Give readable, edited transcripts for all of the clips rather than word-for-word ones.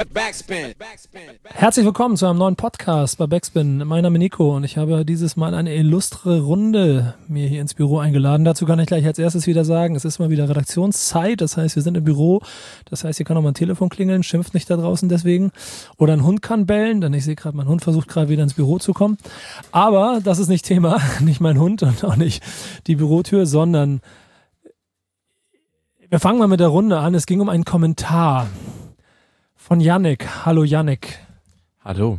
Backspin. Herzlich willkommen zu einem neuen Podcast bei Backspin. Mein Name ist Nico und ich habe dieses Mal eine illustre Runde mir hier ins Büro eingeladen. Dazu kann ich gleich als erstes wieder sagen, es ist mal wieder Redaktionszeit, das heißt, wir sind im Büro, das heißt, hier kann auch mal ein Telefon klingeln, schimpft nicht da draußen deswegen. Oder ein Hund kann bellen, denn ich sehe gerade, mein Hund versucht gerade wieder ins Büro zu kommen. Aber das ist nicht Thema, nicht mein Hund und auch nicht die Bürotür, sondern wir fangen mal mit der Runde an. Es ging um einen Kommentar von Yannick. Hallo Yannick. Hallo.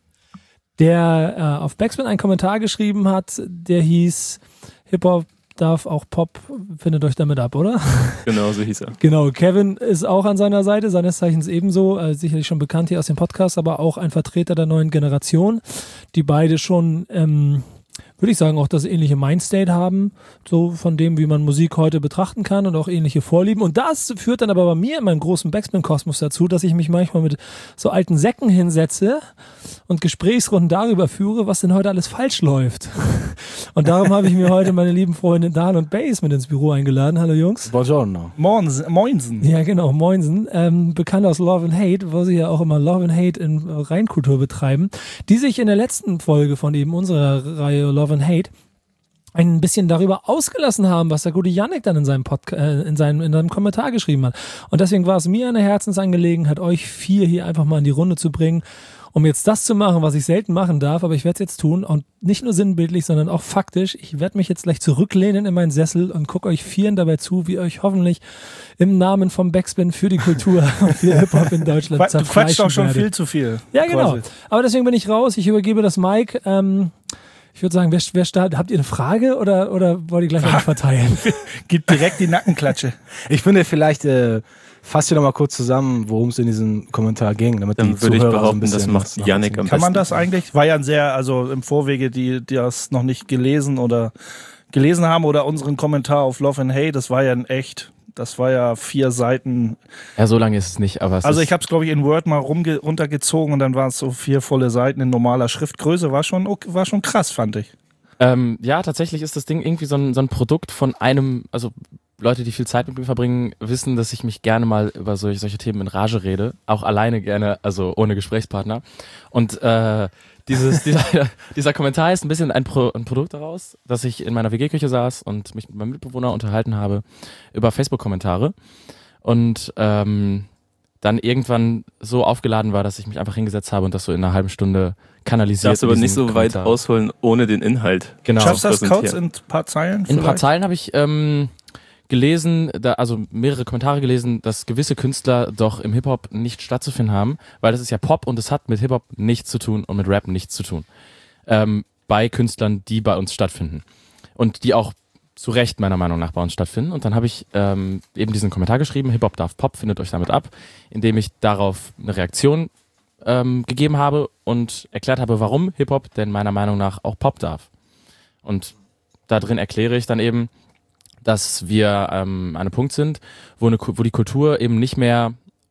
Der auf Backspin einen Kommentar geschrieben hat, der hieß Hip-Hop darf auch Pop, findet euch damit ab, oder? Genau, so hieß er. Genau, Kevin ist auch an seiner Seite, seines Zeichens ebenso, sicherlich schon bekannt hier aus dem Podcast, aber auch ein Vertreter der neuen Generation, die beide schon, würde ich sagen, auch das ähnliche Mindstate haben, so von dem, wie man Musik heute betrachten kann und auch ähnliche Vorlieben. Und das führt dann aber bei mir in meinem großen Backspin-Kosmos dazu, dass ich mich manchmal mit so alten Säcken hinsetze und Gesprächsrunden darüber führe, was denn heute alles falsch läuft. Und darum habe ich mir heute meine lieben Freunde Dan und Bass mit ins Büro eingeladen. Hallo Jungs. Buongiorno. Moinsen. Ja genau, Moinsen. Bekannt aus Love and Hate, wo sie ja auch immer Love and Hate in Reinkultur betreiben, die sich in der letzten Folge von eben unserer Reihe Love and Hate ein bisschen darüber ausgelassen haben, was der gute Yannick dann in seinem in seinem Kommentar geschrieben hat. Und deswegen war es mir eine Herzensangelegenheit, euch vier hier einfach mal in die Runde zu bringen, um jetzt das zu machen, was ich selten machen darf, aber ich werde es jetzt tun und nicht nur sinnbildlich, sondern auch faktisch. Ich werde mich jetzt gleich zurücklehnen in meinen Sessel und gucke euch vieren dabei zu, wie euch hoffentlich im Namen vom Backspin für die Kultur und für Hip-Hop in Deutschland Du quatschst doch schon werdet. viel zu viel. Ja, genau. Quasi. Aber deswegen bin ich raus. Ich übergebe das Mic. Ich würde sagen, wer startet? Habt ihr eine Frage oder wollt ihr gleich noch verteilen? Gib direkt die Nackenklatsche. Ich finde, vielleicht fasst ihr noch mal kurz zusammen, worum es in diesem Kommentar ging, damit Dann die würde ich Zuhörer behaupten, so ein bisschen das macht Yannick am besten. Kann man das eigentlich? War ja ein sehr, also im Vorwege, die das noch nicht gelesen haben oder unseren Kommentar auf Love and Hate, das war ja 4 Seiten. Ja, so lange ist es nicht, aber Also ich habe es, glaube ich, in Word mal runtergezogen und dann waren es so 4 volle Seiten in normaler Schriftgröße. War schon krass, fand ich. ja, tatsächlich ist das Ding irgendwie so ein Produkt von einem, also Leute, die viel Zeit mit mir verbringen, wissen, dass ich mich gerne mal über solche Themen in Rage rede. Auch alleine gerne, also ohne Gesprächspartner. Und dieser Kommentar ist ein bisschen ein Produkt daraus, dass ich in meiner WG-Küche saß und mich mit meinem Mitbewohner unterhalten habe über Facebook-Kommentare und dann irgendwann so aufgeladen war, dass ich mich einfach hingesetzt habe und das so in einer halben Stunde kanalisiert. Darfst aber nicht so weit ausholen ohne den Inhalt. Genau. Schaffst du das kurz in ein paar Zeilen? In ein paar Zeilen habe ich gelesen, also mehrere Kommentare gelesen, dass gewisse Künstler doch im Hip-Hop nicht stattzufinden haben, weil das ist ja Pop und es hat mit Hip-Hop nichts zu tun und mit Rap nichts zu tun. Bei Künstlern, die bei uns stattfinden. Und die auch zu Recht meiner Meinung nach bei uns stattfinden. Und dann habe ich eben diesen Kommentar geschrieben, Hip-Hop darf Pop, findet euch damit ab, indem ich darauf eine Reaktion gegeben habe und erklärt habe, warum Hip-Hop denn meiner Meinung nach auch Pop darf. Und da drin erkläre ich dann eben, dass wir an einem Punkt sind, wo die Kultur eben nicht mehr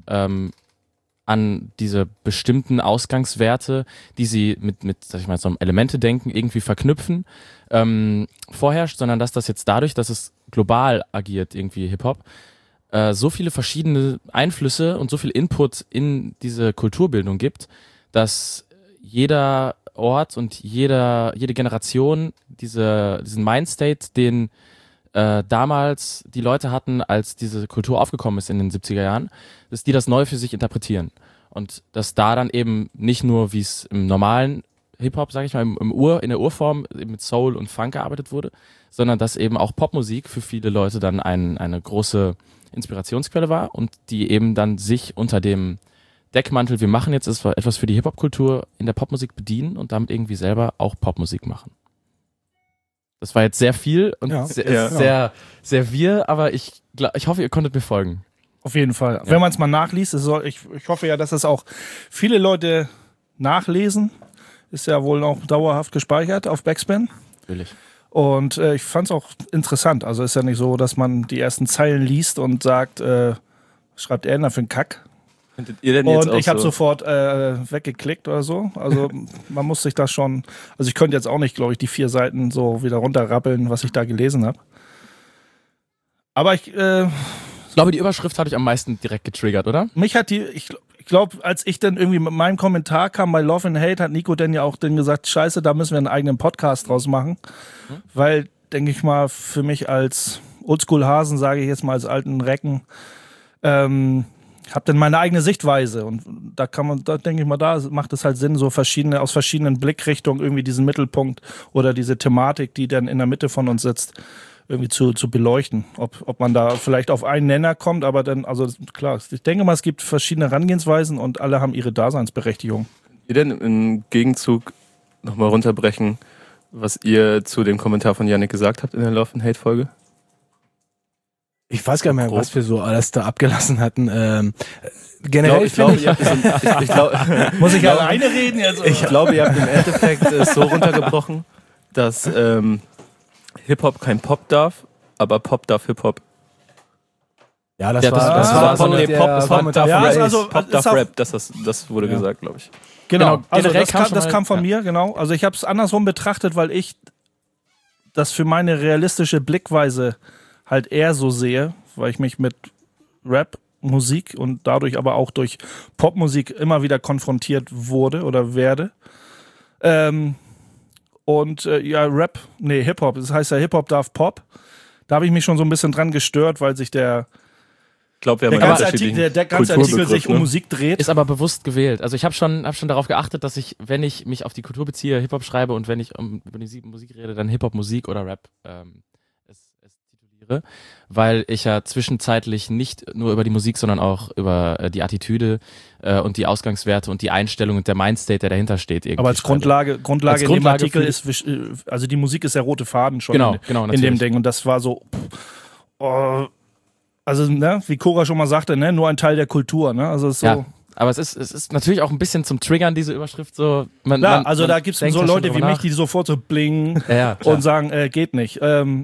an diese bestimmten Ausgangswerte, die sie mit sag ich mal, so einem Elemente-Denken irgendwie verknüpfen, vorherrscht, sondern dass das jetzt dadurch, dass es global agiert, irgendwie Hip-Hop, so viele verschiedene Einflüsse und so viel Input in diese Kulturbildung gibt, dass jeder Ort und jede Generation diesen Mindstate, den damals die Leute hatten, als diese Kultur aufgekommen ist in den 70er Jahren, dass die das neu für sich interpretieren. Und dass da dann eben nicht nur, wie es im normalen Hip-Hop, sag ich mal, in der Urform mit Soul und Funk gearbeitet wurde, sondern dass eben auch Popmusik für viele Leute dann eine große Inspirationsquelle war und die eben dann sich unter dem Deckmantel, wir machen jetzt etwas für die Hip-Hop-Kultur in der Popmusik bedienen und damit irgendwie selber auch Popmusik machen. Das war jetzt sehr viel und sehr wir, aber ich hoffe, ihr konntet mir folgen. Auf jeden Fall. Ja. Wenn man es mal nachliest, ich hoffe ja, dass das auch viele Leute nachlesen. Ist ja wohl auch dauerhaft gespeichert auf Backspin. Natürlich. Und ich fand es auch interessant. Also ist ja nicht so, dass man die ersten Zeilen liest und sagt, schreibt er denn da für einen Kack? Könntet ihr denn jetzt Und auch ich habe so sofort weggeklickt oder so. Also man muss sich das schon, also ich könnte jetzt auch nicht, glaube ich, die 4 Seiten so wieder runterrappeln, was ich da gelesen habe. Aber ich glaube, die Überschrift habe ich am meisten direkt getriggert, oder? mich hat ich ich glaube, als ich dann irgendwie mit meinem Kommentar kam bei Love and Hate, hat Nico dann ja auch dann gesagt, scheiße, da müssen wir einen eigenen Podcast draus machen. Weil, denke ich mal, für mich als Oldschool-Hasen, sage ich jetzt mal als alten Recken, habe dann meine eigene Sichtweise. Und da denke ich mal, da macht es halt Sinn, so aus verschiedenen Blickrichtungen irgendwie diesen Mittelpunkt oder diese Thematik, die dann in der Mitte von uns sitzt, irgendwie zu beleuchten. Ob man da vielleicht auf einen Nenner kommt, aber dann, also klar, ich denke mal, es gibt verschiedene Herangehensweisen und alle haben ihre Daseinsberechtigung. Ihr denn im Gegenzug nochmal runterbrechen, was ihr zu dem Kommentar von Yannick gesagt habt in der Love and Hate Folge? Ich weiß gar nicht mehr, was wir so alles da abgelassen hatten. Generell ich glaube, muss ich alleine reden jetzt? Oder? Ich glaube, ihr habt im Endeffekt es so runtergebrochen, dass Hip-Hop kein Pop darf, aber Pop darf Hip-Hop. Ja, das Ja, war von der dem Pop darf Rap. also, Pop darf Rap, das wurde gesagt, glaube ich. Genau, Genau, also generell das kam von mir, genau. Also ich habe es andersrum betrachtet, weil ich das für meine realistische Blickweise halt eher so sehe, weil ich mich mit Rap, Musik und dadurch aber auch durch Popmusik immer wieder konfrontiert wurde oder werde. Hip-Hop, das heißt ja Hip-Hop darf Pop. Da habe ich mich schon so ein bisschen dran gestört, weil sich der ganze Artikel sich um Musik dreht. Ist aber bewusst gewählt. Also ich habe schon darauf geachtet, dass ich, wenn ich mich auf die Kultur beziehe, Hip-Hop schreibe und wenn ich über die Musik rede, dann Hip-Hop-Musik oder Rap es tituliere, weil ich ja zwischenzeitlich nicht nur über die Musik, sondern auch über die Attitüde und die Ausgangswerte und die Einstellung und der Mindstate, der dahinter steht. Aber als Grundlage in dem Artikel ist, also die Musik ist der rote Faden schon in dem Ding und das war so, also wie Cora schon mal sagte, ne, nur ein Teil der Kultur, ne, also so. Ja. Aber es ist natürlich auch ein bisschen zum Triggern, diese Überschrift so. Da gibt es so Leute wie mich, die sofort so blingen und sagen, geht nicht.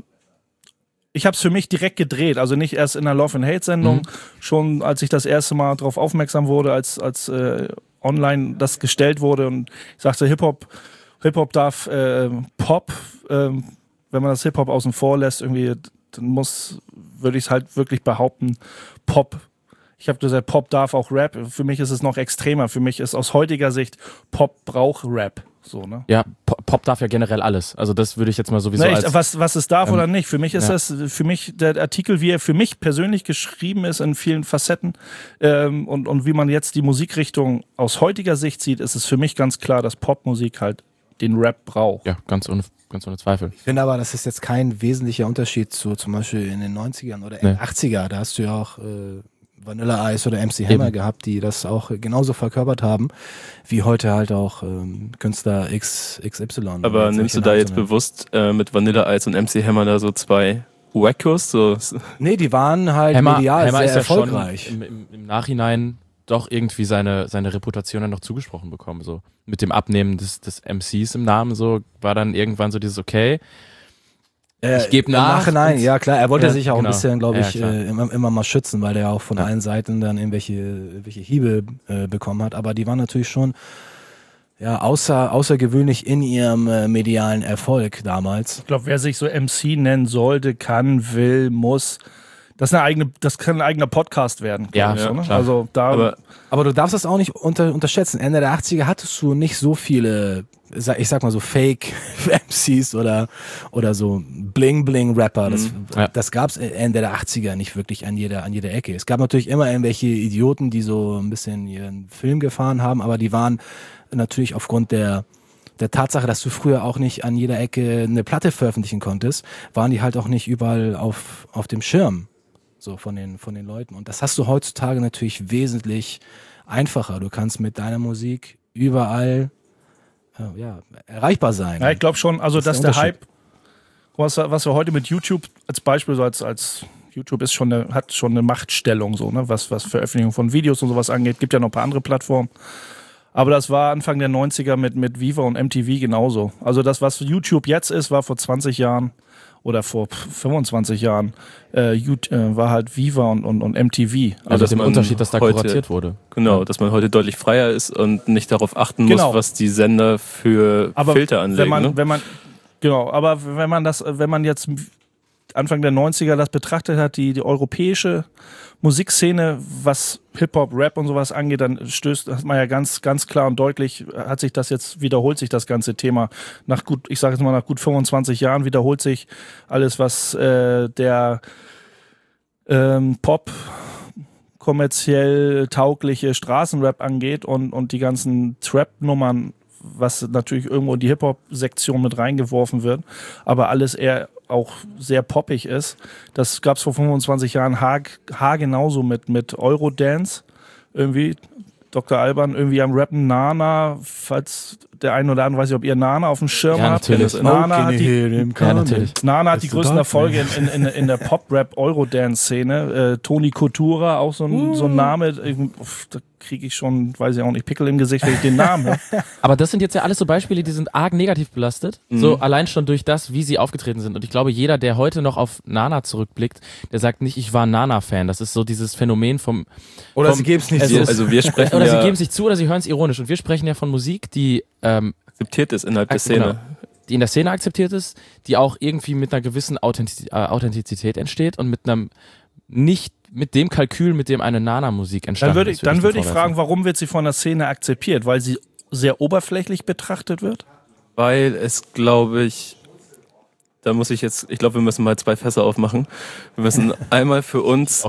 Ich habe es für mich direkt gedreht, also nicht erst in der Love and Hate Sendung, schon als ich das erste Mal darauf aufmerksam wurde, als online das gestellt wurde und ich sagte, Hip-Hop darf Pop, wenn man das Hip-Hop außen vor lässt, irgendwie, dann würde ich es halt wirklich behaupten, Pop. Ich habe gesagt, Pop darf auch Rap. Für mich ist es noch extremer. Für mich ist aus heutiger Sicht, Pop braucht Rap. So, ne? Ja, Pop darf ja generell alles. Also das würde ich jetzt mal sowieso was es darf oder nicht. Für mich ist der Artikel, wie er für mich persönlich geschrieben ist, in vielen Facetten und wie man jetzt die Musikrichtung aus heutiger Sicht sieht, ist es für mich ganz klar, dass Popmusik halt den Rap braucht. Ja, ganz ohne Zweifel. Ich finde aber, das ist jetzt kein wesentlicher Unterschied zu zum Beispiel in den 90ern oder in den 80er. Da hast du ja auch Vanilla Ice oder MC Hammer gehabt, die das auch genauso verkörpert haben, wie heute halt auch Künstler XY. Aber nimmst du da jetzt bewusst mit Vanilla Ice und MC Hammer da so zwei Wackos? So? Nee, die waren halt medial sehr erfolgreich. Ja im Nachhinein doch irgendwie seine Reputation dann noch zugesprochen bekommen. So mit dem Abnehmen des MCs im Namen so war dann irgendwann so dieses okay. Ich gebe nach. Nein, ja klar, er wollte sich auch ein bisschen, glaube ich, immer mal schützen, weil er auch von allen Seiten dann irgendwelche Hiebe bekommen hat. Aber die waren natürlich schon außergewöhnlich in ihrem medialen Erfolg damals. Ich glaube, wer sich so MC nennen sollte, kann, will, muss. Das kann ein eigener Podcast werden. Ja, so, ne? klar. Also aber du darfst das auch nicht unterschätzen. Ende der 80er hattest du nicht so viele, ich sag mal so Fake-MCs oder so Bling-Bling-Rapper. Das gab's Ende der 80er nicht wirklich an jeder Ecke. Es gab natürlich immer irgendwelche Idioten, die so ein bisschen ihren Film gefahren haben, aber die waren natürlich aufgrund der Tatsache, dass du früher auch nicht an jeder Ecke eine Platte veröffentlichen konntest, waren die halt auch nicht überall auf dem Schirm. So von den Leuten. Und das hast du heutzutage natürlich wesentlich einfacher. Du kannst mit deiner Musik überall erreichbar sein. Ja, ich glaube schon, also dass der Hype, was wir heute mit YouTube als Beispiel, so als YouTube ist hat schon eine Machtstellung, so, ne, was Veröffentlichung von Videos und sowas angeht. Gibt ja noch ein paar andere Plattformen. Aber das war Anfang der 90er mit Viva und MTV genauso. Also das, was YouTube jetzt ist, war vor 20 Jahren oder vor 25 Jahren war halt Viva und MTV. Also der Unterschied, dass da kuratiert wurde. Genau, dass man heute deutlich freier ist und nicht darauf achten muss, was die Sender für Filter anlegen. Aber wenn man jetzt Anfang der 90er das betrachtet hat, die europäische Musikszene, was Hip-Hop, Rap und sowas angeht, dann hat man ja ganz, ganz klar und deutlich, wiederholt sich das ganze Thema. Nach gut 25 Jahren wiederholt sich alles, was der Pop kommerziell taugliche Straßenrap angeht und die ganzen Trap-Nummern, was natürlich irgendwo in die Hip-Hop-Sektion mit reingeworfen wird, aber alles eher auch sehr poppig ist. Das gab es vor 25 Jahren genauso mit Eurodance. Irgendwie, Dr. Alban irgendwie am Rappen, Nana, falls der eine oder andere weiß nicht, ob ihr Nana auf dem Schirm habt. Natürlich. Nana hat die du größten da? Erfolge in der Pop-Rap-Eurodance-Szene. Toni Coutura, auch so ein Name. Da kriege ich schon, weiß ich auch nicht, Pickel im Gesicht, wenn ich den Namen höre. Aber das sind jetzt ja alles so Beispiele, die sind arg negativ belastet. So allein schon durch das, wie sie aufgetreten sind. Und ich glaube, jeder, der heute noch auf Nana zurückblickt, der sagt nicht, ich war ein Nana-Fan. Das ist so dieses Phänomen Oder sie geben es nicht zu. Also wir sprechen oder sie geben es nicht zu oder sie hören es ironisch. Und wir sprechen ja von Musik, die akzeptiert ist innerhalb der Szene. Genau, die in der Szene akzeptiert ist, die auch irgendwie mit einer gewissen Authentizität entsteht und mit einem nicht mit dem Kalkül, mit dem eine Nana-Musik entstanden ist. Dann würde ich fragen, warum wird sie von der Szene akzeptiert? Weil sie sehr oberflächlich betrachtet wird? Weil es, glaube ich, wir müssen mal 2 Fässer aufmachen. Wir müssen einmal für uns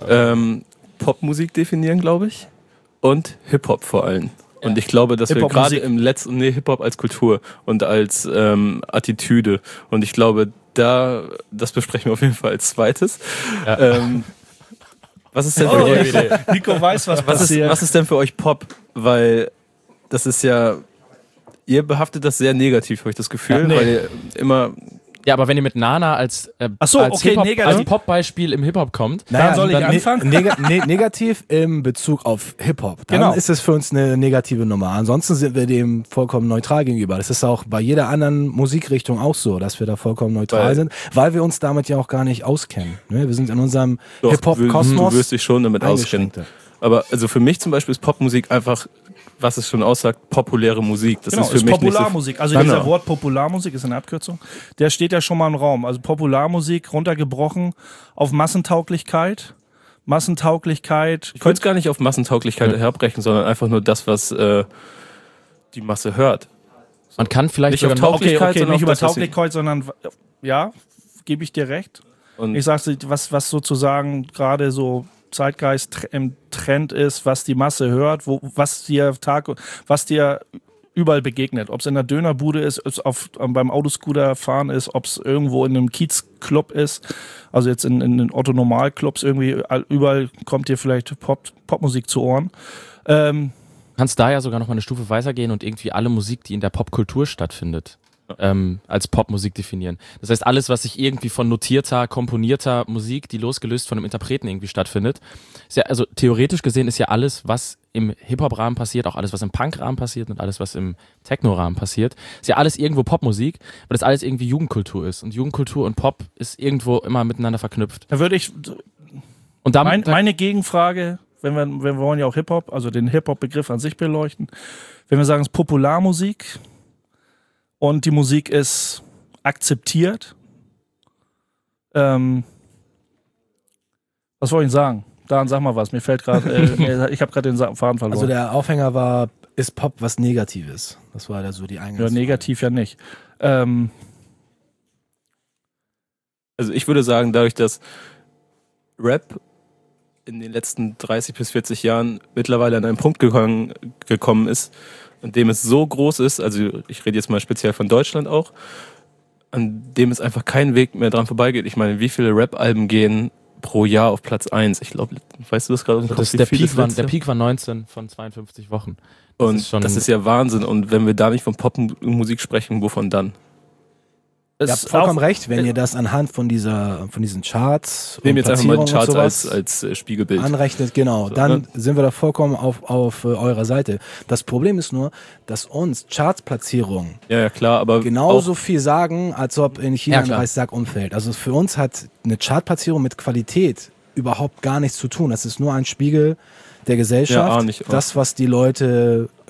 Popmusik definieren, glaube ich, und Hip-Hop vor allem. Und ich glaube, dass wir gerade im Hip-Hop als Kultur und als Attitüde, und ich glaube, das besprechen wir auf jeden Fall als zweites. Ja. Was ist denn für euch? Nico weiß, was passiert. Was ist denn für euch Pop? Weil das ist ja, ihr behaftet das sehr negativ, habe ich das Gefühl, weil ihr immer... Ja, aber wenn ihr mit Nana als Pop-Beispiel im Hip-Hop kommt, dann soll ich anfangen? Negativ im Bezug auf Hip-Hop. Dann ist es für uns eine negative Nummer. Ansonsten sind wir dem vollkommen neutral gegenüber. Das ist auch bei jeder anderen Musikrichtung auch so, dass wir da vollkommen neutral sind, weil wir uns damit ja auch gar nicht auskennen. Wir sind in unserem Hip-Hop-Kosmos. Du wirst dich schon damit auskennen. Aber also für mich zum Beispiel ist Popmusik einfach, was es schon aussagt, populäre Musik. Das ist für mich Popularmusik. Also dieser Wort Popularmusik ist eine Abkürzung. Der steht ja schon mal im Raum. Also Popularmusik runtergebrochen auf Massentauglichkeit. Ich würde es gar nicht auf Massentauglichkeit herbrechen, sondern einfach nur das, was die Masse hört. So. Man kann vielleicht nicht auf Tauglichkeit, sondern nicht über Tauglichkeit, sondern ja, gebe ich dir recht. Und ich sage, was sozusagen gerade so Zeitgeist im Trend ist, was die Masse hört, was dir überall begegnet. Ob es in der Dönerbude ist, beim Autoscooter fahren ist, ob es irgendwo in einem Kiezclub ist, also jetzt in den Otto-Normal-Clubs irgendwie, überall kommt dir vielleicht Popmusik zu Ohren. Kannst da ja sogar noch mal eine Stufe weiter gehen und irgendwie alle Musik, die in der Popkultur stattfindet, als Popmusik definieren. Das heißt, alles, was sich irgendwie von notierter, komponierter Musik, die losgelöst von einem Interpreten irgendwie stattfindet, ist ja, also theoretisch gesehen ist ja alles, was im Hip-Hop-Rahmen passiert, auch alles, was im Punk-Rahmen passiert und alles, was im Techno-Rahmen passiert, ist ja alles irgendwo Popmusik, weil das alles irgendwie Jugendkultur ist. Und Jugendkultur und Pop ist irgendwo immer miteinander verknüpft. Da würde ich... Und damit, meine Gegenfrage, wir wollen ja auch Hip-Hop, also den Hip-Hop-Begriff an sich beleuchten, wenn wir sagen, es ist Popularmusik, und die Musik ist akzeptiert. Was wollte ich sagen? Dan, sag mal was. Mir fällt gerade, ich habe gerade den Faden verloren. Also der Aufhänger war, ist Pop was Negatives? Das war ja so die Eingangsfrage. Ja, negativ ja nicht. Also ich würde sagen, dadurch, dass Rap in den letzten 30 bis 40 Jahren mittlerweile an einen Punkt gekommen ist, an dem es so groß ist, also ich rede jetzt mal speziell von Deutschland auch, an dem es einfach keinen Weg mehr dran vorbeigeht. Ich meine, wie viele Rap-Alben gehen pro Jahr auf Platz 1? Ich glaube, weißt du das gerade? Der Peak war 19 von 52 Wochen. Das ist ja Wahnsinn. Und wenn wir da nicht von Popmusik sprechen, wovon dann? Ihr habt vollkommen recht, wenn ihr das anhand von diesen Charts nehmen jetzt einfach mal die Charts als Spiegelbild anrechnet, genau, dann sind wir da vollkommen auf eurer Seite. Das Problem ist nur, dass uns Chartsplatzierungen klar, aber genauso viel sagen, als ob in China ein Reissack umfällt. Also für uns hat eine Chartplatzierung mit Qualität überhaupt gar nichts zu tun. Das ist nur ein Spiegel der Gesellschaft. Das, was die Leute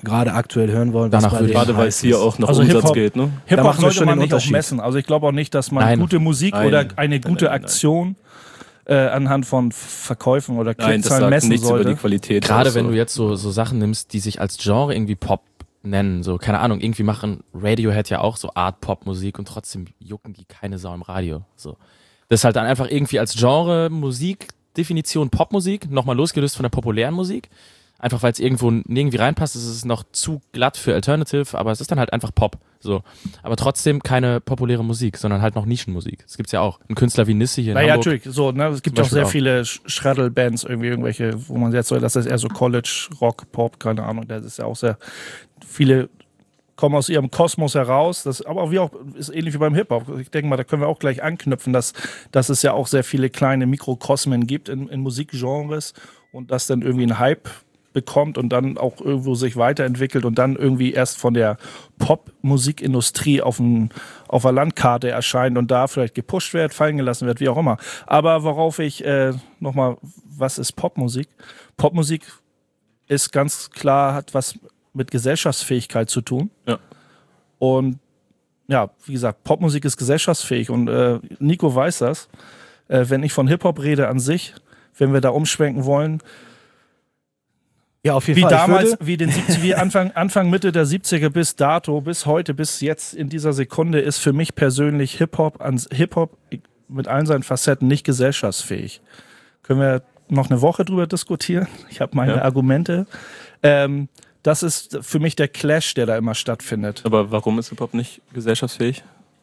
gerade aktuell hören wollen. Danach gerade weil es hier auch noch Umsatz geht. Ne? Hip-Hop sollte man nicht auch messen. Also ich glaube auch nicht, dass man gute Musik oder eine gute Aktion anhand von Verkäufen oder Klickzahlen messen nichts sollte. Über die Qualität. Gerade wenn du jetzt so Sachen nimmst, die sich als Genre irgendwie Pop nennen, so, keine Ahnung, irgendwie machen Radiohead ja auch so Art-Pop-Musik und trotzdem jucken die keine Sau im Radio. So. Das ist halt dann einfach irgendwie als Genre Musikdefinition Popmusik, nochmal losgelöst von der populären Musik. Einfach weil es irgendwo nirgendwie reinpasst, es ist noch zu glatt für Alternative, aber es ist dann halt einfach Pop. So. Aber trotzdem keine populäre Musik, sondern halt noch Nischenmusik. Das gibt's ja auch. Ein Künstler wie Nissi hier in Hamburg. Natürlich. So, ne? Es gibt auch sehr viele Shreddle-Bands, irgendwelche, wo man jetzt so, das ist eher so College, Rock, Pop, keine Ahnung. Das ist ja auch sehr, viele kommen aus ihrem Kosmos heraus. Aber wie auch, ist ähnlich wie beim Hip-Hop. Ich denke mal, da können wir auch gleich anknüpfen, dass es ja auch sehr viele kleine Mikrokosmen gibt in Musikgenres und dass dann irgendwie ein Hype bekommt und dann auch irgendwo sich weiterentwickelt und dann irgendwie erst von der Pop-Musikindustrie auf der Landkarte erscheint und da vielleicht gepusht wird, fallen gelassen wird, wie auch immer. Aber worauf ich nochmal, was ist Popmusik? Popmusik ist ganz klar, hat was mit Gesellschaftsfähigkeit zu tun. Ja. Und ja, wie gesagt, Popmusik ist gesellschaftsfähig und Nico weiß das. Wenn ich von Hip-Hop rede an sich, wenn wir da umschwenken wollen, ja, auf jeden wie Fall. Damals, wie Anfang, Mitte der 70er bis dato, bis heute, bis jetzt in dieser Sekunde ist für mich persönlich Hip-Hop mit allen seinen Facetten nicht gesellschaftsfähig. Können wir noch eine Woche drüber diskutieren? Ich habe meine Argumente. Das ist für mich der Clash, der da immer stattfindet. Aber warum ist Hip-Hop nicht gesellschaftsfähig?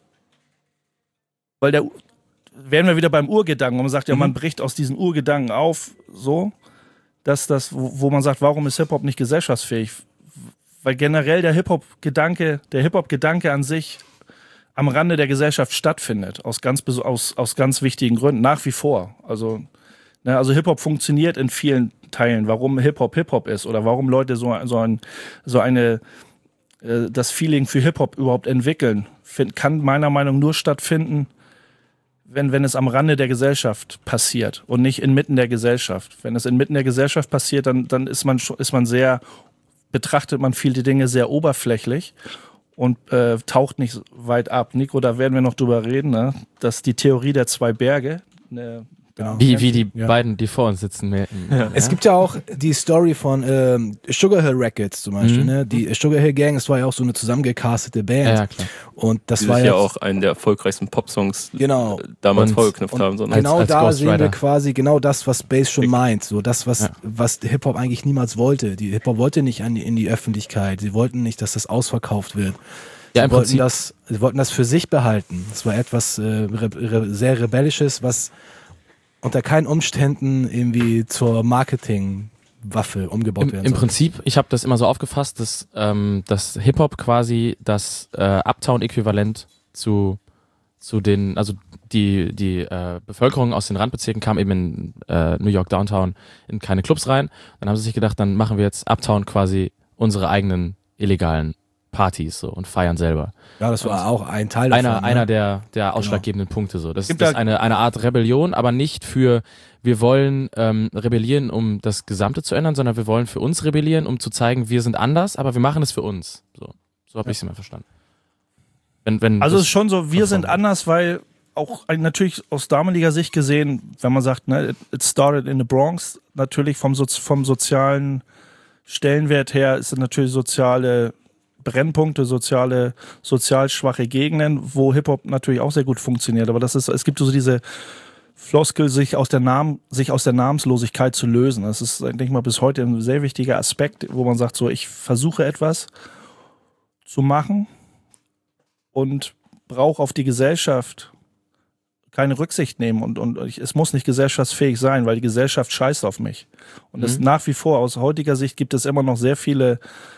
Weil wären wir wieder beim Urgedanken, und man sagt ja, man bricht aus diesen Urgedanken auf, so. Dass das, wo man sagt, warum ist Hip-Hop nicht gesellschaftsfähig? Weil generell der Hip-Hop-Gedanke an sich am Rande der Gesellschaft stattfindet, aus ganz wichtigen Gründen, nach wie vor. Also Hip-Hop funktioniert in vielen Teilen, warum Hip-Hop Hip-Hop ist oder warum Leute das Feeling für Hip-Hop überhaupt entwickeln, kann meiner Meinung nach nur stattfinden, wenn es am Rande der Gesellschaft passiert und nicht inmitten der Gesellschaft. Wenn es inmitten der Gesellschaft passiert, dann betrachtet man viele Dinge sehr oberflächlich und taucht nicht weit ab. Nico, da werden wir noch drüber reden, ne? Dass die Theorie der zwei Berge, wie die beiden, die vor uns sitzen. Es gibt ja auch die Story von Sugar Hill Records zum Beispiel. Ne? Die Sugar Hill Gang, das war ja auch so eine zusammengecastete Band. Ja, klar. Und das war ja auch einen der erfolgreichsten Popsongs damals vorgeknüpft haben. So genau als da sehen wir quasi genau das, was Bass schon meint. So das, was Hip-Hop eigentlich niemals wollte. Die Hip-Hop wollte nicht in die Öffentlichkeit. Sie wollten nicht, dass das ausverkauft wird. Sie wollten das für sich behalten. Das war etwas sehr Rebellisches, was unter keinen Umständen irgendwie zur Marketingwaffe umgebaut werden soll. Im Prinzip, ich habe das immer so aufgefasst, dass Hip-Hop quasi das Uptown-Äquivalent zu den, also die Bevölkerung aus den Randbezirken kam eben in New York Downtown in keine Clubs rein. Dann haben sie sich gedacht, dann machen wir jetzt Uptown quasi unsere eigenen illegalen Partys so und feiern selber. Ja, das war auch ein Teil davon. Einer der ausschlaggebenden Punkte. So. Das ist eine Art Rebellion, aber nicht für, wir wollen rebellieren, um das Gesamte zu ändern, sondern wir wollen für uns rebellieren, um zu zeigen, wir sind anders, aber wir machen es für uns. So habe ich es immer verstanden. Also es ist schon so, wir sind anders, weil auch natürlich aus damaliger Sicht gesehen, wenn man sagt, ne, it started in the Bronx, natürlich vom sozialen Stellenwert her ist es natürlich soziale Brennpunkte, sozial schwache Gegenden, wo Hip-Hop natürlich auch sehr gut funktioniert. Aber es gibt so diese Floskel, sich aus der Namenslosigkeit zu lösen. Das ist, denke ich mal, bis heute ein sehr wichtiger Aspekt, wo man sagt, so, ich versuche etwas zu machen und brauche auf die Gesellschaft keine Rücksicht nehmen und es muss nicht gesellschaftsfähig sein, weil die Gesellschaft scheißt auf mich. Und das nach wie vor, aus heutiger Sicht gibt es immer noch sehr viele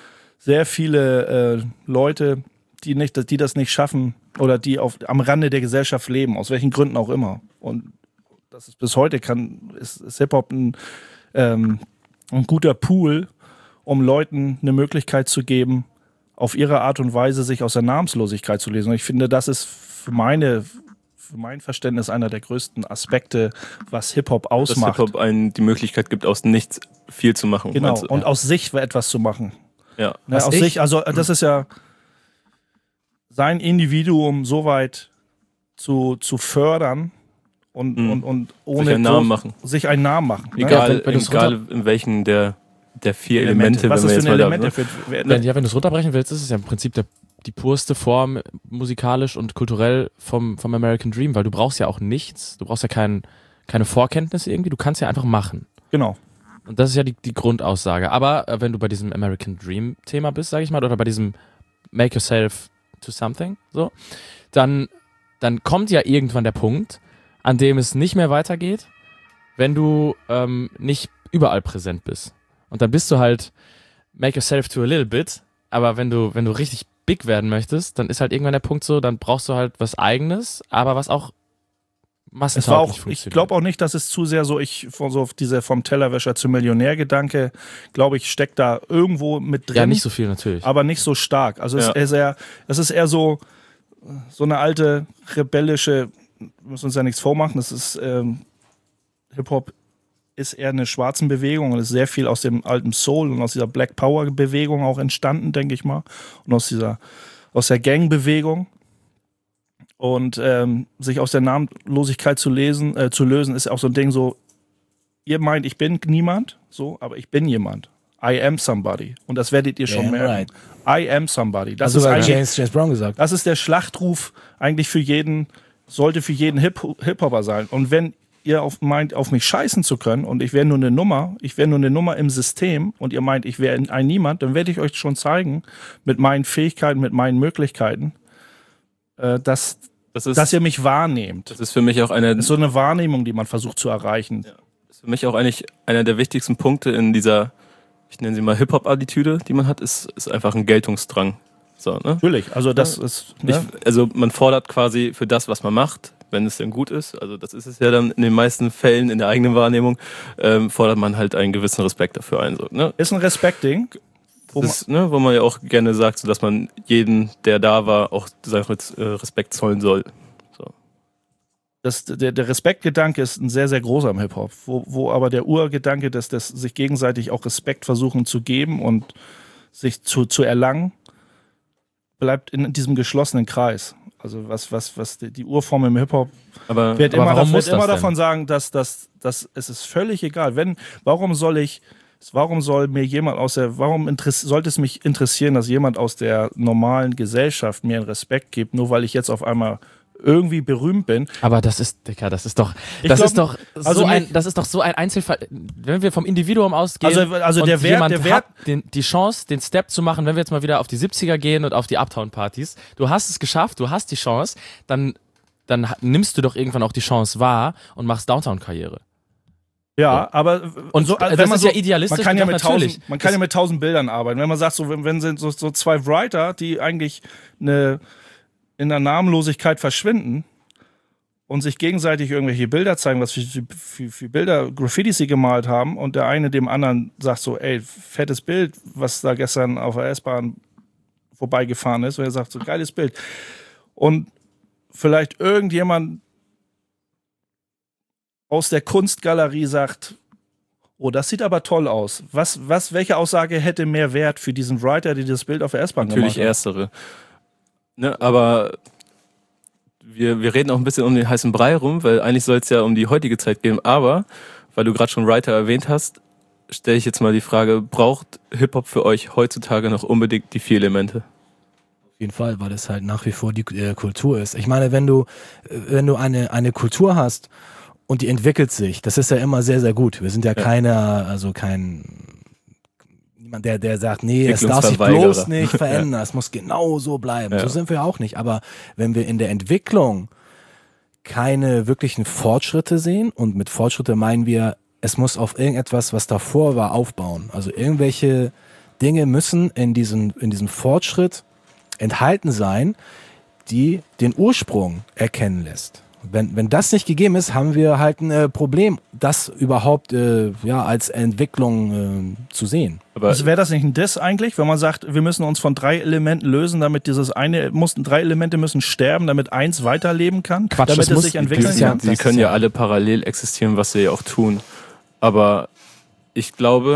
Leute, die das nicht schaffen oder die am Rande der Gesellschaft leben, aus welchen Gründen auch immer. Und das ist bis heute ist Hip-Hop ein guter Pool, um Leuten eine Möglichkeit zu geben, auf ihre Art und Weise sich aus der Namenslosigkeit zu lesen. Und ich finde, das ist für mein Verständnis einer der größten Aspekte, was Hip-Hop ausmacht. Dass Hip-Hop einen die Möglichkeit gibt, aus nichts viel zu machen. Genau, und aus sich etwas zu machen. Ja. Aus sich, also das ist ja sein Individuum so weit zu fördern und ohne sich einen Namen machen. Egal in welchen der 4 Elemente. Was ist für ein Element? Wenn du es runterbrechen willst, ist es ja im Prinzip die purste Form musikalisch und kulturell vom American Dream, weil du brauchst ja auch nichts, du brauchst ja keine Vorkenntnisse irgendwie, du kannst ja einfach machen. Genau. Und das ist ja die Grundaussage. Aber wenn du bei diesem American Dream Thema bist, sag ich mal, oder bei diesem Make Yourself to Something, so, dann kommt ja irgendwann der Punkt, an dem es nicht mehr weitergeht, wenn du nicht überall präsent bist. Und dann bist du halt make yourself to a little bit, aber wenn du richtig big werden möchtest, dann ist halt irgendwann der Punkt so, dann brauchst du halt was Eigenes, aber was auch massentauglich funktioniert. Ich glaube auch nicht, dass es zu sehr diese vom Tellerwäscher zum Millionär-Gedanke, glaube ich, steckt da irgendwo mit drin. Ja, nicht so viel natürlich. Aber nicht so stark. Also es ist eher so eine alte, rebellische, wir müssen uns ja nichts vormachen, das ist Hip-Hop ist eher eine schwarzen Bewegung und ist sehr viel aus dem alten Soul und aus dieser Black Power Bewegung auch entstanden, denke ich mal. Und aus der Gang-Bewegung. Und sich aus der Namenlosigkeit zu lösen, ist auch so ein Ding so, ihr meint, ich bin niemand, so, aber ich bin jemand. I am somebody. Und das werdet ihr schon merken. Right. I am somebody. Das ist James Brown gesagt. Das ist der Schlachtruf eigentlich sollte für jeden Hip-Hopper sein. Und wenn ihr meint, auf mich scheißen zu können und ich wäre nur eine Nummer im System und ihr meint, ich wäre ein Niemand, dann werde ich euch schon zeigen, mit meinen Fähigkeiten, mit meinen Möglichkeiten, dass ihr mich wahrnehmt. Das ist für mich auch das ist so eine Wahrnehmung, die man versucht zu erreichen. Ja. Das ist für mich auch eigentlich einer der wichtigsten Punkte in dieser, ich nenne sie mal Hip-Hop-Attitüde, die man hat, ist einfach ein Geltungsdrang. So, ne? Natürlich, also das ist... Ne? Also man fordert quasi für das, was man macht, wenn es denn gut ist, also das ist es ja dann in den meisten Fällen in der eigenen Wahrnehmung, fordert man halt einen gewissen Respekt dafür ein. So, ne? Ist ein Respektding. Wo man ja auch gerne sagt, so, dass man jeden, der da war, auch seinen Respekt zollen soll. So. Der Respektgedanke ist ein sehr, sehr großer im Hip-Hop, wo aber der Urgedanke, dass das sich gegenseitig auch Respekt versuchen zu geben und sich zu erlangen, bleibt in diesem geschlossenen Kreis. Also was die Urform im Hip-Hop wird immer davon sagen, dass es ist völlig egal. Warum sollte es mich interessieren, dass jemand aus der normalen Gesellschaft mir einen Respekt gibt, nur weil ich jetzt auf einmal irgendwie berühmt bin. Aber das ist doch so ein Einzelfall. Wenn wir vom Individuum ausgehen, also der Wert hat die Chance, den Step zu machen, wenn wir jetzt mal wieder auf die 70er gehen und auf die Uptown-Partys, du hast es geschafft, du hast die Chance, dann nimmst du doch irgendwann auch die Chance wahr und machst Downtown-Karriere. Ja, aber und so, wenn man ist ja idealistisch. Man kann ja mit 1000 Bildern arbeiten. Wenn man sagt, wenn sind so zwei Writer, die eigentlich in der Namenlosigkeit verschwinden und sich gegenseitig irgendwelche Bilder zeigen, was für Bilder, Graffitis sie gemalt haben und der eine dem anderen sagt so, ey, fettes Bild, was da gestern auf der S-Bahn vorbeigefahren ist, und er sagt so, geiles Bild. Und vielleicht irgendjemand aus der Kunstgalerie sagt, oh, das sieht aber toll aus. Welche Aussage hätte mehr Wert für diesen Writer, der das Bild auf der S-Bahn gemacht hat? Natürlich erstere. Ne, aber wir reden auch ein bisschen um den heißen Brei rum, weil eigentlich soll es ja um die heutige Zeit gehen. Aber, weil du gerade schon Writer erwähnt hast, stelle ich jetzt mal die Frage, braucht Hip-Hop für euch heutzutage noch unbedingt die 4 Elemente? Auf jeden Fall, weil es halt nach wie vor die Kultur ist. Ich meine, wenn du eine Kultur hast und die entwickelt sich, das ist ja immer sehr, sehr gut. Wir sind ja niemand, der sagt, nee, es darf sich bloß nicht verändern, es muss genau so bleiben. So sind wir auch nicht. Aber wenn wir in der Entwicklung keine wirklichen Fortschritte sehen, und mit Fortschritte meinen wir, es muss auf irgendetwas, was davor war, aufbauen. Also irgendwelche Dinge müssen in diesem Fortschritt enthalten sein, die den Ursprung erkennen lässt. Wenn das nicht gegeben ist, haben wir halt ein Problem, das überhaupt als Entwicklung zu sehen. Aber also wäre das nicht ein Diss eigentlich, wenn man sagt, wir müssen uns von 3 Elementen lösen, damit 3 Elemente müssen sterben, damit eins weiterleben kann, Quatsch, damit es sich entwickeln kann? Die können ja alle parallel existieren, was sie ja auch tun. Aber ich glaube,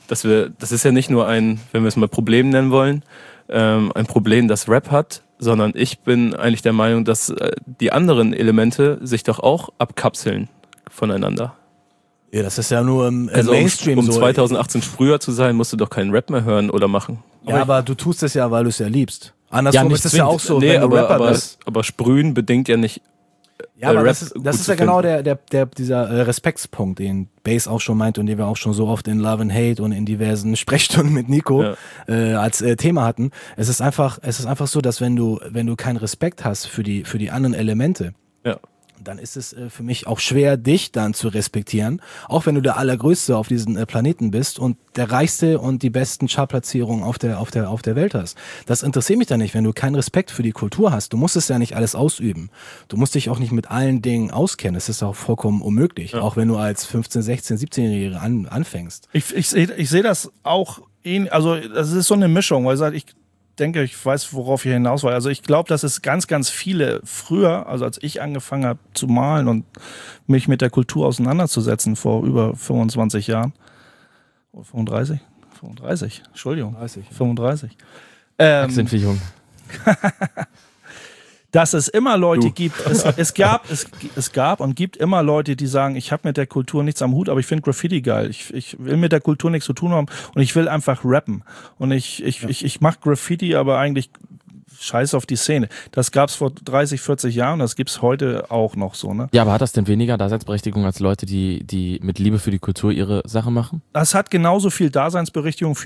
das ist ja nicht nur ein, wenn wir es mal Problem nennen wollen, ein Problem, das Rap hat, sondern ich bin eigentlich der Meinung, dass die anderen Elemente sich doch auch abkapseln voneinander. Ja, das ist ja nur im also Mainstream um so. 2018 Sprüher zu sein, musst du doch keinen Rap mehr hören oder machen. Ja, aber du tust es ja, weil du es ja liebst. Andersrum ist es ja auch so, nee, wenn du Rapper aber, bist. Aber Sprühen bedingt ja nicht. Ja, aber Rap das ist ja genau dieser Respektspunkt, den Bass auch schon meint und den wir auch schon so oft in Love and Hate und in diversen Sprechstunden mit Nico als Thema hatten. Es ist einfach so, dass wenn du keinen Respekt hast für die anderen Elemente, dann ist es für mich auch schwer, dich dann zu respektieren, auch wenn du der Allergrößte auf diesem Planeten bist und der Reichste und die besten Chartplatzierungen auf der Welt hast. Das interessiert mich dann nicht, wenn du keinen Respekt für die Kultur hast. Du musst es ja nicht alles ausüben. Du musst dich auch nicht mit allen Dingen auskennen. Es ist auch vollkommen unmöglich, auch wenn du als 15, 16, 17-Jähriger anfängst. Ich sehe das auch, also das ist so eine Mischung, weil ich denke, ich weiß, worauf ihr hinaus wollt. Also ich glaube, dass es ganz, ganz viele früher, also als ich angefangen habe zu malen und mich mit der Kultur auseinanderzusetzen vor über 25 Jahren, 35, Entschuldigung, 35. Sind wir jung. Dass es immer Leute gibt, es gab und gibt immer Leute, die sagen, ich habe mit der Kultur nichts am Hut, aber ich finde Graffiti geil. Ich will mit der Kultur nichts zu tun haben und ich will einfach rappen. Und ich mache Graffiti, aber eigentlich scheiß auf die Szene. Das gab's vor 30, 40 Jahren, das gibt's heute auch noch so, ne? Ja, aber hat das denn weniger Daseinsberechtigung als Leute, die mit Liebe für die Kultur ihre Sache machen? Das hat genauso viel Daseinsberechtigung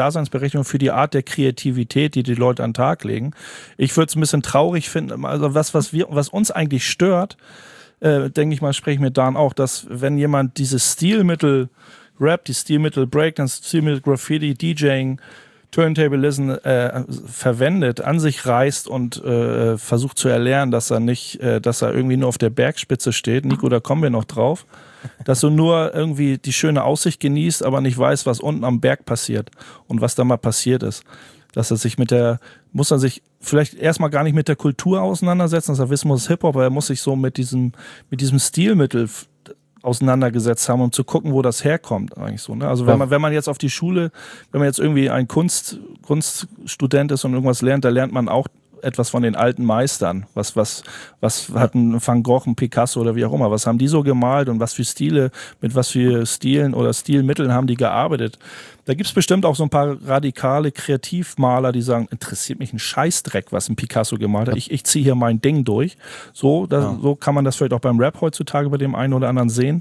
für die Art der Kreativität, die Leute an den Tag legen. Ich würde es ein bisschen traurig finden, also was uns eigentlich stört, denke ich mal, spreche ich mit Dan auch, dass wenn jemand dieses Stilmittel Rap, die Stilmittel Breakdance, Stilmittel Graffiti, DJing, Turntablism verwendet, an sich reißt und versucht zu erlernen, dass er irgendwie nur auf der Bergspitze steht. Nico, da kommen wir noch drauf. Dass du nur irgendwie die schöne Aussicht genießt, aber nicht weißt, was unten am Berg passiert und was da mal passiert ist. Dass er sich muss er sich vielleicht erstmal gar nicht mit der Kultur auseinandersetzen, dass er wissen muss, Hip-Hop, aber er muss sich so mit diesem Stilmittel auseinandergesetzt haben, um zu gucken, wo das herkommt eigentlich so. Ne? Also wenn man jetzt auf die Schule, wenn man jetzt irgendwie ein Kunststudent ist und irgendwas lernt, da lernt man auch etwas von den alten Meistern. Was hat ein Van Gogh, ein Picasso oder wie auch immer, was haben die so gemalt und was für Stile, mit was für Stilen oder Stilmitteln haben die gearbeitet. Da gibt's bestimmt auch so ein paar radikale Kreativmaler, die sagen, interessiert mich ein Scheißdreck, was ein Picasso gemalt hat. Ich ziehe hier mein Ding durch. So kann man das vielleicht auch beim Rap heutzutage bei dem einen oder anderen sehen.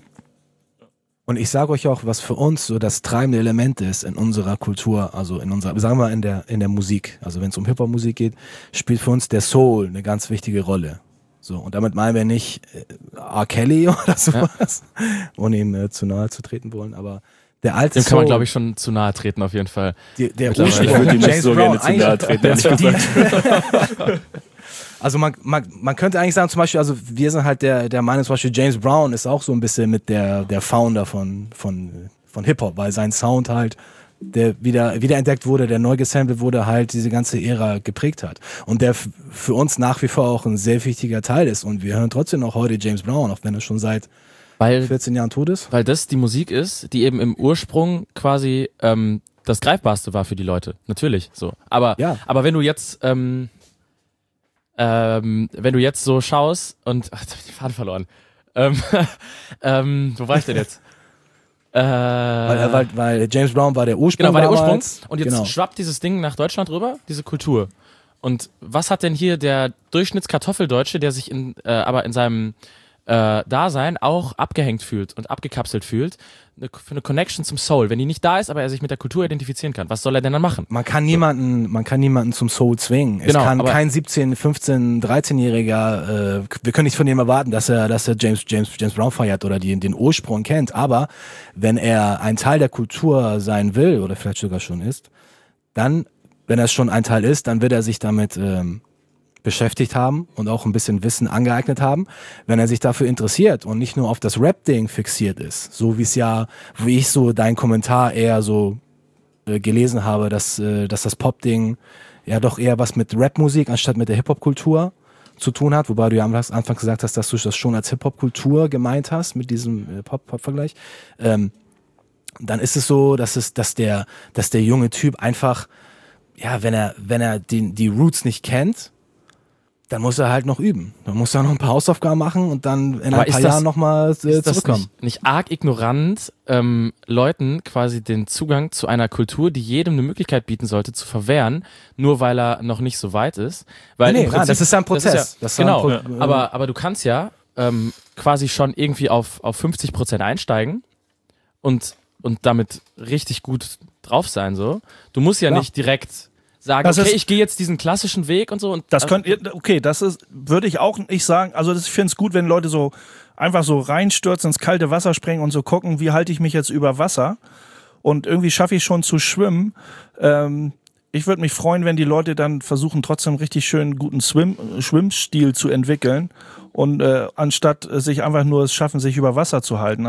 Und ich sage euch auch, was für uns so das treibende Element ist in unserer Kultur, also sagen wir in der Musik. Also wenn es um Hip-Hop-Musik geht, spielt für uns der Soul eine ganz wichtige Rolle. So, und damit meinen wir nicht R. Kelly oder sowas, ohne ihm zu nahe zu treten wollen, aber der alte Dem Soul. kann man, glaube ich, schon zu nahe treten auf jeden Fall. Der ich würde ihm nicht so gerne zu nahe treten, ehrlich gesagt. Also man könnte eigentlich sagen, zum Beispiel, also wir sind halt der Meinung, zum Beispiel James Brown ist auch so ein bisschen mit der Founder von Hip-Hop, weil sein Sound halt, der wieder entdeckt wurde, der neu gesampelt wurde, halt diese ganze Ära geprägt hat. Und der für uns nach wie vor auch ein sehr wichtiger Teil ist. Und wir hören trotzdem noch heute James Brown, auch wenn er schon seit 14 Jahren tot ist. Weil das die Musik ist, die eben im Ursprung quasi das Greifbarste war für die Leute. Natürlich so. Aber wenn du jetzt so schaust und jetzt hab ich den Faden verloren. Wo war ich denn jetzt? Weil James Brown war der Ursprung. Genau, war der Ursprung. Damals. Und jetzt schwappt dieses Ding nach Deutschland rüber, diese Kultur. Und was hat denn hier der Durchschnittskartoffeldeutsche, der sich aber in seinem Dasein auch abgehängt fühlt und abgekapselt fühlt, für eine Connection zum Soul. Wenn die nicht da ist, aber er sich mit der Kultur identifizieren kann, was soll er denn dann machen? Man kann niemanden zum Soul zwingen. Genau, es kann kein 17, 15, 13-Jähriger, wir können nicht von ihm erwarten, dass er James Brown feiert oder den Ursprung kennt, aber wenn er ein Teil der Kultur sein will oder vielleicht sogar schon ist, dann, wenn er schon ein Teil ist, dann wird er sich damit beschäftigt haben und auch ein bisschen Wissen angeeignet haben, wenn er sich dafür interessiert und nicht nur auf das Rap-Ding fixiert ist, so wie ich so deinen Kommentar eher so gelesen habe, dass das Pop-Ding ja doch eher was mit Rap-Musik anstatt mit der Hip-Hop-Kultur zu tun hat, wobei du ja am Anfang gesagt hast, dass du das schon als Hip-Hop-Kultur gemeint hast mit diesem Pop-Vergleich. dann ist es so, dass der junge Typ einfach, ja, wenn er die Roots nicht kennt, dann muss er halt noch üben. Dann muss er noch ein paar Hausaufgaben machen und dann in ein paar Jahren nochmal zurückkommen. Ist das nicht arg ignorant, Leuten quasi den Zugang zu einer Kultur, die jedem eine Möglichkeit bieten sollte, zu verwehren, nur weil er noch nicht so weit ist? Weil nee, das ist ja ein Prozess. Aber du kannst ja quasi schon irgendwie auf 50% einsteigen und damit richtig gut drauf sein. So. Du musst ja nicht direkt sagen, okay, ich gehe jetzt diesen klassischen Weg und so. Und würde ich auch nicht sagen, also ich finde es gut, wenn Leute so einfach so reinstürzen, ins kalte Wasser springen und so gucken, wie halte ich mich jetzt über Wasser und irgendwie schaffe ich schon zu schwimmen. Ich würde mich freuen, wenn die Leute dann versuchen, trotzdem richtig schön guten Schwimmstil zu entwickeln und anstatt sich einfach nur es schaffen, sich über Wasser zu halten.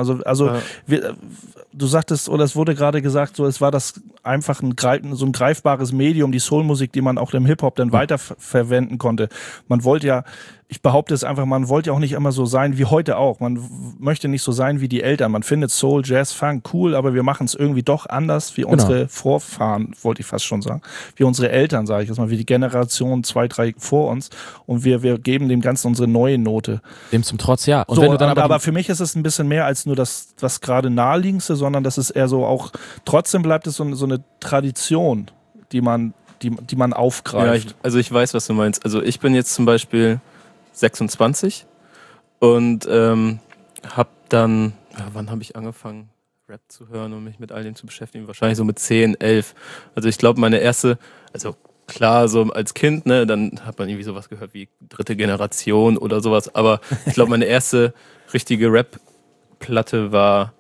Du sagtest, oder es wurde gerade gesagt, so es war das einfach so ein greifbares Medium, die Soulmusik, die man auch im Hip-Hop dann weiter verwenden konnte. Man wollte ja, ich behaupte es einfach, man wollte ja auch nicht immer so sein wie heute auch. Man möchte nicht so sein wie die Eltern. Man findet Soul, Jazz, Funk cool, aber wir machen es irgendwie doch anders wie unsere Vorfahren, wollte ich fast schon sagen. Wie unsere Eltern, sage ich jetzt mal, wie die Generation 2, 3 vor uns. Und wir geben dem Ganzen unsere neue Note. Dem zum Trotz, ja. Und so, wenn du dann aber für mich ist es ein bisschen mehr als nur das gerade naheliegendste, sondern das ist eher so auch, trotzdem bleibt es so eine Tradition, die man aufgreift. Ja, ich weiß, was du meinst. Also ich bin jetzt zum Beispiel 26 und habe dann, wann habe ich angefangen, Rap zu hören und mich mit all dem zu beschäftigen? Wahrscheinlich so mit 10, 11. Also ich glaube, meine erste, also klar, so als Kind, ne, dann hat man irgendwie sowas gehört wie dritte Generation oder sowas, aber ich glaube, meine erste richtige Rap-Platte war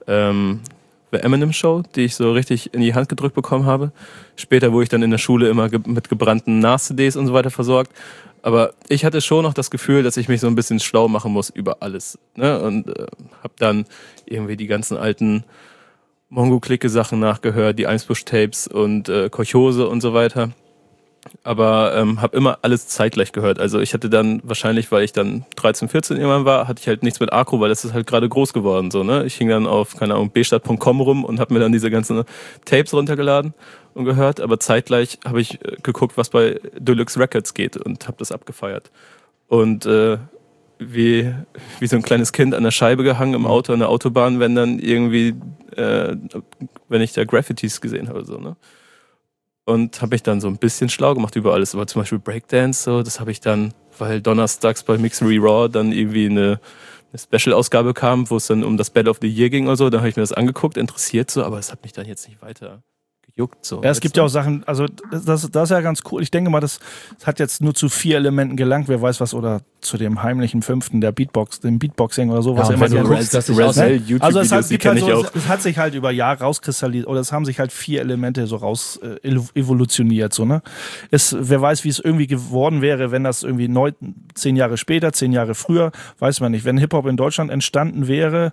The Eminem Show, die ich so richtig in die Hand gedrückt bekommen habe. Später wurde ich dann in der Schule immer mit gebrannten Nas-CDs und so weiter versorgt. Aber ich hatte schon noch das Gefühl, dass ich mich so ein bisschen schlau machen muss über alles. Ne? Und habe dann irgendwie die ganzen alten Mongo-Clique-Sachen nachgehört, die Eimsbusch-Tapes und Kolchose und so weiter. Aber habe immer alles zeitgleich gehört. Also ich hatte dann wahrscheinlich, weil ich dann 13, 14 irgendwann war, hatte ich halt nichts mit Acro, weil das ist halt gerade groß geworden. So, ne? Ich hing dann auf, keine Ahnung, bstadt.com rum und habe mir dann diese ganzen Tapes runtergeladen und gehört. Aber zeitgleich habe ich geguckt, was bei Deluxe Records geht und habe das abgefeiert. Und wie so ein kleines Kind an der Scheibe gehangen im Auto, an der Autobahn, wenn dann irgendwie, wenn ich da Graffitis gesehen habe. So, ne? Und habe mich dann so ein bisschen schlau gemacht über alles. Aber zum Beispiel Breakdance, so, das habe ich dann, weil donnerstags bei Mixery Raw dann irgendwie eine Special-Ausgabe kam, wo es dann um das Battle of the Year ging oder so, dann habe ich mir das angeguckt, interessiert so, aber es hat mich dann jetzt nicht weiter gejuckt. So. Ja, es gibt ja auch Sachen, also das ist ja ganz cool. Ich denke mal, das hat jetzt nur zu 4 Elementen gelangt, wer weiß was, oder zu dem heimlichen 5., dem Beatboxing oder sowas. Ja, wenn du guckst, dass also es hat sich halt über Jahre rauskristallisiert, oder es haben sich halt 4 Elemente so raus evolutioniert. So, ne? Wer weiß, wie es irgendwie geworden wäre, wenn das irgendwie 10 Jahre später, 10 Jahre früher, weiß man nicht. Wenn Hip-Hop in Deutschland entstanden wäre,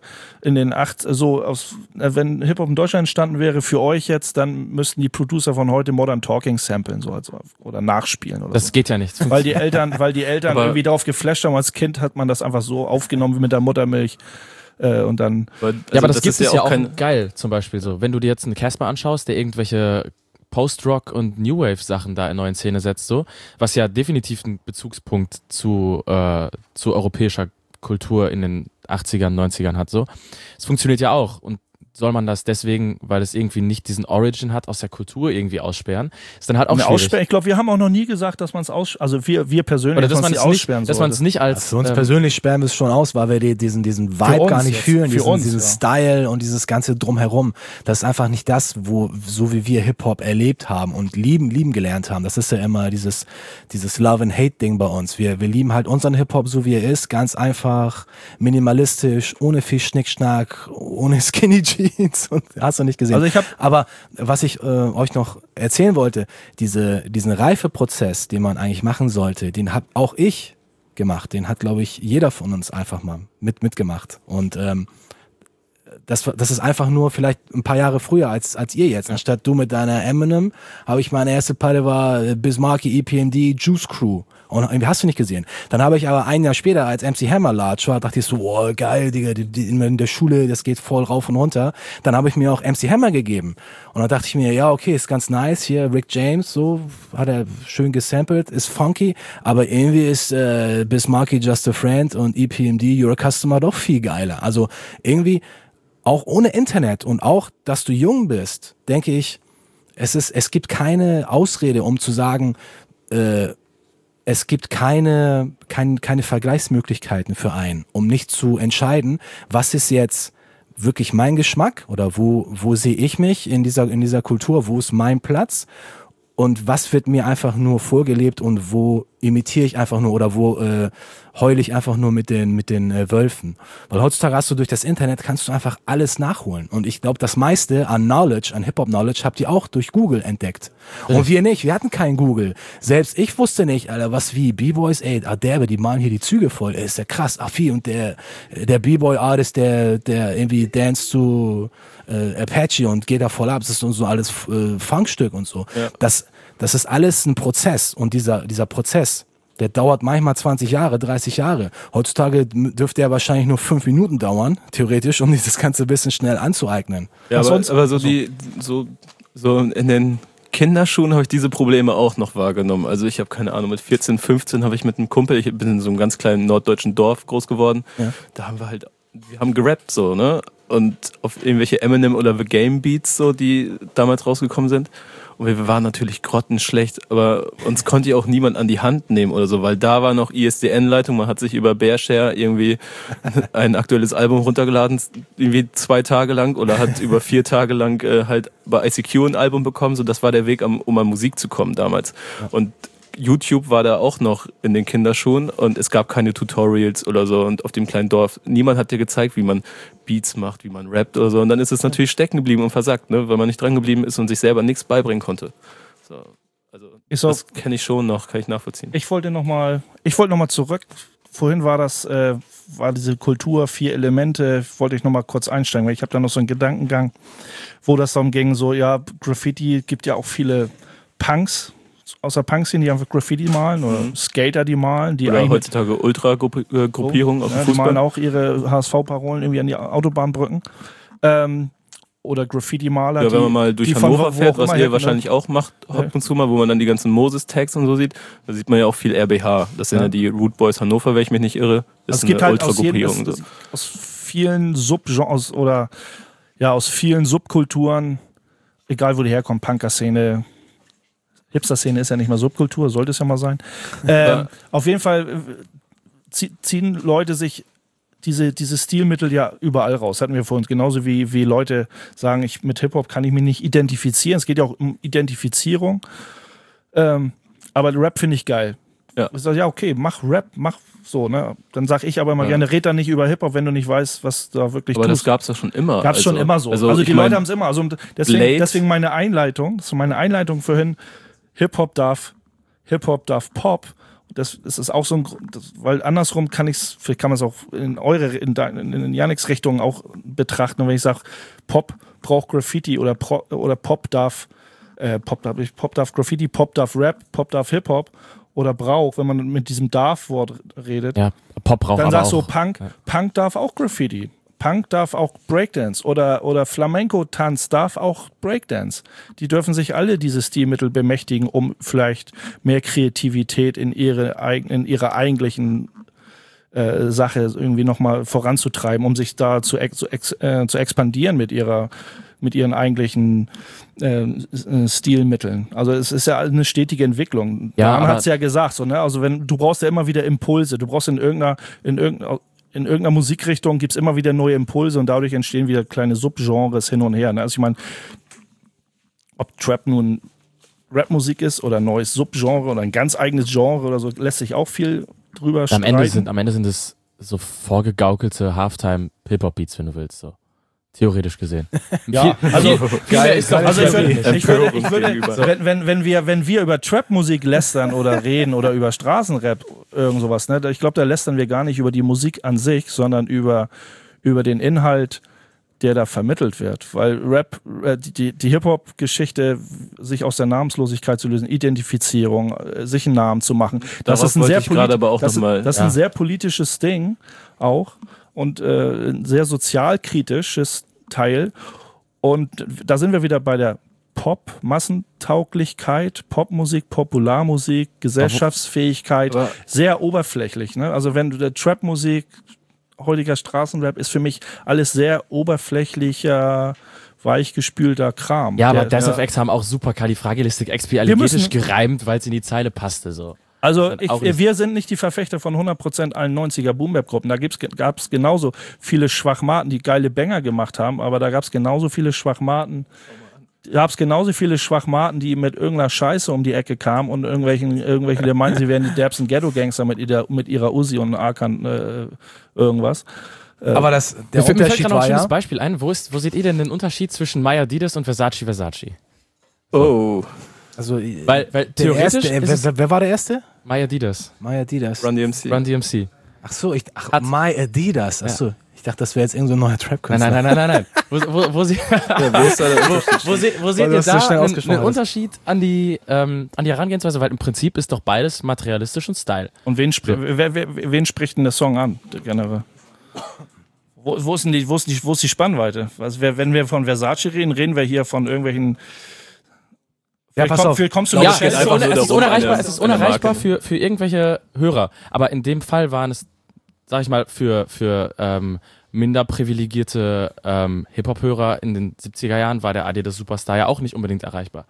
wenn Hip-Hop in Deutschland entstanden wäre für euch jetzt, dann müssten die Producer von heute Modern Talking samplen oder nachspielen. Oder das so. geht ja nicht. Weil die Eltern irgendwie darauf geflasht haben. Als Kind hat man das einfach so aufgenommen wie mit der Muttermilch. Und dann. Aber das gibt es ja auch geil, zum Beispiel so. Wenn du dir jetzt einen Casper anschaust, der irgendwelche Post-Rock und New Wave Sachen da in neuen Szene setzt, so, was ja definitiv einen Bezugspunkt zu europäischer Kultur in den 80ern, 90ern hat, so. Es funktioniert ja auch. Und soll man das deswegen, weil es irgendwie nicht diesen Origin hat, aus der Kultur irgendwie aussperren? Ist dann halt auch schwierig. Ich glaube, wir haben auch noch nie gesagt, dass man es also wir persönlich, oder dass man es aussperren soll. Dass man es nicht als... Für uns persönlich sperren wir es schon aus, weil wir diesen Vibe gar nicht fühlen, diesen Style und dieses ganze Drumherum. Das ist einfach nicht das, so wie wir Hip-Hop erlebt haben und lieben gelernt haben. Das ist ja immer dieses Love-and-Hate-Ding bei uns. Wir lieben halt unseren Hip-Hop, so wie er ist, ganz einfach, minimalistisch, ohne viel Schnickschnack, ohne Skinny Jeans. Und hast du nicht gesehen. Also aber was ich euch noch erzählen wollte, diesen Reifeprozess, den man eigentlich machen sollte, den habe auch ich gemacht. Den hat, glaube ich, jeder von uns einfach mal mitgemacht. Und das ist einfach nur vielleicht ein paar Jahre früher als ihr jetzt. Anstatt du mit deiner Eminem, habe ich meine erste Platte war Biz Markie, EPMD, Juice Crew. Und irgendwie hast du nicht gesehen. Dann habe ich aber ein Jahr später, als MC Hammer large war, dachte ich so, oh geil, Digga, in der Schule, das geht voll rauf und runter. Dann habe ich mir auch MC Hammer gegeben. Und dann dachte ich mir, ja, okay, ist ganz nice, hier Rick James, so, hat er schön gesampelt, ist funky, aber irgendwie ist Biz Markie Just a Friend und EPMD You're a Customer doch viel geiler. Also irgendwie, auch ohne Internet und auch, dass du jung bist, denke ich, es gibt keine Ausrede, um zu sagen, es gibt keine Vergleichsmöglichkeiten für einen, um nicht zu entscheiden, was ist jetzt wirklich mein Geschmack oder wo sehe ich mich in dieser Kultur, wo ist mein Platz und was wird mir einfach nur vorgelebt und wo imitiere ich einfach nur oder wo heule ich einfach nur mit den Wölfen. Weil heutzutage hast du durch das Internet, kannst du einfach alles nachholen. Und ich glaube, das meiste an Knowledge, an Hip-Hop-Knowledge, habt ihr auch durch Google entdeckt. Und wir nicht, wir hatten kein Google. Selbst ich wusste nicht, Alter, was wie B-Boys, derbe, die malen hier die Züge voll, ist ja krass. Und der B-Boy-Artist, der irgendwie dance zu Apache und geht da voll ab, das ist so alles Funkstück und so. Ja. Das ist alles ein Prozess und dieser Prozess, der dauert manchmal 20 Jahre, 30 Jahre. Heutzutage dürfte er wahrscheinlich nur 5 Minuten dauern, theoretisch, um das Ganze ein bisschen schnell anzueignen. Ja, aber so in den Kinderschuhen habe ich diese Probleme auch noch wahrgenommen. Also ich habe keine Ahnung, mit 14, 15 habe ich mit einem Kumpel, ich bin in so einem ganz kleinen norddeutschen Dorf groß geworden, da haben wir haben gerappt so, ne? Und auf irgendwelche Eminem oder The Game Beats so, die damals rausgekommen sind. Und wir waren natürlich grottenschlecht, aber uns konnte ja auch niemand an die Hand nehmen oder so, weil da war noch ISDN-Leitung, man hat sich über Bearshare irgendwie ein aktuelles Album runtergeladen, irgendwie 2 Tage lang oder hat über 4 Tage lang halt bei ICQ ein Album bekommen, so das war der Weg, um an Musik zu kommen damals. Und YouTube war da auch noch in den Kinderschuhen und es gab keine Tutorials oder so und auf dem kleinen Dorf, niemand hat dir gezeigt, wie man Beats macht, wie man rappt oder so und dann ist es natürlich stecken geblieben und versackt, ne, weil man nicht dran geblieben ist und sich selber nichts beibringen konnte. So, also das kenne ich schon noch, kann ich nachvollziehen. Ich wollte noch mal zurück. Vorhin war diese Kultur, 4 Elemente, wollte ich noch mal kurz einsteigen, weil ich habe da noch so einen Gedankengang, wo das darum ging, so, ja, Graffiti gibt ja auch viele Punks, aus der Punk-Szene, die einfach Graffiti malen oder Skater, die malen. Die oder heutzutage Ultra-Gruppierungen auf dem Fußball. Die malen auch ihre HSV-Parolen irgendwie an die Autobahnbrücken. Oder Graffiti-Maler. Ja, wenn man mal durch Hannover fährt, was ihr wahrscheinlich auch macht, ab und zu mal, wo man dann die ganzen Moses-Tags und so sieht, da sieht man ja auch viel RBH. Das sind ja die Root Boys Hannover, wenn ich mich nicht irre. Das ist eine halt Ultra-Gruppierung. Aus vielen Subgenres oder aus vielen Subkulturen, egal wo die herkommen, Punker-Szene, Hipster-Szene ist ja nicht mal Subkultur, sollte es ja mal sein. Auf jeden Fall ziehen Leute sich diese Stilmittel ja überall raus. Hatten wir vorhin. Genauso wie Leute sagen, mit Hip-Hop kann ich mich nicht identifizieren. Es geht ja auch um Identifizierung. Aber Rap finde ich geil. Ja. Ich sage, ja, okay, mach Rap, mach so, ne? Dann sage ich aber immer gerne, red da nicht über Hip-Hop, wenn du nicht weißt, was da wirklich aber tust. Das gab's ja schon immer. Gab's schon immer so. Also die Leute haben es immer. Also deswegen meine Einleitung, das ist meine Einleitung vorhin, Hip-Hop darf Pop. Das ist auch so ein, weil andersrum vielleicht kann man es auch in Yannicks Richtung auch betrachten. Und wenn ich sage, Pop braucht Graffiti oder Pop darf Graffiti, Pop darf Rap, Pop darf Hip-Hop oder braucht, wenn man mit diesem Darf-Wort redet, Pop braucht dann sagst du Punk darf auch Graffiti. Punk darf auch Breakdance oder Flamenco-Tanz darf auch Breakdance. Die dürfen sich alle diese Stilmittel bemächtigen, um vielleicht mehr Kreativität in ihrer eigentlichen Sache irgendwie nochmal voranzutreiben, um sich da zu expandieren mit ihren eigentlichen Stilmitteln. Also es ist ja eine stetige Entwicklung. Ja, Dan hat es ja gesagt, so, ne? Also du brauchst ja immer wieder Impulse. Du brauchst in irgendeiner Musikrichtung gibt es immer wieder neue Impulse und dadurch entstehen wieder kleine Subgenres hin und her. Ne? Also ich meine, ob Trap nun Rapmusik ist oder ein neues Subgenre oder ein ganz eigenes Genre oder so, lässt sich auch viel drüber streiten. Am Ende sind es so vorgegaukelte Halftime-Hip-Hop-Beats, wenn du willst. So. Theoretisch gesehen. Ja, also geil. Ich würde, wenn wir über Trap-Musik lästern oder reden oder über Straßenrap, irgend sowas, ne? Ich glaube, da lästern wir gar nicht über die Musik an sich, sondern über den Inhalt der da vermittelt wird, weil Rap, die Hip-Hop-Geschichte, sich aus der Namenslosigkeit zu lösen, Identifizierung, sich einen Namen zu machen, das ist ein sehr politisches Ding auch und ein sehr sozialkritisches Teil und da sind wir wieder bei der Massentauglichkeit, Popmusik, Popularmusik, Gesellschaftsfähigkeit, sehr oberflächlich, ne? Also wenn du der Trap-Musik, heutiger Straßenrap ist für mich alles sehr oberflächlicher, weichgespülter Kram. Ja, aber Death of X haben auch super Kalifragilistik-expialigetisch gereimt, weil es in die Zeile passte. So. Also wir sind nicht die Verfechter von 100% allen 90er Boom-Bap-Gruppen. Da gab es genauso viele Schwachmaten, die geile Banger gemacht haben, aber da gab es genauso viele Schwachmaten, die mit irgendeiner Scheiße um die Ecke kamen und irgendwelche, die meinen, sie wären die derbsten Ghetto-Gangster mit ihrer Uzi und Arkan irgendwas. Aber der Unterschied war mir fällt gerade noch ein schönes Beispiel ein. Wo seht ihr denn den Unterschied zwischen Maya Didas und Versace? Oh. Also, weil theoretisch wer war der Erste? Maya Didas. Run DMC. Ach so, My Adidas. Ach so. Ich dachte, das wäre jetzt irgendein so neuer Trap-Künstler. Nein. Wo seht ihr da einen Unterschied an die Herangehensweise? Weil im Prinzip ist doch beides materialistisch und Style. Und wen spricht denn der Song an, generell? Wo ist die Spannweite? Also, wenn wir von Versace reden wir hier von irgendwelchen... Ja, pass auf. Kommst du es ist unerreichbar für irgendwelche Hörer. Aber in dem Fall waren es, sag ich mal, für minder privilegierte Hip-Hop-Hörer in den 70er Jahren war der Adidas Superstar ja auch nicht unbedingt erreichbar.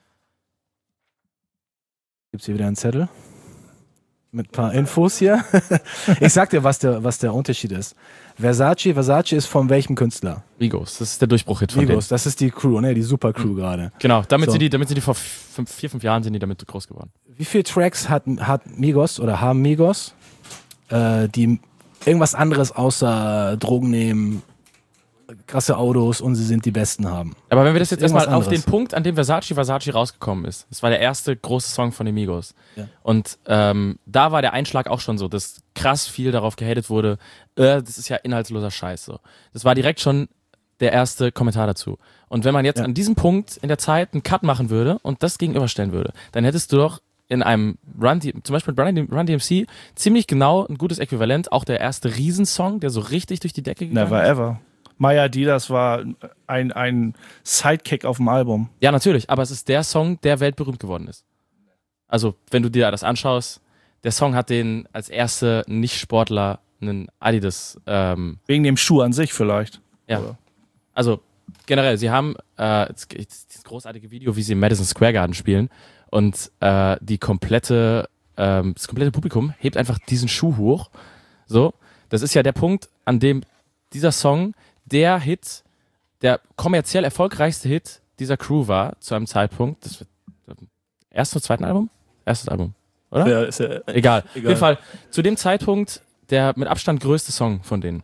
Gibt's hier wieder einen Zettel? Mit ein paar Infos hier. Ich sag dir, was der Unterschied ist. Versace ist von welchem Künstler? Migos, das ist der Durchbruch-Hit von Migos, das ist die Crew, ne? Die Super-Crew gerade. Genau, damit sind die vor 4-5 Jahren sind die damit groß geworden. Wie viele Tracks hat Migos oder haben Migos, die irgendwas anderes außer Drogen nehmen, krasse Autos und sie sind die Besten haben? Aber wenn wir das jetzt erstmal auf den Punkt, an dem Versace rausgekommen ist, das war der erste große Song von den Migos. Ja. Und da war der Einschlag auch schon so, dass krass viel darauf gehatet wurde, das ist ja inhaltsloser Scheiß. So. Das war direkt schon der erste Kommentar dazu. Und wenn man jetzt an diesem Punkt in der Zeit einen Cut machen würde und das gegenüberstellen würde, dann hättest du doch in einem zum Beispiel Run DMC ziemlich genau ein gutes Äquivalent, auch der erste Riesensong, der so richtig durch die Decke gegangen ist. Never ever. Maya Adidas war ein Sidekick auf dem Album. Ja, natürlich, aber es ist der Song, der weltberühmt geworden ist. Also, wenn du dir das anschaust, der Song hat den als erste Nicht-Sportler einen Adidas... Wegen dem Schuh an sich vielleicht. Ja. Oder? Also, generell, sie haben das großartige Video, wie sie im Madison Square Garden spielen und das komplette Publikum hebt einfach diesen Schuh hoch. So, das ist ja der Punkt, an dem dieser Song der kommerziell erfolgreichste Hit dieser Crew war zu einem Zeitpunkt. Das wird erstes oder zweiten Album? Erstes Album, oder? Ja, ist ja egal. Auf jeden Fall zu dem Zeitpunkt der mit Abstand größte Song von denen.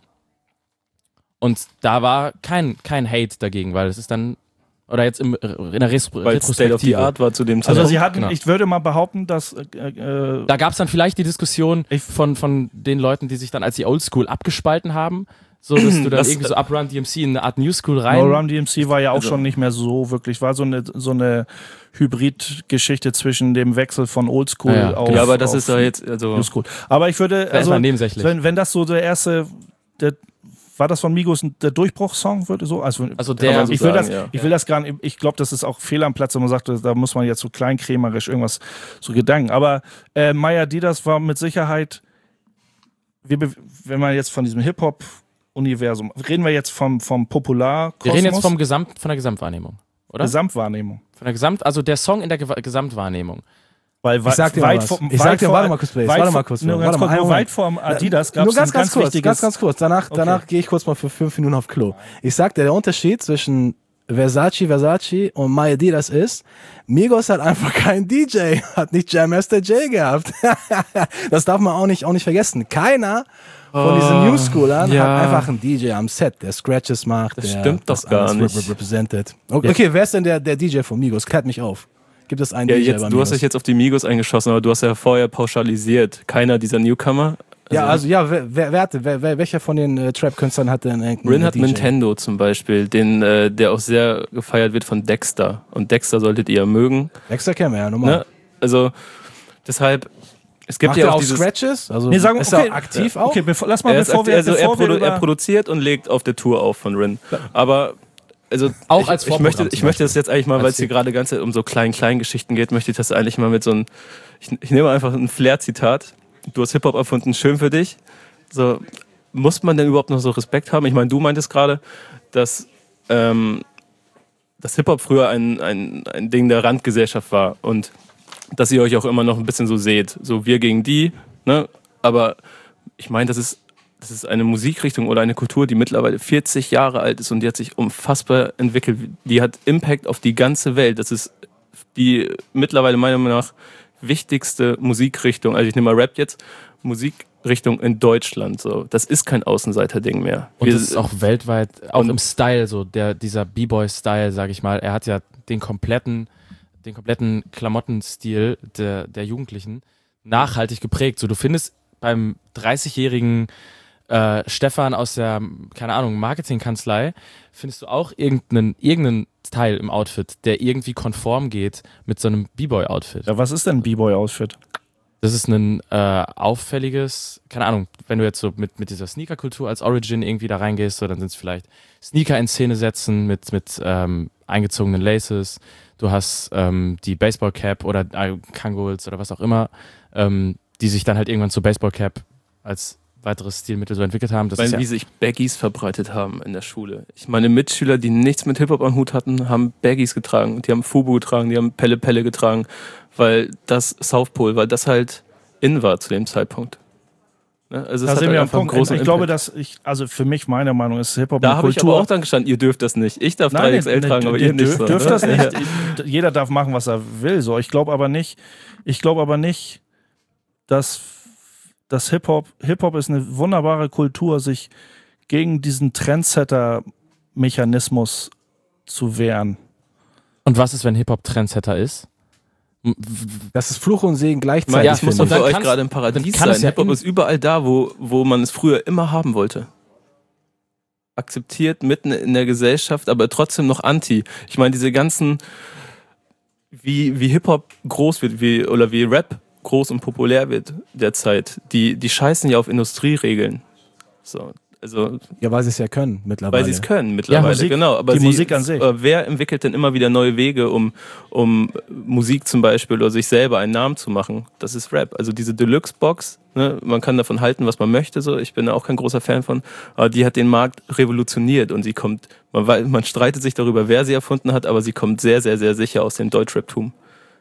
Und da war kein Hate dagegen, weil es ist dann oder jetzt in der Retrospektive. State of the Art war zu dem Zeitpunkt. Also sie hatten, ich würde mal behaupten, dass da gab es dann vielleicht die Diskussion von den Leuten, die sich dann als die Oldschool abgespalten haben. So, dass du dann irgendwie so ab Run DMC in eine Art New School rein... No, Run DMC war ja auch schon nicht mehr so wirklich, war so eine Hybrid-Geschichte zwischen dem Wechsel von Oldschool auf... Ja, aber das ist da jetzt... Also New School. Aber ich würde... Also, nebensächlich. Wenn das so der erste... war das von Migos der Durchbruchssong? Also der... Ich will das gar nicht... Ich glaube, das ist auch Fehl am Platz, wenn man sagt, da muss man jetzt so kleinkrämerisch irgendwas so Gedanken. Aber Maya Adidas war mit Sicherheit... Wenn man jetzt von diesem Hip-Hop... Universum. Reden wir jetzt vom Popularkosmos? Wir reden jetzt von der Gesamtwahrnehmung, oder? Gesamtwahrnehmung. Also der Song in der Gesamtwahrnehmung. Weil ich sag dir warte mal kurz. Weit vor Adidas gab es ein ganz wichtiges... Ganz kurz. Danach gehe ich kurz mal für 5 Minuten auf Klo. Ich sag dir, der Unterschied zwischen Versace und My Adidas ist, Migos hat einfach keinen DJ, hat nicht Jam Master Jay gehabt. Das darf man auch nicht vergessen. Keiner von diesen New Schoolern hat einfach einen DJ am Set, der Scratches macht, das stimmt doch gar nicht. Represented. Okay, wer ist denn der DJ von Migos? Klärt mich auf. Gibt es einen DJ bei Migos? Du hast dich jetzt auf die Migos eingeschossen, aber du hast ja vorher pauschalisiert. Keiner dieser Newcomer Welcher von den Trap-Künstlern hat denn Rin hat DJ? Nintendo zum Beispiel, der auch sehr gefeiert wird von Dexter. Und Dexter solltet ihr mögen. Dexter kennen wir ja normal. Ne? Also deshalb, es gibt Macht ja er auch dieses Scratches? Also nee, sagen, ist er aktiv auch? Okay, lass mal, er produziert und legt auf der Tour auf von Rin. Aber also auch als ich möchte das jetzt eigentlich mal, weil es hier gerade ganz um so kleinen Geschichten geht, möchte ich das eigentlich mal mit so einem, ich nehme einfach ein Flair-Zitat. Du hast Hip-Hop erfunden, schön für dich. So, muss man denn überhaupt noch so Respekt haben? Ich meine, du meintest gerade, dass Hip-Hop früher ein Ding der Randgesellschaft war und dass ihr euch auch immer noch ein bisschen so seht. So wir gegen die, ne? Aber ich meine, das ist eine Musikrichtung oder eine Kultur, die mittlerweile 40 Jahre alt ist und die hat sich unfassbar entwickelt. Die hat Impact auf die ganze Welt. Das ist die mittlerweile meiner Meinung nach wichtigste Musikrichtung. Also ich nehme mal Rap jetzt, Musikrichtung in Deutschland. So. Das ist kein Außenseiter-Ding mehr. Und das ist auch weltweit, auch im Style, so dieser B-Boy-Style, sag ich mal. Er hat ja den kompletten Klamottenstil der Jugendlichen nachhaltig geprägt. So, du findest beim 30-jährigen Stefan aus der, keine Ahnung, Marketingkanzlei, findest du auch irgendeinen Teil im Outfit, der irgendwie konform geht mit so einem B-Boy-Outfit. Ja, was ist denn ein B-Boy-Outfit? Das ist ein auffälliges, keine Ahnung, wenn du jetzt so mit dieser Sneaker-Kultur als Origin irgendwie da reingehst, so, dann sind es vielleicht Sneaker in Szene setzen mit eingezogenen Laces. Du hast die Baseball-Cap oder Kangols oder was auch immer, die sich dann halt irgendwann zur Baseball-Cap als weiteres Stilmittel so entwickelt haben. Wie sich Baggies verbreitet haben in der Schule. Ich meine, Mitschüler, die nichts mit Hip-Hop am Hut hatten, haben Baggies getragen. Die haben Fubu getragen, die haben Pelle Pelle getragen, weil das South Pole, weil das halt in war zu dem Zeitpunkt. Ne? Also da sind wir am Punkt. Ich glaube, also für mich, meine Meinung ist Hip-Hop eine Kultur. Da habe ich aber auch dann gestanden, ihr dürft das nicht. Ich darf 3XL tragen, aber ihr nicht. Dürft das nicht. Jeder darf machen, was er will. So. Ich glaube aber nicht, dass Hip-Hop ist eine wunderbare Kultur, sich gegen diesen Trendsetter-Mechanismus zu wehren. Und was ist, wenn Hip-Hop Trendsetter ist? Das ist Fluch und Segen gleichzeitig. Ja, das muss doch für euch gerade im Paradies sein. Hip-Hop ist überall da, wo man es früher immer haben wollte. Akzeptiert mitten in der Gesellschaft, aber trotzdem noch anti. Ich meine, diese ganzen, wie Hip-Hop groß wird, wie Rap groß und populär wird derzeit, die scheißen ja auf Industrieregeln. So, also ja, weil sie es ja können mittlerweile. Weil sie es können mittlerweile, ja, Musik, genau. Aber Musik an sich. Wer entwickelt denn immer wieder neue Wege, um Musik zum Beispiel oder sich selber einen Namen zu machen? Das ist Rap. Also diese Deluxe-Box, ne, man kann davon halten, was man möchte. So. Ich bin da auch kein großer Fan von. Aber die hat den Markt revolutioniert und sie kommt, man streitet sich darüber, wer sie erfunden hat, aber sie kommt sehr, sehr, sehr sicher aus dem Deutschrap-Tum.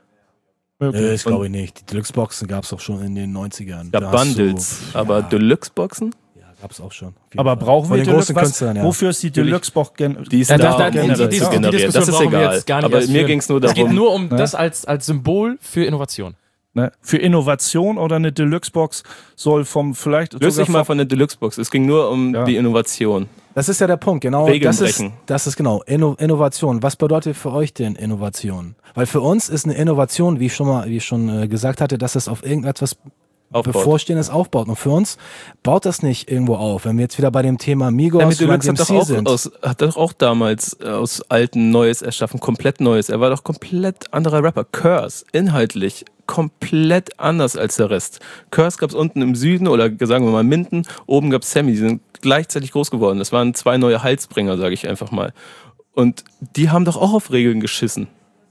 Okay. Das glaube ich nicht. Die Deluxe-Boxen gab es auch schon in den 90ern. Ja, Bundles, aber Deluxe-Boxen? Ja, gab es auch schon. Aber brauchen wir Deluxe-Boxen? Ja. Wofür ist die Deluxe-Box Die ist da, generiert. Das ist egal. Aber mir ging es nur darum. Es geht nur um das als Symbol für Innovation. Ne? Für Innovation oder eine Deluxe-Box soll vielleicht... Löst dich mal von der Deluxe-Box. Es ging nur um die Innovation. Das ist ja der Punkt, genau. Regeln das ist genau Innovation. Was bedeutet für euch denn Innovation? Weil für uns ist eine Innovation, wie ich schon gesagt hatte, dass es auf irgendetwas Bevorstehendes aufbaut. Und für uns baut das nicht irgendwo auf. Wenn wir jetzt wieder bei dem Thema Migos und DMC hat doch auch damals aus Alten Neues erschaffen, komplett Neues. Er war doch komplett anderer Rapper. Curse, inhaltlich komplett anders als der Rest. Curse gab es unten im Süden oder sagen wir mal Minden, oben gab es Sammy, die sind gleichzeitig groß geworden. Das waren 2 neue Halsbringer, sage ich einfach mal. Und die haben doch auch auf Regeln geschissen.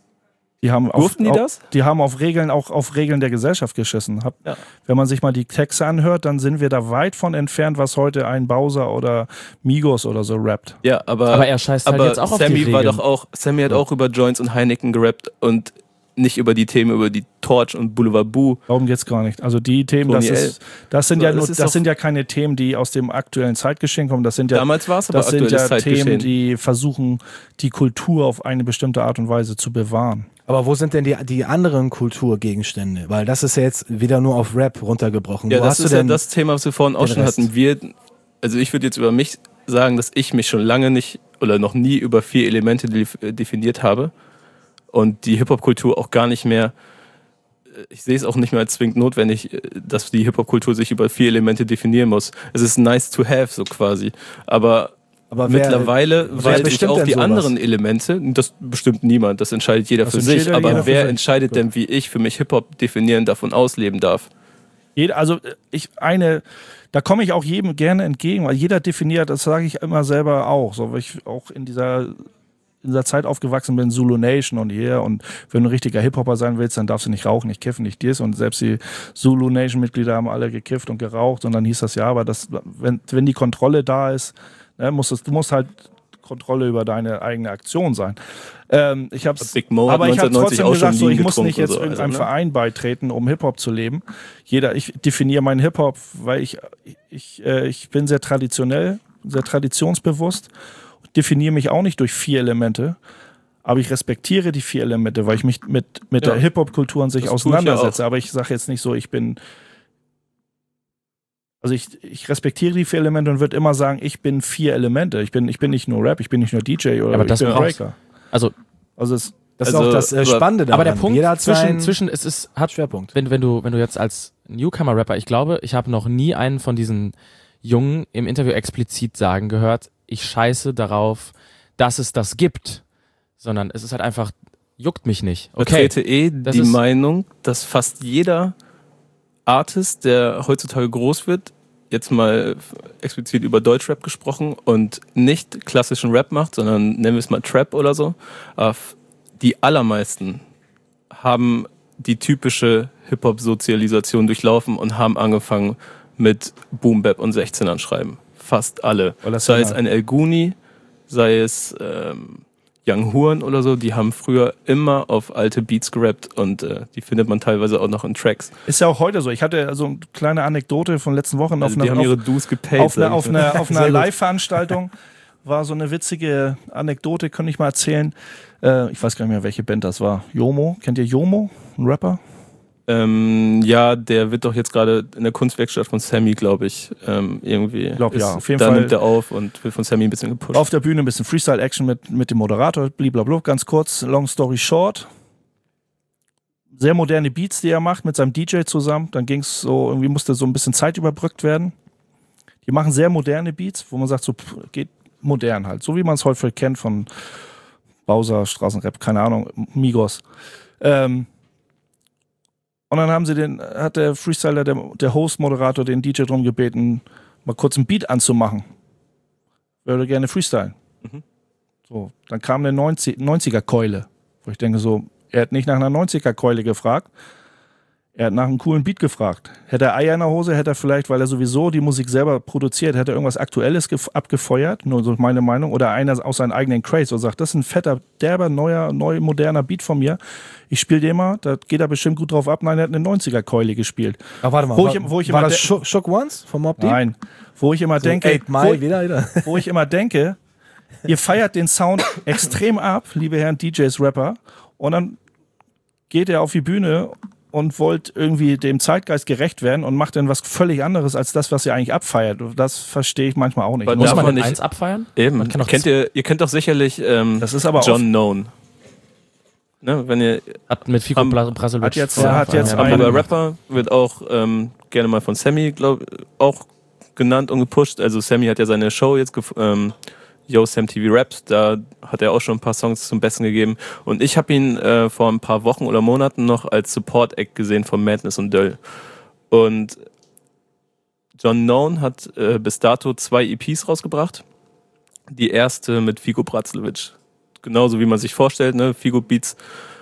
Durften die das? Die haben auf Regeln der Gesellschaft geschissen. Ja. Wenn man sich mal die Texte anhört, dann sind wir da weit von entfernt, was heute ein Bowser oder Migos oder so rappt. Ja, aber er scheißt halt jetzt auch auf die Regeln. Sammy hat auch über Joints und Heineken gerappt und nicht über die Themen, über die Torch und Boulevard Boo. Darum geht's gar nicht. Also die Themen, das sind ja keine Themen, die aus dem aktuellen Zeitgeschehen kommen. Damals war es aber aktuelles Zeitgeschehen. Themen, die versuchen, die Kultur auf eine bestimmte Art und Weise zu bewahren. Aber wo sind denn die anderen Kulturgegenstände? Weil das ist ja jetzt wieder nur auf Rap runtergebrochen. Ja, das ist ja das Thema, was wir vorhin auch schon hatten. Also ich würde jetzt über mich sagen, dass ich mich schon lange nicht oder noch nie über 4 Elemente definiert habe und die Hip-Hop-Kultur auch gar nicht mehr ich sehe es auch nicht mehr als zwingend notwendig, dass die Hip-Hop-Kultur sich über 4 Elemente definieren muss. Es ist nice to have, so quasi. Aber mittlerweile weiß ich auch die anderen Elemente, das bestimmt niemand, das entscheidet jeder für sich, aber wer entscheidet denn, wie ich für mich Hip-Hop definieren darf und ausleben darf? Da komme ich auch jedem gerne entgegen, weil jeder definiert, das sage ich immer selber auch, so, weil ich auch in dieser Zeit aufgewachsen bin, Zulu Nation und hier, und wenn du ein richtiger Hip-Hopper sein willst, dann darfst du nicht rauchen, nicht kiffen, nicht dies, und selbst die Zulu Nation-Mitglieder haben alle gekifft und geraucht, und dann hieß das ja, aber wenn die Kontrolle da ist, du musst halt Kontrolle über deine eigene Aktion sein. Ich habe trotzdem gesagt, so, ich muss nicht jetzt irgendeinem Verein beitreten, um Hip-Hop zu leben. Ich definiere meinen Hip-Hop, weil ich bin sehr traditionell, sehr traditionsbewusst, definiere mich auch nicht durch 4 Elemente, aber ich respektiere die 4 Elemente, weil ich mich mit der Hip-Hop-Kultur an sich auseinandersetze. Aber ich sage jetzt nicht so, ich respektiere die 4 Elemente und würde immer sagen, ich bin 4 Elemente. Ich bin nicht nur Rap, ich bin nicht nur DJ oder ich bin Breaker. Also das ist auch das Spannende daran. Aber der Punkt hat Schwerpunkt. Wenn du jetzt als Newcomer-Rapper, ich glaube, ich habe noch nie einen von diesen Jungen im Interview explizit sagen gehört, ich scheiße darauf, dass es das gibt, sondern es ist halt einfach, juckt mich nicht. Okay. Ich vertrete die Meinung, dass fast jeder Artist, der heutzutage groß wird, jetzt mal explizit über Deutschrap gesprochen und nicht klassischen Rap macht, sondern nennen wir es mal Trap oder so, die allermeisten haben die typische Hip-Hop-Sozialisation durchlaufen und haben angefangen mit Boom-Bap und 16ern schreiben. Fast alle. Sei es ein El Guni, sei es Young Horn oder so, die haben früher immer auf alte Beats gerappt und die findet man teilweise auch noch in Tracks. Ist ja auch heute so. Ich hatte also eine kleine Anekdote von letzten Wochen auf einer Live-Veranstaltung. War so eine witzige Anekdote, kann ich mal erzählen. Ich weiß gar nicht mehr, welche Band das war. Yomo, kennt ihr Yomo? Ein Rapper? Ja, der wird doch jetzt gerade in der Kunstwerkstatt von Sammy, glaube ich, irgendwie. Ich glaube, ja, auf jeden Fall. Da nimmt er auf und wird von Sammy ein bisschen gepusht. Auf der Bühne ein bisschen Freestyle-Action mit dem Moderator, blablabla. Ganz kurz, long story short. Sehr moderne Beats, die er macht mit seinem DJ zusammen. Dann ging es so, irgendwie musste so ein bisschen Zeit überbrückt werden. Die machen sehr moderne Beats, wo man sagt, so geht modern halt. So wie man es heute kennt von Bowser, Straßenrap, keine Ahnung, Migos. Und dann hat der Freestyler, der Host-Moderator, den DJ drum gebeten, mal kurz ein Beat anzumachen. Würde gerne freestylen. Mhm. So, dann kam eine 90er-Keule. Wo ich denke so, er hat nicht nach einer 90er-Keule gefragt, er hat nach einem coolen Beat gefragt. Hätte er Eier in der Hose, hätte er vielleicht, weil er sowieso die Musik selber produziert, hätte er irgendwas Aktuelles abgefeuert, nur so meine Meinung, oder einer aus seinen eigenen Craze und sagt, das ist ein fetter, derber, neu, moderner Beat von mir. Ich spiele den mal, da geht er bestimmt gut drauf ab. Nein, er hat eine 90er-Keule gespielt. Aber warte mal, war das Shook Ones vom Mobb Deep? Nein, wo ich immer denke, wo ich immer denke, ihr feiert den Sound extrem ab, liebe Herren DJs, Rapper, und dann geht er auf die Bühne und wollt irgendwie dem Zeitgeist gerecht werden und macht dann was völlig anderes als das, was ihr eigentlich abfeiert. Das verstehe ich manchmal auch nicht. Muss man nicht eins abfeiern? Eben. Ihr kennt doch sicherlich das ist aber John Known. Ne, wenn ihr hat mit Fico Brasilovic aber Rapper wird auch gerne mal von Sammy auch genannt und gepusht. Also Sammy hat ja seine Show jetzt Yo Sam TV Raps, da hat er auch schon ein paar Songs zum Besten gegeben. Und ich habe ihn vor ein paar Wochen oder Monaten noch als Support-Act gesehen von Madness und Döll. Und John Known hat bis dato 2 EPs rausgebracht. Die erste mit Fico Brasilovic. Genauso wie man sich vorstellt, ne? Figo Beats.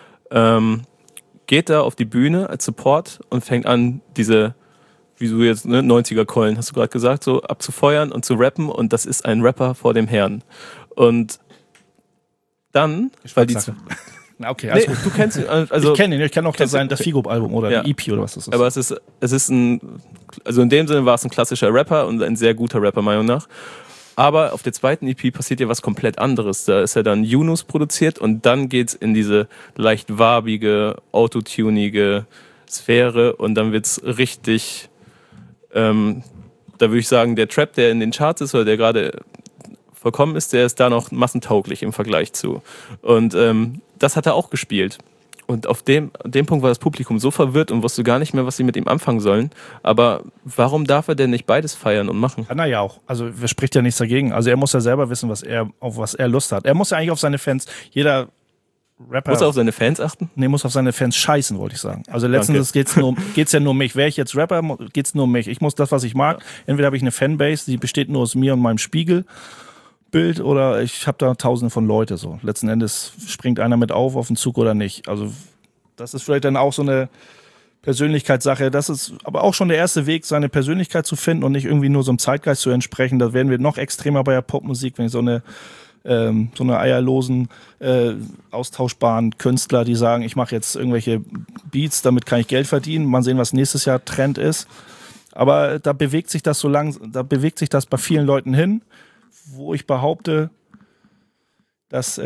Geht da auf die Bühne als Support und fängt an, diese, wie du jetzt, 90er-Keulen, hast du gerade gesagt, so abzufeuern und zu rappen, und das ist ein Rapper vor dem Herrn. Und dann, weil die okay, also du kennst ihn, also ich kenne ihn, ich kenne auch das Figo-Album oder ein EP oder was das ist. Aber es ist also in dem Sinne war es ein klassischer Rapper und ein sehr guter Rapper, meiner Meinung nach. Aber auf der zweiten EP passiert ja was komplett anderes. Da ist ja dann Yunus produziert und dann geht's in diese leicht warbige, autotunige Sphäre und dann wird's richtig, da würde ich sagen, der Trap, der in den Charts ist oder der gerade vollkommen ist, der ist da noch massentauglich im Vergleich zu. Und das hat er auch gespielt. Und auf dem Punkt war das Publikum so verwirrt und wusste gar nicht mehr, was sie mit ihm anfangen sollen. Aber warum darf er denn nicht beides feiern und machen? Kann er ja auch. Also er spricht ja nichts dagegen. Also er muss ja selber wissen, auf was er Lust hat. Er muss ja eigentlich auf seine Fans, jeder Rapper... Muss er auf seine Fans achten? Nee, muss auf seine Fans scheißen, wollte ich sagen. Also letztendlich geht's ja nur um mich. Wäre ich jetzt Rapper, geht's nur um mich. Ich muss das, was ich mag. Entweder habe ich eine Fanbase, die besteht nur aus mir und meinem Spiegelbild, oder ich habe da tausende von Leute. So. Letzten Endes springt einer mit auf den Zug oder nicht. Also das ist vielleicht dann auch so eine Persönlichkeitssache. Das ist aber auch schon der erste Weg, seine Persönlichkeit zu finden und nicht irgendwie nur so einem Zeitgeist zu entsprechen. Da werden wir noch extremer bei der Popmusik, wenn ich so eine eierlosen, austauschbaren Künstler, die sagen, ich mache jetzt irgendwelche Beats, damit kann ich Geld verdienen. Mal sehen, was nächstes Jahr Trend ist. Aber da bewegt sich das bei vielen Leuten hin, wo ich behaupte, dass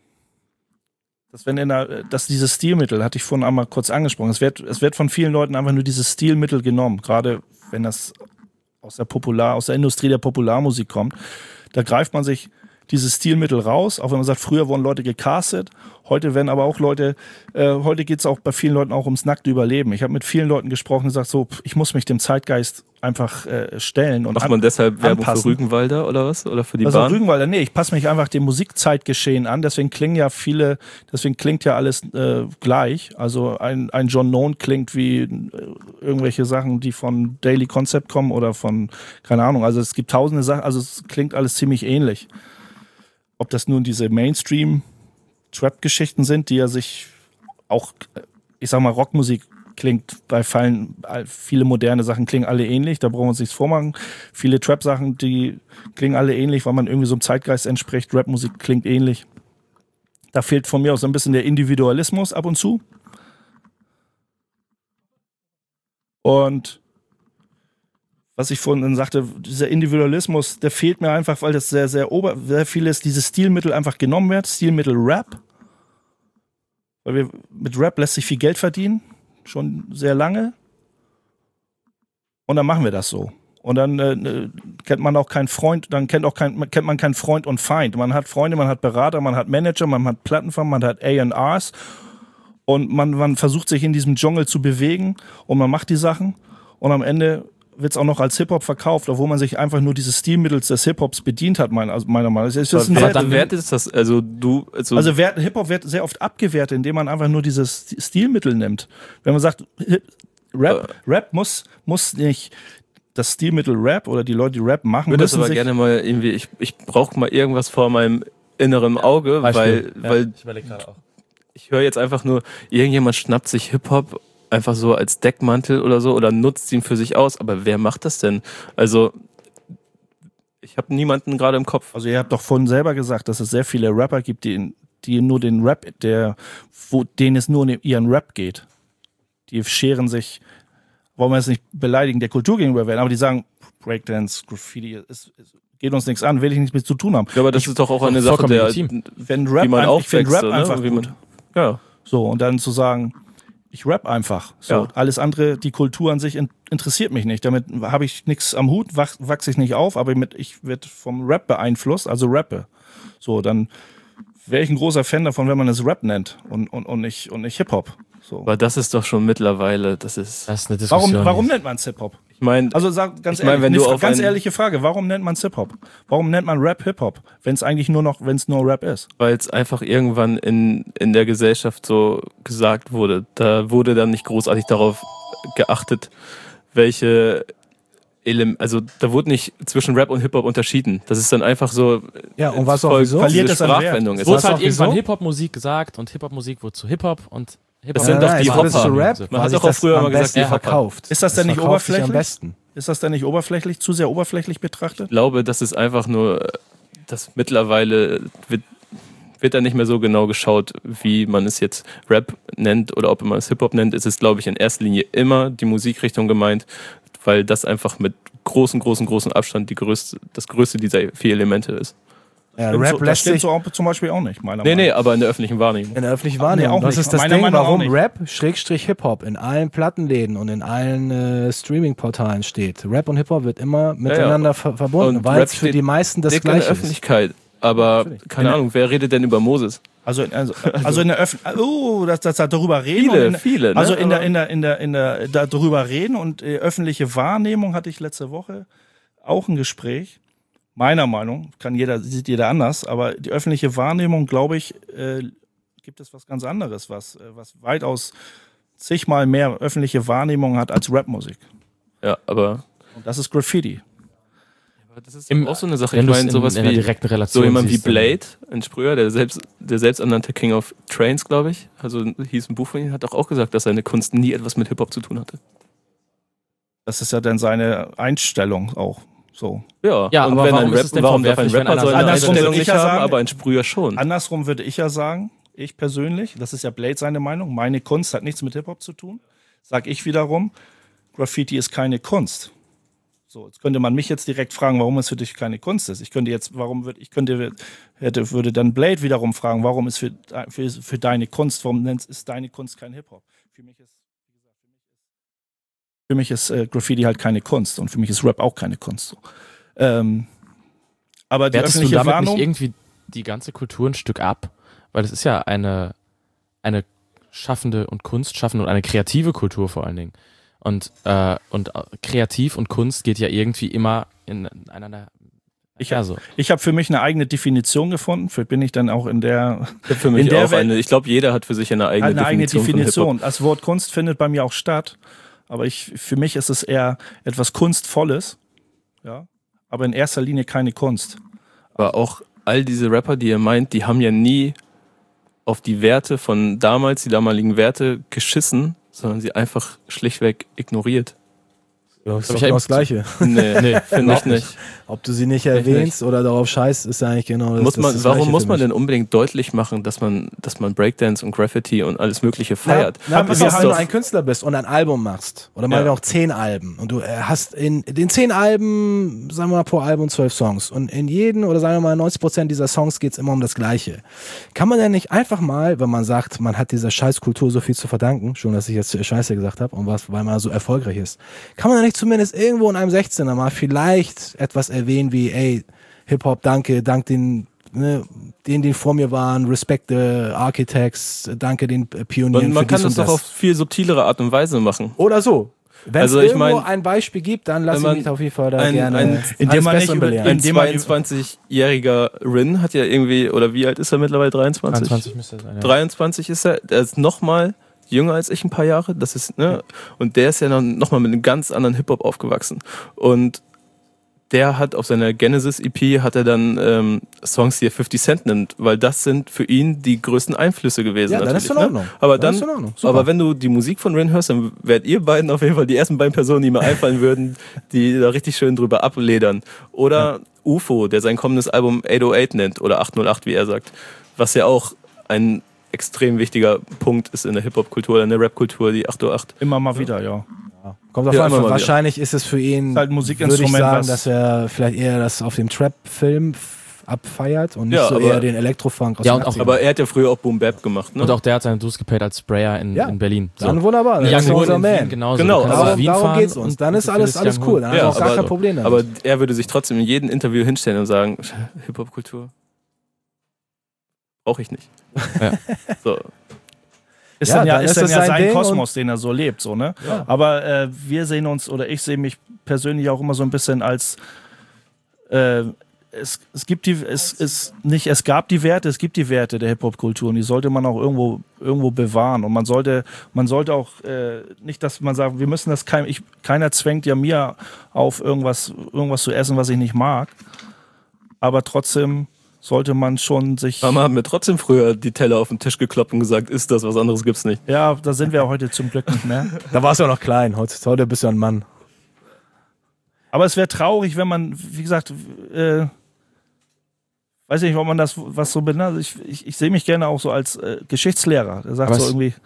dieses Stilmittel, hatte ich vorhin einmal kurz angesprochen, es wird von vielen Leuten einfach nur dieses Stilmittel genommen, gerade wenn das aus der Industrie der Popularmusik kommt. Da greift man sich dieses Stilmittel raus, auch wenn man sagt, früher wurden Leute gecastet, heute werden aber auch Leute, heute geht es auch bei vielen Leuten auch ums nackte Überleben. Ich habe mit vielen Leuten gesprochen und gesagt, so, ich muss mich dem Zeitgeist einfach stellen. Und macht man deshalb Werbung für Rügenwalder oder was? Oder für die Bahn? Rügenwalder, nee, ich passe mich einfach dem Musikzeitgeschehen an, deswegen klingt ja alles gleich. Also ein John None klingt wie irgendwelche Sachen, die von Daily Concept kommen oder von, keine Ahnung, also es gibt tausende Sachen, also es klingt alles ziemlich ähnlich. Ob das nun diese Mainstream-Trap-Geschichten sind, die ja sich auch, ich sag mal, Rockmusik klingt viele moderne Sachen klingen alle ähnlich, da brauchen wir uns nichts vormachen. Viele Trap-Sachen, die klingen alle ähnlich, weil man irgendwie so einem Zeitgeist entspricht. Rap-Musik klingt ähnlich. Da fehlt von mir auch so ein bisschen der Individualismus ab und zu. Und was ich vorhin sagte, dieser Individualismus, der fehlt mir einfach, weil das sehr vieles, dieses Stilmittel einfach genommen wird, Stilmittel Rap. Weil mit Rap lässt sich viel Geld verdienen, schon sehr lange. Und dann machen wir das so. Und dann kennt man auch keinen Freund, kennt man keinen Freund und Feind. Man hat Freunde, man hat Berater, man hat Manager, man hat Plattenfirmen, man hat A&Rs. Und man versucht sich in diesem Dschungel zu bewegen und man macht die Sachen. Und am Ende wird es auch noch als Hip-Hop verkauft, obwohl man sich einfach nur dieses Stilmittels des Hip-Hops bedient hat, meiner Meinung nach. Dann wertet es das, Hip-Hop wird sehr oft abgewertet, indem man einfach nur dieses Stilmittel nimmt. Wenn man sagt, Rap muss nicht das Stilmittel Rap oder die Leute, die Rap machen, müssen das aber gerne mal irgendwie, ich brauche mal irgendwas vor meinem inneren Auge, weil ich überlege gerade auch. Ich höre jetzt einfach nur, irgendjemand schnappt sich Hip-Hop einfach so als Deckmantel oder so oder nutzt ihn für sich aus. Aber wer macht das denn? Also, ich habe niemanden gerade im Kopf. Also ihr habt doch vorhin selber gesagt, dass es sehr viele Rapper gibt, die nur den Rap, denen es nur um ihren Rap geht. Die scheren sich, wollen wir jetzt nicht beleidigen, der Kultur gegenüber werden, aber die sagen, Breakdance, Graffiti, geht uns nichts an, will ich nichts mit zu tun haben. Ja, aber das ist doch auch eine Sache, wie man aufwächst, ich finde Rap einfach gut. Ja. So, und dann zu sagen, ich rap einfach. So, ja. Alles andere, die Kultur an sich interessiert mich nicht. Damit habe ich nichts am Hut, wachse ich nicht auf, aber ich werde vom Rap beeinflusst, also rappe. So, dann wäre ich ein großer Fan davon, wenn man es Rap nennt und nicht Hip-Hop. So. Aber das ist doch schon mittlerweile, das ist eine Diskussion. Warum nennt man es Hip-Hop? Ich meine, also sag ganz ehrlich, ganz ehrliche Frage, warum nennt man es Hip-Hop? Warum nennt man Rap Hip-Hop, wenn es eigentlich nur Rap ist? Weil es einfach irgendwann in der Gesellschaft so gesagt wurde. Da wurde dann nicht großartig darauf geachtet, welche also da wurde nicht zwischen Rap und Hip-Hop unterschieden. Das ist dann einfach so. Ja, und was auch so verliert das Sprachwendung. Es wurde halt irgendwann Hip-Hop-Musik gesagt und Hip-Hop-Musik wurde zu Hip-Hop und Hip-Hop. Das sind doch die Hopper. Rap, man hat doch auch früher mal gesagt, die verkauft. Ist das denn nicht oberflächlich? Am besten. Ist das denn nicht oberflächlich, zu sehr oberflächlich betrachtet? Ich glaube, das ist einfach nur, dass mittlerweile wird da nicht mehr so genau geschaut, wie man es jetzt Rap nennt oder ob man es Hip-Hop nennt. Es ist, glaube ich, in erster Linie immer die Musikrichtung gemeint, weil das einfach mit großen Abstand das größte dieser 4 Elemente ist. Ja, Rap lässt sich zum Beispiel auch nicht, meiner Meinung nach. Nee, aber in der öffentlichen Wahrnehmung. In der öffentlichen Wahrnehmung. Das ist das Ding, warum Rap-Hip-Hop in allen Plattenläden und in allen Streaming-Portalen steht. Rap und Hip-Hop wird immer miteinander verbunden, weil es für die meisten das Gleiche ist. Öffentlichkeit. aber keine Ahnung, wer redet denn über Moses? Also in der Öffentlichkeit, darüber reden. Viele, ne? Also darüber reden und öffentliche Wahrnehmung hatte ich letzte Woche auch ein Gespräch. Meiner Meinung, sieht jeder anders, aber die öffentliche Wahrnehmung, glaube ich, gibt es was ganz anderes, was weitaus zigmal mehr öffentliche Wahrnehmung hat als Rapmusik. Ja, aber... Und das ist Graffiti. Das ist auch so eine Sache. Ich meine, sowas wie so jemand wie Blade, ein Sprüher, der selbsternannte King of Trains, glaube ich, also hieß ein Buch von ihm, hat auch gesagt, dass seine Kunst nie etwas mit Hip-Hop zu tun hatte. Das ist ja dann seine Einstellung auch so. Ja, und aber wenn warum darf ein Rapper soll eine Einstellung nicht haben, aber ein Sprüher schon. Andersrum würde ich ja sagen, ich persönlich, das ist ja Blade seine Meinung, meine Kunst hat nichts mit Hip-Hop zu tun, sag ich wiederum, Graffiti ist keine Kunst. So, jetzt könnte man mich jetzt direkt fragen, warum es für dich keine Kunst ist. Würde dann Blade wiederum fragen, warum ist für deine Kunst, warum ist deine Kunst kein Hip-Hop? Für mich ist Graffiti halt keine Kunst und für mich ist Rap auch keine Kunst. So. Aber die Wertest öffentliche du damit Warnung... nicht irgendwie die ganze Kultur ein Stück ab? Weil es ist ja eine schaffende und kunstschaffende und eine kreative Kultur vor allen Dingen. Und kreativ und Kunst geht ja irgendwie immer ineinander. Ich habe für mich eine eigene Definition gefunden. Bin ich dann auch in der. Für mich auch eine. Ich glaube, jeder hat für sich eine eigene Definition. Das Wort Kunst findet bei mir auch statt. Aber für mich ist es eher etwas Kunstvolles. Ja. Aber in erster Linie keine Kunst. Aber auch all diese Rapper, die ihr meint, die haben ja nie auf die Werte von damals, die damaligen Werte geschissen, sondern sie einfach schlichtweg ignoriert. Ja, das ist doch genau das Gleiche. Nee, finde ich nicht. Ob du sie nicht erwähnst oder darauf scheißt, ist eigentlich genau das. Warum muss man denn unbedingt deutlich machen, dass man Breakdance und Graffiti und alles Mögliche feiert? Wenn du ein Künstler bist und ein Album machst, oder mal noch 10 Alben, und du hast in den 10 Alben, sagen wir mal pro Album 12 Songs, und in jedem, oder sagen wir mal 90% dieser Songs geht es immer um das Gleiche. Kann man denn nicht einfach mal, wenn man sagt, man hat dieser Scheißkultur so viel zu verdanken, schon dass ich jetzt Scheiße gesagt habe, und weil man so erfolgreich ist, kann man ja nicht zumindest irgendwo in einem 16er mal vielleicht etwas erwähnen wie, ey, Hip-Hop, dank den vor mir waren, Respect the Architects, danke den Pionieren. Man kann das doch auf viel subtilere Art und Weise machen. Oder so. Wenn es irgendwo ein Beispiel gibt, dann lass ich mich auf jeden Fall da gerne indem man nicht ein 22-jähriger Rin hat ja irgendwie, oder wie alt ist er mittlerweile? 23? 23 müsste er sein, ja. 23 ist er ist nochmal jünger als ich ein paar Jahre, das ist, ne? Und der ist ja noch mal mit einem ganz anderen Hip-Hop aufgewachsen. Und der hat auf seiner Genesis-EP hat er dann Songs, die er 50 Cent nimmt, weil das sind für ihn die größten Einflüsse gewesen. Ja, dann ist in Ordnung. Ne? Aber wenn du die Musik von Rin hörst, dann werdet ihr beiden auf jeden Fall die ersten beiden Personen, die mir einfallen würden, die da richtig schön drüber abledern. Oder UFO, der sein kommendes Album 808 nennt, oder 808, wie er sagt, was ja auch ein extrem wichtiger Punkt ist in der Hip-Hop-Kultur, in der Rap-Kultur, die 808. Immer mal wieder, ja. Kommt auf an, wahrscheinlich ist es für ihn, halt ein Musikinstrument, würde ich sagen, dass er vielleicht eher das auf dem Trap-Film abfeiert und nicht so eher den Elektrofunk aus den 80ern. Aber er hat ja früher auch Boom Bap gemacht. Ne? Und auch der hat seinen Dues gepaid als Sprayer in Berlin. So. Dann wunderbar. Das ist unser Man. Genau. Darum geht's uns. Dann ist alles cool. Dann haben wir auch gar kein Problem damit. Aber er würde sich trotzdem in jedem Interview hinstellen und sagen, Hip-Hop-Kultur brauche ich nicht. Ja. So. Ist dann ja sein Kosmos, den er so lebt, so, ne? Ja. Aber wir sehen uns, oder ich sehe mich persönlich auch immer so ein bisschen als es gab die Werte, es gibt die Werte der Hip-Hop-Kultur und die sollte man auch irgendwo bewahren. Und man sollte auch nicht, dass man sagt, wir müssen das keiner zwängt ja mir auf irgendwas zu essen, was ich nicht mag. Aber trotzdem sollte man schon sich... Mama hat mir trotzdem früher die Teller auf den Tisch gekloppt und gesagt, ist das, was anderes gibt's nicht. Ja, da sind wir heute zum Glück nicht mehr. Da warst du ja noch klein, heute bist du ein Mann. Aber es wäre traurig, wenn man, wie gesagt, weiß nicht, ob man das was so benannt. Ich sehe mich gerne auch so als Geschichtslehrer. Der sagt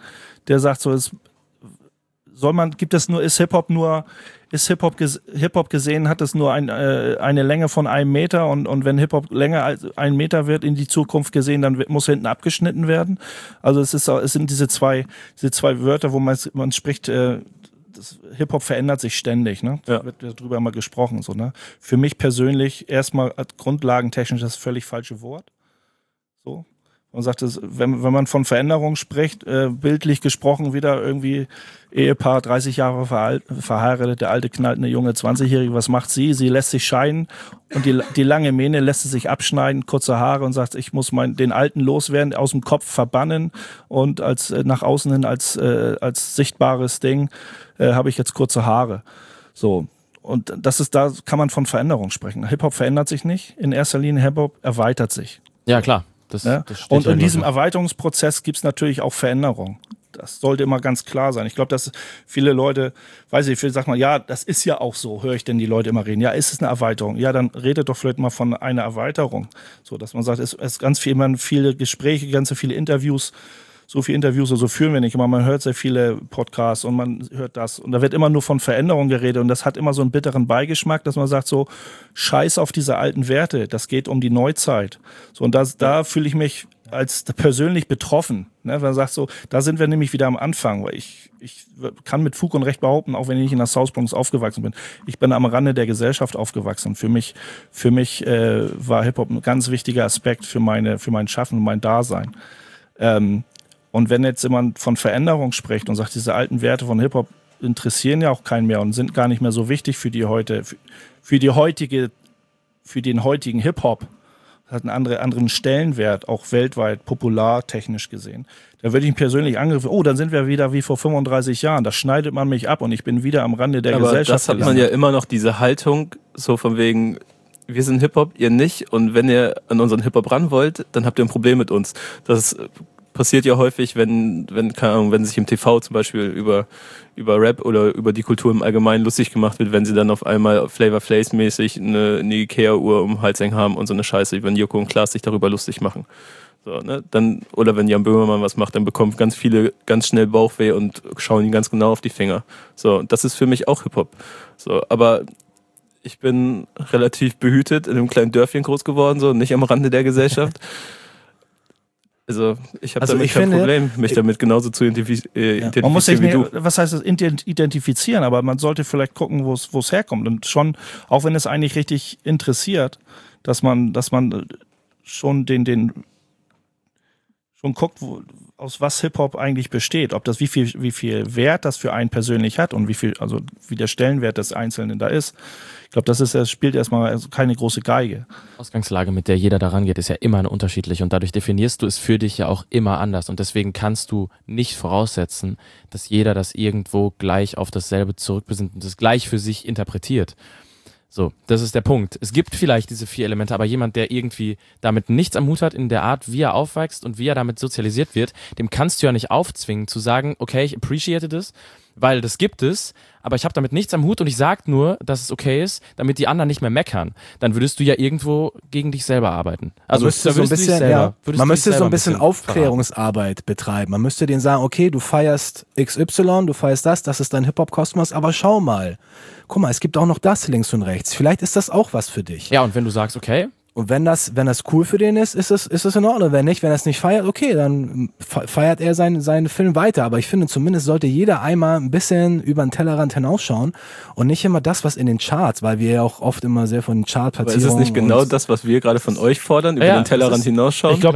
ist Hip-Hop gesehen, hat es nur eine Länge von 1 Meter und wenn Hip-Hop länger als 1 Meter wird in die Zukunft gesehen, dann muss hinten abgeschnitten werden. Also es sind diese zwei Wörter, wo man spricht, Hip-Hop verändert sich ständig, ne? Da wird darüber immer gesprochen, so, ne? Für mich persönlich erstmal grundlagentechnisch das völlig falsche Wort. So. Man sagt, wenn man von Veränderung spricht, bildlich gesprochen wieder irgendwie Ehepaar, 30 Jahre verheiratet, der Alte knallt eine junge 20-Jährige, was macht sie? Sie lässt sich scheiden und die lange Mähne lässt sie sich abschneiden, kurze Haare und sagt, ich muss den Alten loswerden, aus dem Kopf verbannen und nach außen hin als sichtbares Ding habe ich jetzt kurze Haare. So. Und da kann man von Veränderung sprechen. Hip-Hop verändert sich nicht, in erster Linie Hip-Hop erweitert sich. Ja, klar. Und in diesem Erweiterungsprozess gibt es natürlich auch Veränderungen. Das sollte immer ganz klar sein. Ich glaube, dass viele Leute, viele sagen mal, ja, das ist ja auch so, höre ich denn die Leute immer reden. Ja, ist es eine Erweiterung? Ja, dann redet doch vielleicht mal von einer Erweiterung. So, dass man sagt, es ist ganz viel, viele Gespräche, ganz viele Interviews, so viele Interviews, also führen wir nicht immer. Man hört sehr viele Podcasts und man hört das. Und da wird immer nur von Veränderung geredet. Und das hat immer so einen bitteren Beigeschmack, dass man sagt so, scheiß auf diese alten Werte. Das geht um die Neuzeit. So, und da fühle ich mich als persönlich betroffen. Ne? Wenn man sagt so, da sind wir nämlich wieder am Anfang. Weil ich kann mit Fug und Recht behaupten, auch wenn ich nicht in der South Bronx aufgewachsen bin, ich bin am Rande der Gesellschaft aufgewachsen. Für mich war Hip-Hop ein ganz wichtiger Aspekt für mein Schaffen und mein Dasein. Und wenn jetzt jemand von Veränderung spricht und sagt, diese alten Werte von Hip-Hop interessieren ja auch keinen mehr und sind gar nicht mehr so wichtig für den heutigen Hip-Hop, hat einen anderen Stellenwert, auch weltweit, populartechnisch gesehen. Da würde ich persönlich angegriffen, dann sind wir wieder wie vor 35 Jahren, da schneidet man mich ab und ich bin wieder am Rande der Gesellschaft. Aber das hat man ja immer noch, diese Haltung, so von wegen, wir sind Hip-Hop, ihr nicht, und wenn ihr an unseren Hip-Hop ran wollt, dann habt ihr ein Problem mit uns. Das passiert ja häufig, wenn sich im TV zum Beispiel über Rap oder über die Kultur im Allgemeinen lustig gemacht wird, wenn sie dann auf einmal Flavor Flays mäßig eine Ikea-Uhr um den Hals hängen haben und so eine Scheiße, wenn Joko und Klaas sich darüber lustig machen. So, ne? Oder wenn Jan Böhmermann was macht, dann bekommen ganz viele ganz schnell Bauchweh und schauen ihn ganz genau auf die Finger. So, das ist für mich auch Hip-Hop. So, aber ich bin relativ behütet in einem kleinen Dörfchen groß geworden, so nicht am Rande der Gesellschaft. Also ich habe damit kein Problem, mich damit genauso zu identifizieren man muss sich wie du. Was heißt das, identifizieren, aber man sollte vielleicht gucken, wo es herkommt. Und schon, auch wenn es eigentlich richtig interessiert, dass man schon schon guckt, aus was Hip-Hop eigentlich besteht, ob das wie viel Wert das für einen persönlich hat und wie der Stellenwert des Einzelnen da ist. Ich glaube, das spielt erstmal keine große Geige. Die Ausgangslage, mit der jeder da rangeht, ist ja immer eine unterschiedliche und dadurch definierst du es für dich ja auch immer anders und deswegen kannst du nicht voraussetzen, dass jeder das irgendwo gleich auf dasselbe zurückbesinnt und das gleich für sich interpretiert. So, das ist der Punkt. Es gibt vielleicht diese 4 Elemente, aber jemand, der irgendwie damit nichts am Hut hat in der Art, wie er aufwächst und wie er damit sozialisiert wird, dem kannst du ja nicht aufzwingen zu sagen, okay, ich appreciate das, weil das gibt es, aber ich habe damit nichts am Hut und ich sage nur, dass es okay ist, damit die anderen nicht mehr meckern. Dann würdest du ja irgendwo gegen dich selber arbeiten. Also man müsste so ein bisschen Aufklärungsarbeit betreiben. Man müsste denen sagen, okay, du feierst XY, du feierst das ist dein Hip-Hop-Kosmos, aber schau mal. Guck mal, es gibt auch noch das links und rechts. Vielleicht ist das auch was für dich. Ja, und wenn du sagst, okay. Und wenn das cool für den ist es in Ordnung. Wenn nicht, wenn er es nicht feiert, okay, dann feiert er seinen Film weiter. Aber ich finde, zumindest sollte jeder einmal ein bisschen über den Tellerrand hinausschauen und nicht immer das, was in den Charts, weil wir ja auch oft immer sehr von den Chartplatzierungen... Aber ist es nicht genau das, was wir gerade von euch fordern, über den Tellerrand hinausschauen? Ich glaube,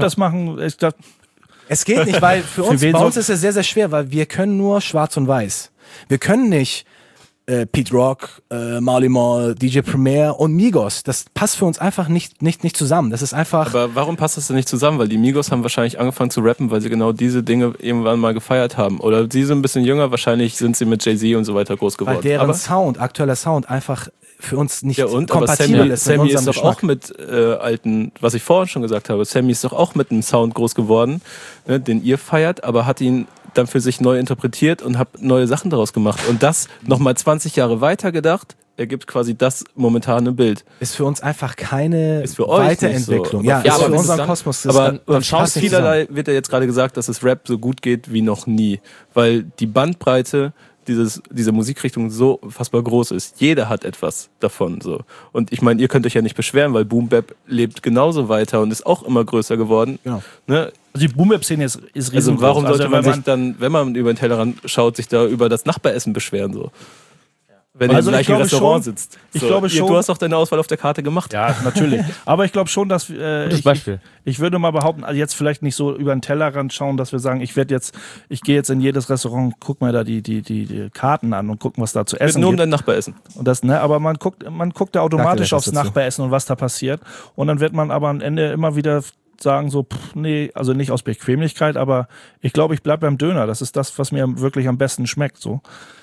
es geht nicht, weil bei uns ist es sehr, sehr schwer, weil wir können nur schwarz und weiß. Wir können nicht Pete Rock, Marley Marl, DJ Premier und Migos. Das passt für uns einfach nicht zusammen. Das ist einfach... Aber warum passt das denn nicht zusammen? Weil die Migos haben wahrscheinlich angefangen zu rappen, weil sie genau diese Dinge irgendwann mal gefeiert haben. Oder sie sind ein bisschen jünger, wahrscheinlich sind sie mit Jay-Z und so weiter groß geworden. Weil deren aktueller Sound einfach für uns nicht kompatibel ist. Sammy ist doch auch mit alten, was ich vorhin schon gesagt habe, Sammy ist doch auch mit einem Sound groß geworden, ne, den ihr feiert, aber hat ihn dann für sich neu interpretiert und habe neue Sachen daraus gemacht. Und das nochmal 20 Jahre weiter gedacht, ergibt quasi das momentane Bild. Ist für uns einfach keine Weiterentwicklung. So. Ja, aber für unseren Kosmos. Aber dann schaust vielerlei, wird ja jetzt gerade gesagt, dass es Rap so gut geht wie noch nie. Weil die Bandbreite diese Musikrichtung so unfassbar groß ist. Jeder hat etwas davon. So. Und ich meine, ihr könnt euch ja nicht beschweren, weil Boom Bap lebt genauso weiter und ist auch immer größer geworden. Genau. Ne? Also die Boom Bap-Szene ist riesengroß. Also warum sollte man sich dann, wenn man über den Tellerrand schaut, sich da über das Nachbaressen beschweren? So? Wenn ihr im gleichen Restaurant sitzt. Ich glaube schon. Du hast auch deine Auswahl auf der Karte gemacht. Ja, natürlich. Aber ich glaube schon, dass Beispiel. Ich würde mal behaupten, also jetzt vielleicht nicht so über den Tellerrand schauen, dass wir sagen, ich gehe jetzt in jedes Restaurant, guck mal da die Karten an und gucken, was da zu essen gibt. Nur um dein Nachbaressen. Und das, ne, aber man guckt da automatisch aufs Nachbaressen und was da passiert. Und dann wird man aber am Ende immer wieder sagen so, nee, also nicht aus Bequemlichkeit, aber ich glaube, ich bleibe beim Döner. Das ist das, was mir wirklich am besten schmeckt. So.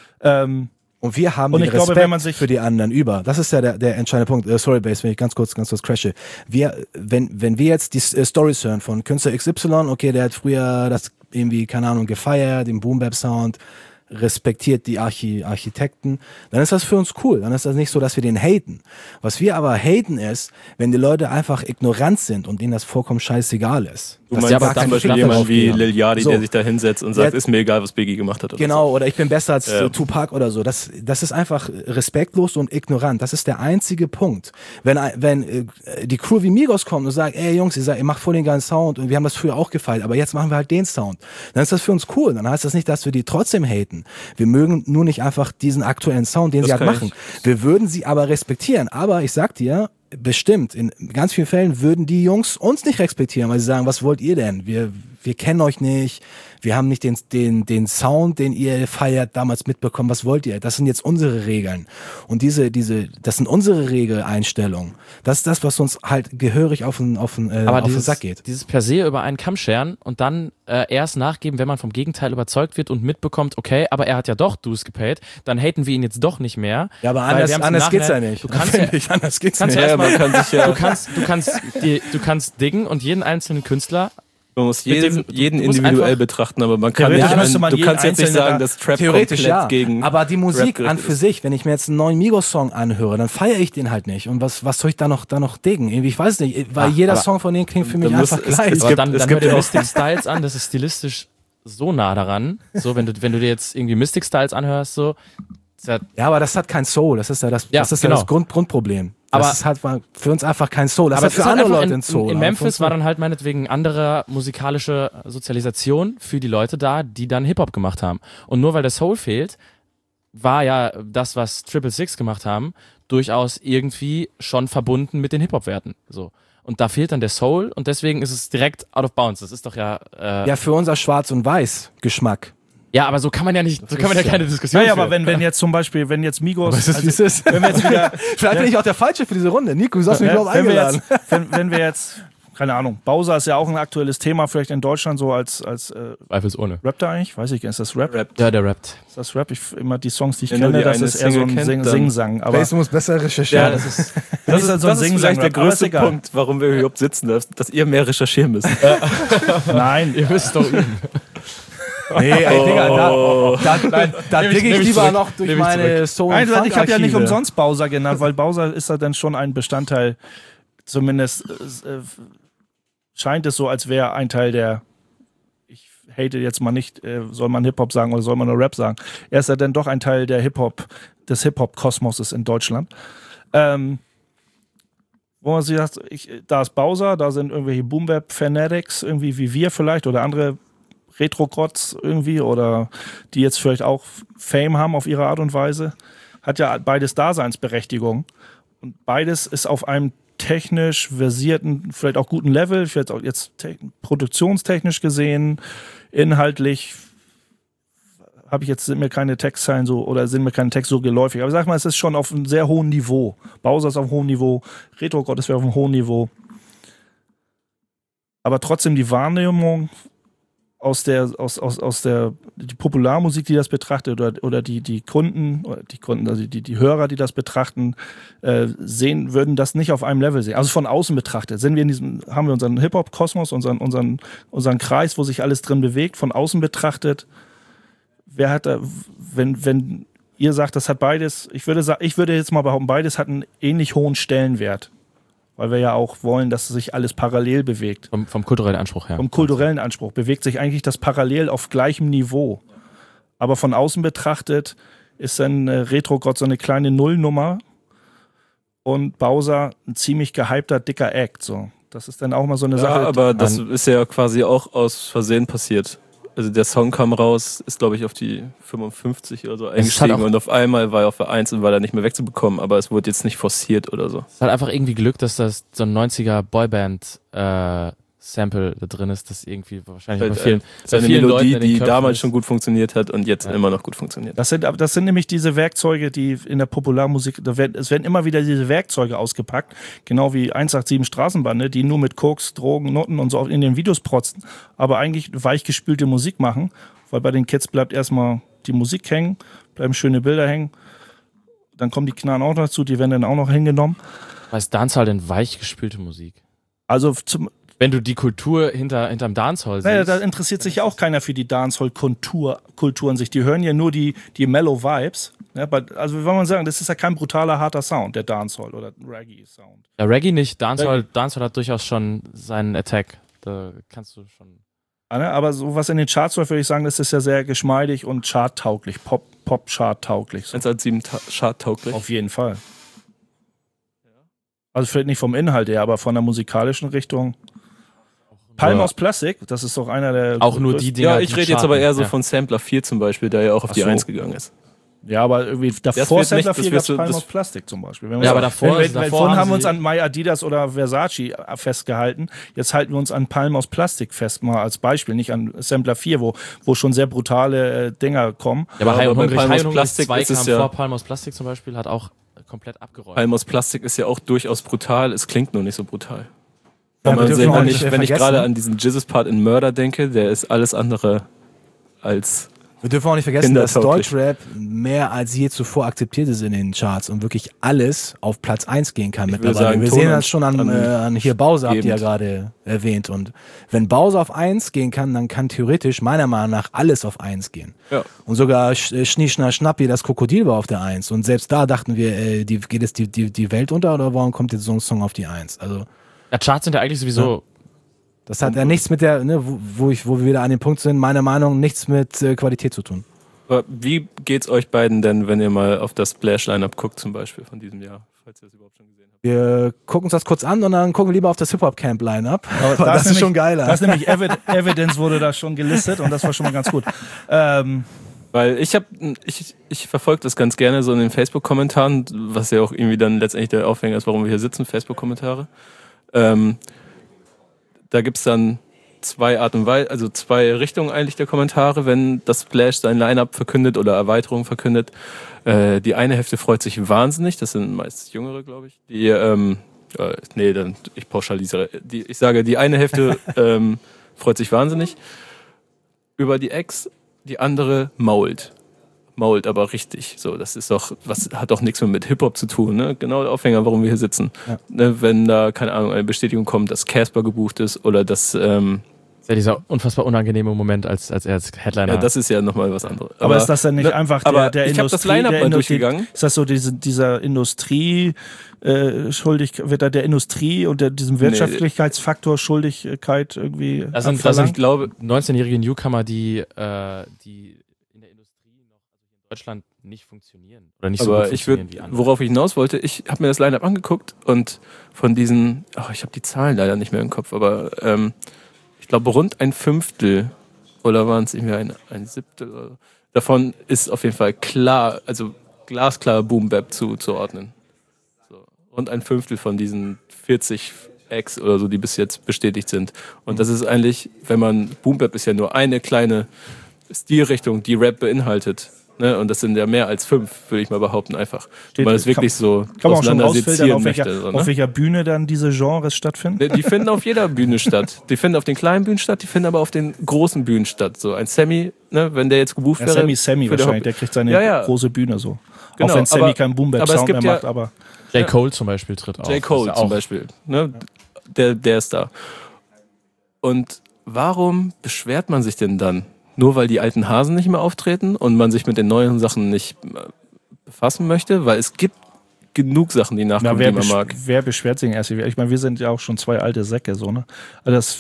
Und wir haben den Respekt wenn man sich für die anderen über. Das ist ja der entscheidende Punkt. Sorry, Base, wenn ich ganz kurz crashe. Wenn wir jetzt die Stories hören von Künstler XY, okay, der hat früher das irgendwie, keine Ahnung, gefeiert, den Boom-Bap-Sound, respektiert die Architekten, dann ist das für uns cool. Dann ist das nicht so, dass wir den haten. Was wir aber haten ist, wenn die Leute einfach ignorant sind und denen das vollkommen scheißegal ist. Du meinst aber zum Beispiel jemand wie Lil Yachty, der sich da hinsetzt und sagt, ist mir egal, was Biggie gemacht hat. Oder ich bin besser als Tupac oder so. Das ist einfach respektlos und ignorant. Das ist der einzige Punkt. Wenn die Crew wie Migos kommt und sagt, ey Jungs, ihr macht voll den geilen Sound und wir haben das früher auch gefeiert, aber jetzt machen wir halt den Sound. Dann ist das für uns cool. Dann heißt das nicht, dass wir die trotzdem haten. Wir mögen nur nicht einfach diesen aktuellen Sound, den sie halt machen. Wir würden sie aber respektieren. Aber ich sag dir, bestimmt, in ganz vielen Fällen würden die Jungs uns nicht respektieren, weil sie sagen, was wollt ihr denn? Wir kennen euch nicht, wir haben nicht den Sound, den ihr feiert, damals mitbekommen, was wollt ihr? Das sind jetzt unsere Regeln. Und das sind unsere Regeleinstellungen. Das ist das, was uns halt gehörig auf den Sack geht. Dieses per se über einen Kamm scheren und dann erst nachgeben, wenn man vom Gegenteil überzeugt wird und mitbekommt, okay, aber er hat ja doch Dues gepaid, dann haten wir ihn jetzt doch nicht mehr. Ja, aber anders geht's ja nicht. Du kannst diggen und jeden einzelnen Künstler. Man muss jeden individuell betrachten, aber man kann du kannst jetzt nicht sagen, dass Trap komplett gegen aber die Musik an für sich, wenn ich mir jetzt einen neuen Migos-Song anhöre, dann feiere ich den halt nicht. Und was soll ich da noch diggen? Irgendwie, ich weiß nicht, weil jeder Song von denen klingt für mich einfach gleich. Aber dann hör dir Mystic Styles an, das ist stilistisch so nah daran. So, wenn du dir jetzt irgendwie Mystic Styles anhörst, so. Ja, aber das hat kein Soul. Das ist ja das Grundproblem. Das ist halt für uns einfach kein Soul. Das hat für andere Leute ein Soul. In Memphis war dann halt meinetwegen andere musikalische Sozialisation für die Leute da, die dann Hip-Hop gemacht haben. Und nur weil der Soul fehlt, war ja das, was 666 gemacht haben, durchaus irgendwie schon verbunden mit den Hip-Hop-Werten. So. Und da fehlt dann der Soul und deswegen ist es direkt out of bounds. Das ist doch ja... ja, für unser Schwarz- und Weiß-Geschmack. Ja, aber so kann man ja nicht, keine Diskussion führen. Ja, aber wenn jetzt zum Beispiel, wenn jetzt Migos... Was ist, wie es ist. Wenn wir jetzt wieder, vielleicht bin ich auch der Falsche für diese Runde. Nico, du hast mich überhaupt eingeladen. Wenn wir jetzt, keine Ahnung, Bowser ist ja auch ein aktuelles Thema, vielleicht in Deutschland so als zweifelsohne. Rappt er eigentlich? Weiß ich gar nicht, ist das Rap? Ja, der rappt. Ist das Rap? Immer die Songs, die ich kenne, das ist eher so ein Sing-Sang. Aber du musst besser recherchieren. Ja, das ist halt so ein Sing-Sang. Vielleicht der größte Punkt, warum wir überhaupt sitzen, dass ihr mehr recherchieren müsst. Nein, ihr müsst doch üben. Nee, Digga, da digge ich lieber noch durch meine Soul- und Funk-Archive. Ich habe ja nicht umsonst Bowser genannt, weil Bowser ist ja dann schon ein Bestandteil, zumindest scheint es so, als wäre ein Teil der, ich hate jetzt mal nicht, soll man Hip-Hop sagen oder soll man nur Rap sagen, er ist ja dann doch ein Teil der des Hip-Hop-Kosmoses in Deutschland. Wo man sich sagt, da ist Bowser, da sind irgendwelche Boom-Bap-Fanatics, irgendwie wie wir vielleicht oder andere Retro-Grotz irgendwie oder die jetzt vielleicht auch Fame haben auf ihre Art und Weise, hat ja beides Daseinsberechtigung. Und beides ist auf einem technisch versierten, vielleicht auch guten Level, vielleicht auch jetzt produktionstechnisch gesehen, inhaltlich sind mir keine Textzeilen so oder sind mir keine Texte so geläufig. Aber sag mal, es ist schon auf einem sehr hohen Niveau. Bowser ist auf einem hohen Niveau, Retro-Grotz ist auf einem hohen Niveau. Aber trotzdem die Wahrnehmung aus der die Popularmusik, die das betrachtet, oder die Kunden, also die Hörer, die das betrachten, würden das nicht auf einem Level sehen. Also von außen betrachtet. Haben wir unseren Hip-Hop-Kosmos, unseren Kreis, wo sich alles drin bewegt, von außen betrachtet, wenn ihr sagt, das hat beides, ich würde jetzt mal behaupten, beides hat einen ähnlich hohen Stellenwert. Weil wir ja auch wollen, dass sich alles parallel bewegt. Vom kulturellen Anspruch her. Vom kulturellen Anspruch bewegt sich eigentlich das parallel auf gleichem Niveau. Aber von außen betrachtet ist dann Retro-Gott so eine kleine Nullnummer und Bowser ein ziemlich gehypter, dicker Act. So. Das ist dann auch mal so eine Sache. Aber das ist ja quasi auch aus Versehen passiert. Also der Song kam raus, ist glaube ich auf die 55 oder so eingestiegen und auf einmal war er auf der 1 und war da nicht mehr wegzubekommen, aber es wurde jetzt nicht forciert oder so. Es hat einfach irgendwie Glück, dass das so ein 90er Boyband Sample da drin ist, das irgendwie wahrscheinlich bei vielen, eine Melodie, die damals schon gut funktioniert hat und jetzt immer noch gut funktioniert. Das sind nämlich diese Werkzeuge, die in der Popularmusik, es werden immer wieder diese Werkzeuge ausgepackt, genau wie 187 Straßenbande, die nur mit Koks, Drogen, Noten und so in den Videos protzen, aber eigentlich weichgespülte Musik machen, weil bei den Kids bleibt erstmal die Musik hängen, bleiben schöne Bilder hängen, dann kommen die Knarren auch noch dazu, die werden dann auch noch hingenommen. Was ist Dancehall denn weichgespülte Musik? Also wenn du die Kultur hinterm Dancehall siehst. Naja, da interessiert sich ja auch keiner für die Dancehall-Kultur an sich. Die hören ja nur die Mellow Vibes. Ja, also wie soll man sagen, das ist ja kein brutaler, harter Sound, der Dancehall oder Reggae-Sound. Ja, Reggae nicht. Dancehall hat durchaus schon seinen Attack. Da kannst du schon... Aber so was in den Charts läuft, würde ich sagen, das ist ja sehr geschmeidig und charttauglich. Pop-Chart-tauglich. So. 187 charttauglich. Auf jeden Fall. Also vielleicht nicht vom Inhalt her, aber von der musikalischen Richtung... Palm aus Plastik, das ist doch einer der... Auch nur die Dinger, ja, ich rede jetzt aber eher so von Sampler 4 zum Beispiel, der ja auch auf die 1 gegangen ist. Ja, aber irgendwie davor Sampler 4 gab es Palm aus Plastik zum Beispiel. Aber davor haben wir uns an My Adidas oder Versace festgehalten. Jetzt halten wir uns an Palm aus Plastik fest, mal als Beispiel, nicht an Sampler 4, wo schon sehr brutale Dinger kommen. Ja, aber bei Palm aus Plastik ist es ja... vor Palm aus Plastik zum Beispiel hat auch komplett abgeräumt. Palm aus Plastik ist ja auch durchaus brutal, es klingt nur nicht so brutal. Wenn ich gerade an diesen Jesus-Part in Murder denke, der ist alles andere als... Wir dürfen auch nicht vergessen, dass Deutschrap mehr als je zuvor akzeptiert ist in den Charts und wirklich alles auf Platz 1 gehen kann mittlerweile. Wir sehen das schon an hier Bowser, habt ihr ja gerade erwähnt. Und wenn Bowser auf 1 gehen kann, dann kann theoretisch meiner Meinung nach alles auf 1 gehen. Ja. Und sogar Schnie, Schna, Schnappi, das Krokodil war auf der 1. Und selbst da dachten wir, geht es die Welt unter oder warum kommt jetzt so ein Song auf die 1? Also ja, Charts sind ja eigentlich sowieso... Ja. Das hat ja nichts mit der, wo wir wieder an dem Punkt sind, meiner Meinung nach nichts mit Qualität zu tun. Aber wie geht's euch beiden denn, wenn ihr mal auf das Splash-Line-Up guckt, zum Beispiel von diesem Jahr, falls ihr das überhaupt schon gesehen habt? Wir gucken uns das kurz an und dann gucken wir lieber auf das Hip-Hop-Camp-Line-Up. Das ist schon geiler. Das ist nämlich Evidence wurde da schon gelistet und das war schon mal ganz gut. Weil ich verfolge das ganz gerne so in den Facebook-Kommentaren, was ja auch irgendwie dann letztendlich der Aufhänger ist, warum wir hier sitzen, Facebook-Kommentare. Da gibt es dann zwei Richtungen eigentlich der Kommentare, wenn das Splash sein Line-Up verkündet oder Erweiterungen verkündet. Die eine Hälfte freut sich wahnsinnig, das sind meist Jüngere, glaube ich. Ich pauschalisiere. Ich sage, die eine Hälfte freut sich wahnsinnig über die Acts, die andere mault. Mault aber richtig. So, das ist doch, hat doch nichts mehr mit Hip-Hop zu tun, ne? Genau der Aufhänger, warum wir hier sitzen. Ja. Ne, wenn da, keine Ahnung, eine Bestätigung kommt, dass Casper gebucht ist oder dass... Das ist ja dieser unfassbar unangenehme Moment, als er als Headliner... Ja, das ist ja nochmal was anderes. Aber ist das denn nicht einfach der ich habe das Line-Up mal durchgegangen. Ist das so dieser Industrie... wird da der Industrie und diesem Wirtschaftlichkeitsfaktor Schuldigkeit irgendwie das sind, ich glaube, 19-jährige Newcomer, die in der Industrie noch in Deutschland nicht funktionieren. Oder nicht so gut funktionieren wie andere. Worauf ich hinaus wollte, ich habe mir das Line-Up angeguckt und von diesen, ich habe die Zahlen leider nicht mehr im Kopf, aber ich glaube rund ein Fünftel oder waren es irgendwie ein Siebtel oder so, davon ist auf jeden Fall klar, also glasklar Boom-Bap zuzuordnen. Und ein Fünftel von diesen 40 Acts oder so, die bis jetzt bestätigt sind. Und das ist eigentlich, Boom Bap ist ja nur eine kleine Stilrichtung, die Rap beinhaltet. Ne? Und das sind ja mehr als 5, würde ich mal behaupten, einfach. Weil man es wirklich so auseinandersezieren möchte. Auf welcher Bühne dann diese Genres stattfinden? Die finden auf jeder Bühne statt. Die finden auf den kleinen Bühnen statt, die finden aber auf den großen Bühnen statt. So ein Sammy, ne, wenn der jetzt gebucht wäre. Sammy wahrscheinlich, der kriegt seine große Bühne so. Genau, auch wenn Sammy keinen Boom Bap Sound mehr macht, aber... J. Cole zum Beispiel tritt auf. J. Cole zum Beispiel, ne? Der ist da. Und warum beschwert man sich denn dann? Nur weil die alten Hasen nicht mehr auftreten und man sich mit den neuen Sachen nicht befassen möchte? Weil es gibt genug Sachen, die nachkommen, die man mag. Wer beschwert sich erst? Ich meine, wir sind ja auch schon 2 alte Säcke, so, ne? Also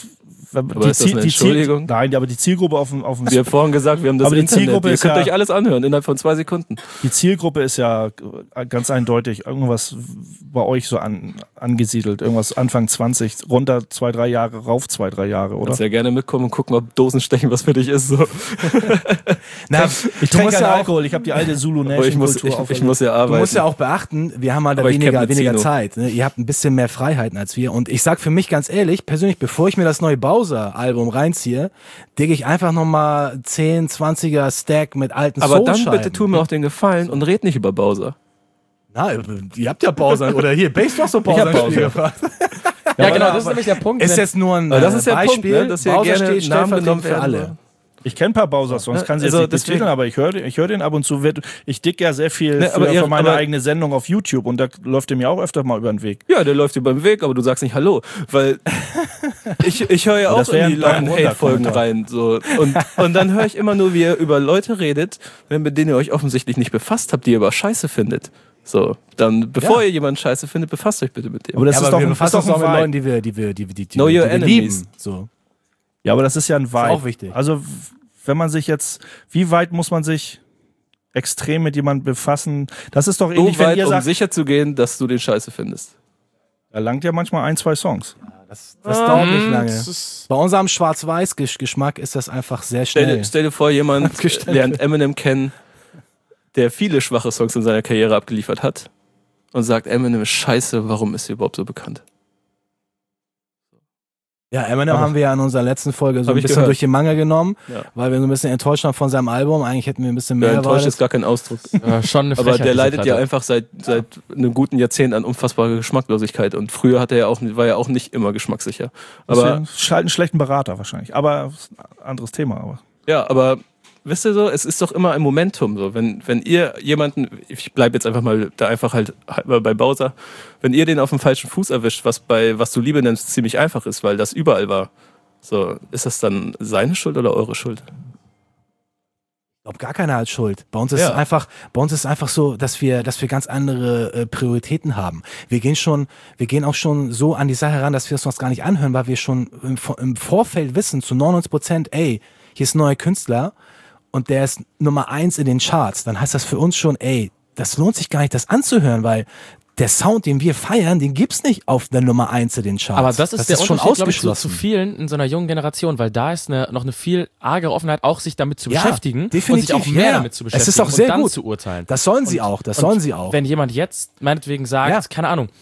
aber ist das eine Entschuldigung? Nein, aber die Zielgruppe auf dem Wir haben vorhin gesagt, wir haben das aber Internet. Ihr könnt euch alles anhören innerhalb von 2 Sekunden. Die Zielgruppe ist ja ganz eindeutig irgendwas bei euch so angesiedelt. Irgendwas Anfang 20, runter 2-3 Jahre, rauf 2-3 Jahre, oder? Kannst ja gerne mitkommen und gucken, ob Dosenstechen was für dich ist. So. Na, ich trinke keinen Alkohol, ich habe die alte Zulu Nation Kultur. Ich muss ja arbeiten. Du musst ja auch beachten, wir haben halt weniger Zeit. Ne? Ihr habt ein bisschen mehr Freiheiten als wir. Und ich sag für mich ganz ehrlich, persönlich, bevor ich mir das neue Bowser-Album reinziehe, digge ich einfach nochmal 10, 20er Stack mit alten Aber Soulscheiben. dann bitte tu mir auch den Gefallen und red nicht über Bowser. Na, ihr habt ja Bowser. Oder hier, Bassbox so Bowser gefragt. Ja, genau, das ist nämlich der Punkt. Ist jetzt nur ein das ist Beispiel. Punkt, ne? Dass Bowser gerne steht Namen stellvertretend genommen für alle. Ich kenne ein paar Bowser-Songs, kann sie jetzt nicht betiteln, aber ich höre den ab und zu. Ich dick ja sehr viel für meine eigene Sendung auf YouTube und da läuft der mir auch öfter mal über den Weg. Ja, der läuft über den Weg, aber du sagst nicht Hallo, weil ich höre ja auch in die langen Hate-Folgen rein. So. Und dann höre ich immer nur, wie ihr über Leute redet, mit denen ihr euch offensichtlich nicht befasst habt, die ihr aber scheiße findet. So, dann, bevor ihr jemanden scheiße findet, befasst euch bitte mit dem. Aber das ist doch wir befassen uns auch mit Leuten, die wir Know your enemies. lieben. So. Ja, aber das ist ja ein Vibe. Ist auch wichtig. Also, wenn man sich jetzt, wie weit muss man sich extrem mit jemandem befassen? Das ist doch ähnlich, so weit, wenn ihr sagt, sicher zu gehen, dass du den scheiße findest. da langt ja manchmal 1-2 Songs. Das dauert nicht lange. Bei unserem Schwarz-Weiß-Geschmack ist das einfach sehr schnell. Stell dir vor, jemand lernt Eminem kennen, der viele schwache Songs in seiner Karriere abgeliefert hat und sagt, Eminem ist scheiße, warum ist er überhaupt so bekannt? Ja, Eminem haben wir ja in unserer letzten Folge so ein bisschen durch den Mangel genommen, weil wir so ein bisschen enttäuscht waren von seinem Album. Eigentlich hätten wir ein bisschen mehr enttäuscht ist gar kein Ausdruck. Schon eine aber der leidet ja einfach seit einem guten Jahrzehnt an unfassbarer Geschmacklosigkeit. Und früher war er auch nicht immer geschmackssicher. Aber halt einen schlechten Berater wahrscheinlich. Aber ein anderes Thema. Aber. Ja, aber wisst ihr so, es ist doch immer ein Momentum so, wenn ihr jemanden, ich bleibe jetzt einfach mal da einfach halt bei Bowser, wenn ihr den auf dem falschen Fuß erwischt, was du Liebe nennst, ziemlich einfach ist, weil das überall war, so, ist das dann seine Schuld oder eure Schuld? Ich glaube, gar keiner hat Schuld. Bei uns ist es einfach so, dass wir ganz andere Prioritäten haben. Wir gehen auch schon so an die Sache heran, dass wir es uns gar nicht anhören, weil wir schon im Vorfeld wissen, zu 99%, ey, hier ist ein neuer Künstler, und der ist Nummer 1 in den Charts, dann heißt das für uns schon, ey, das lohnt sich gar nicht, das anzuhören, weil der Sound, den wir feiern, den gibt's nicht auf der Nummer 1 in den Charts. Aber das ist der schon Unterschied, glaube ich, ausgeschlossen. zu vielen in so einer jungen Generation, weil da ist noch eine viel argere Offenheit, auch sich damit zu beschäftigen definitiv, und sich auch mehr damit zu beschäftigen es ist auch sehr und dann gut zu urteilen. Das sollen sie auch, Wenn jemand jetzt meinetwegen sagt, keine Ahnung,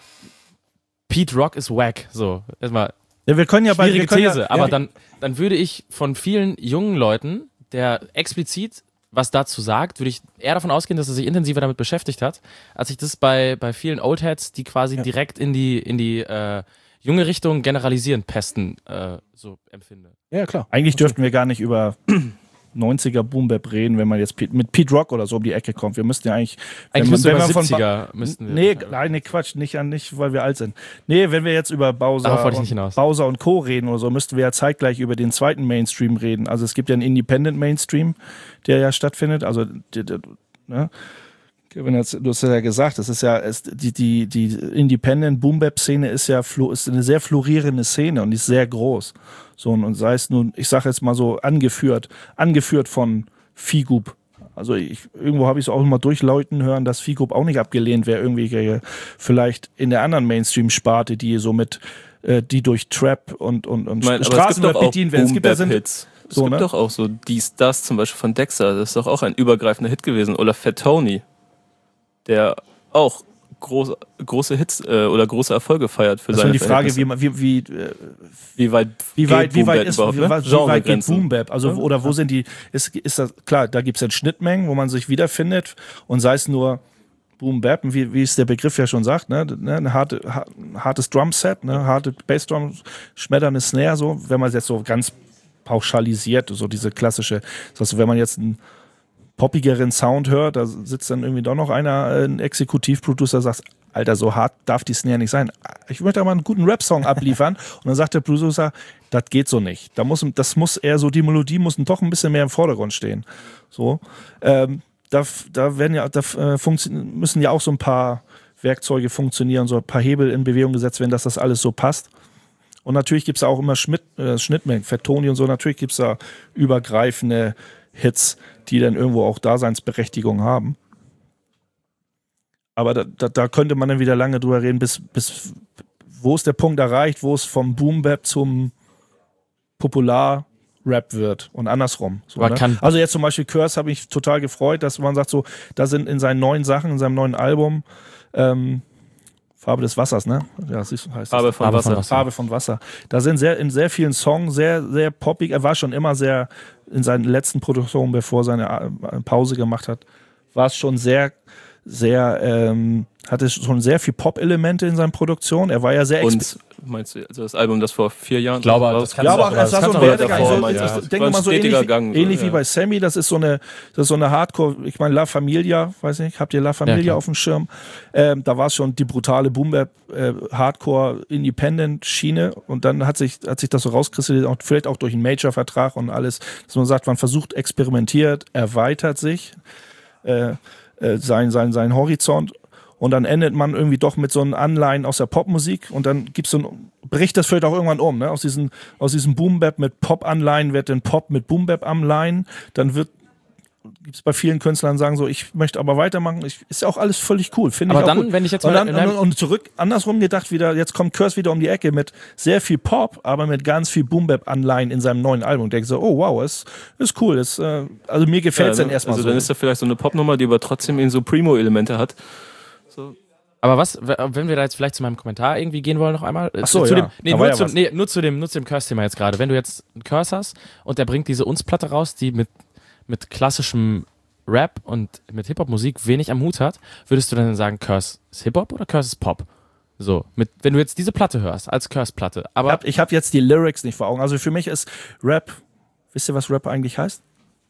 Pete Rock ist wack, so, erstmal wir können ja schwierige These, aber dann würde ich von vielen jungen Leuten, der explizit was dazu sagt, würde ich eher davon ausgehen, dass er sich intensiver damit beschäftigt hat, als ich das bei vielen Oldheads, die quasi direkt in die junge Richtung generalisieren, pesten, so empfinde. Ja, klar. Eigentlich dürften wir gar nicht über 90er Boom-Bap reden, wenn man jetzt mit Pete Rock oder so um die Ecke kommt. Wir müssten ja eigentlich müssten wir 70er müssten wir. Nee, Quatsch, nicht, weil wir alt sind. Nee, wenn wir jetzt über Bowser und Co. reden oder so, müssten wir ja zeitgleich über den zweiten Mainstream reden. Also es gibt ja einen Independent Mainstream, der ja stattfindet. Also ne? Du hast ja gesagt, das ist ja die Independent Boom-Bap-Szene ist eine sehr florierende Szene und die ist sehr groß. So, und sei es nun, ich sage jetzt mal so, angeführt von Figup. Also irgendwo habe ich es auch immer durchläuten hören, dass Figup auch nicht abgelehnt wäre, irgendwie vielleicht in der anderen Mainstream-Sparte, die so mit, die durch Trap und Straßenrap bedient werden. Es gibt doch auch so das zum Beispiel von Dexter, das ist doch auch ein übergreifender Hit gewesen. Oder Fat Tony, der auch große Hits oder große Erfolge feiert für seine Verhältnisse. Die Frage, wie weit geht Boom Bap? Also oder wo sind die? Ist das klar? Da gibt es dann Schnittmengen, wo man sich wiederfindet und sei es nur Boom Bap, wie es der Begriff ja schon sagt, ne? Ein hartes Drumset, ne? Harte Bassdrum, schmetternde Snare, so, wenn man es jetzt so ganz pauschalisiert, so diese klassische, also wenn man jetzt ein poppigeren Sound hört, da sitzt dann irgendwie doch noch ein Exekutivproducer, sagt, Alter, so hart darf die Snare nicht sein. Ich möchte aber einen guten Rap-Song abliefern. Und dann sagt der Producer, das geht so nicht. Das muss eher so, die Melodie muss doch ein bisschen mehr im Vordergrund stehen. So, müssen ja auch so ein paar Werkzeuge funktionieren, so ein paar Hebel in Bewegung gesetzt werden, dass das alles so passt. Und natürlich gibt es auch immer Schnittmengen, Fettoni und so, natürlich gibt es da übergreifende Hits, die dann irgendwo auch Daseinsberechtigung haben. Aber da könnte man dann wieder lange drüber reden, bis wo ist der Punkt erreicht, wo es vom Boom-Bap zum Popular-Rap wird und andersrum. So, ne? Also jetzt zum Beispiel Curse habe ich total gefreut, dass man sagt so, da sind in seinen neuen Sachen, in seinem neuen Album Farbe des Wassers, ne? Ja, heißt Farbe von Wasser. Farbe von Wasser. Da sind in sehr vielen Songs sehr, sehr poppig. Er war schon immer sehr, in seinen letzten Produktionen, bevor er seine Pause gemacht hat, war es schon sehr, hatte schon sehr viel Pop-Elemente in seinen Produktionen. Er war ja sehr Und meinst du, also das Album, das vor 4 Jahren? Ich glaube, das kann aber es war so ein Werdegang. Ich denke mal so ähnlich so, wie bei Sammy. Das ist so eine Hardcore, ich meine La Familia, weiß nicht, habt ihr La Familia auf dem Schirm? Da war es schon die brutale Boom-Bap, Hardcore, Independent-Schiene und dann hat sich das so rauskristallisiert, vielleicht auch durch einen Major-Vertrag und alles, dass man sagt, man versucht, experimentiert, erweitert sich sein Horizont. Und dann endet man irgendwie doch mit so einem Anleihen aus der Popmusik und dann bricht das vielleicht auch irgendwann um. Ne? Aus diesem Boom-Bap mit Pop-Anleihen wird dann Pop mit Boom-Bap-Anleihen. Dann gibt es bei vielen Künstlern sagen so, ich möchte aber weitermachen. Ist ja auch alles völlig cool, finde ich auch dann, gut. Wenn ich jetzt und zurück, andersrum gedacht wieder, jetzt kommt Curse wieder um die Ecke mit sehr viel Pop, aber mit ganz viel Boom-Bap-Anleihen in seinem neuen Album. Und denke so, oh wow, ist cool. Also mir gefällt es dann erstmal so. Also dann ist da vielleicht so eine Popnummer, die aber trotzdem eben so Primo-Elemente hat. So. Aber wenn wir da jetzt vielleicht zu meinem Kommentar irgendwie gehen wollen noch einmal. Ach so, nur zu dem Curse-Thema jetzt gerade. Wenn du jetzt einen Curse hast und der bringt diese Uns-Platte raus, die mit klassischem Rap und mit Hip-Hop-Musik wenig am Hut hat, würdest du dann sagen, Curse ist Hip-Hop oder Curse ist Pop? So, wenn du jetzt diese Platte hörst, als Curse-Platte. Aber ich hab jetzt die Lyrics nicht vor Augen. Also für mich ist Rap, wisst ihr, was Rap eigentlich heißt?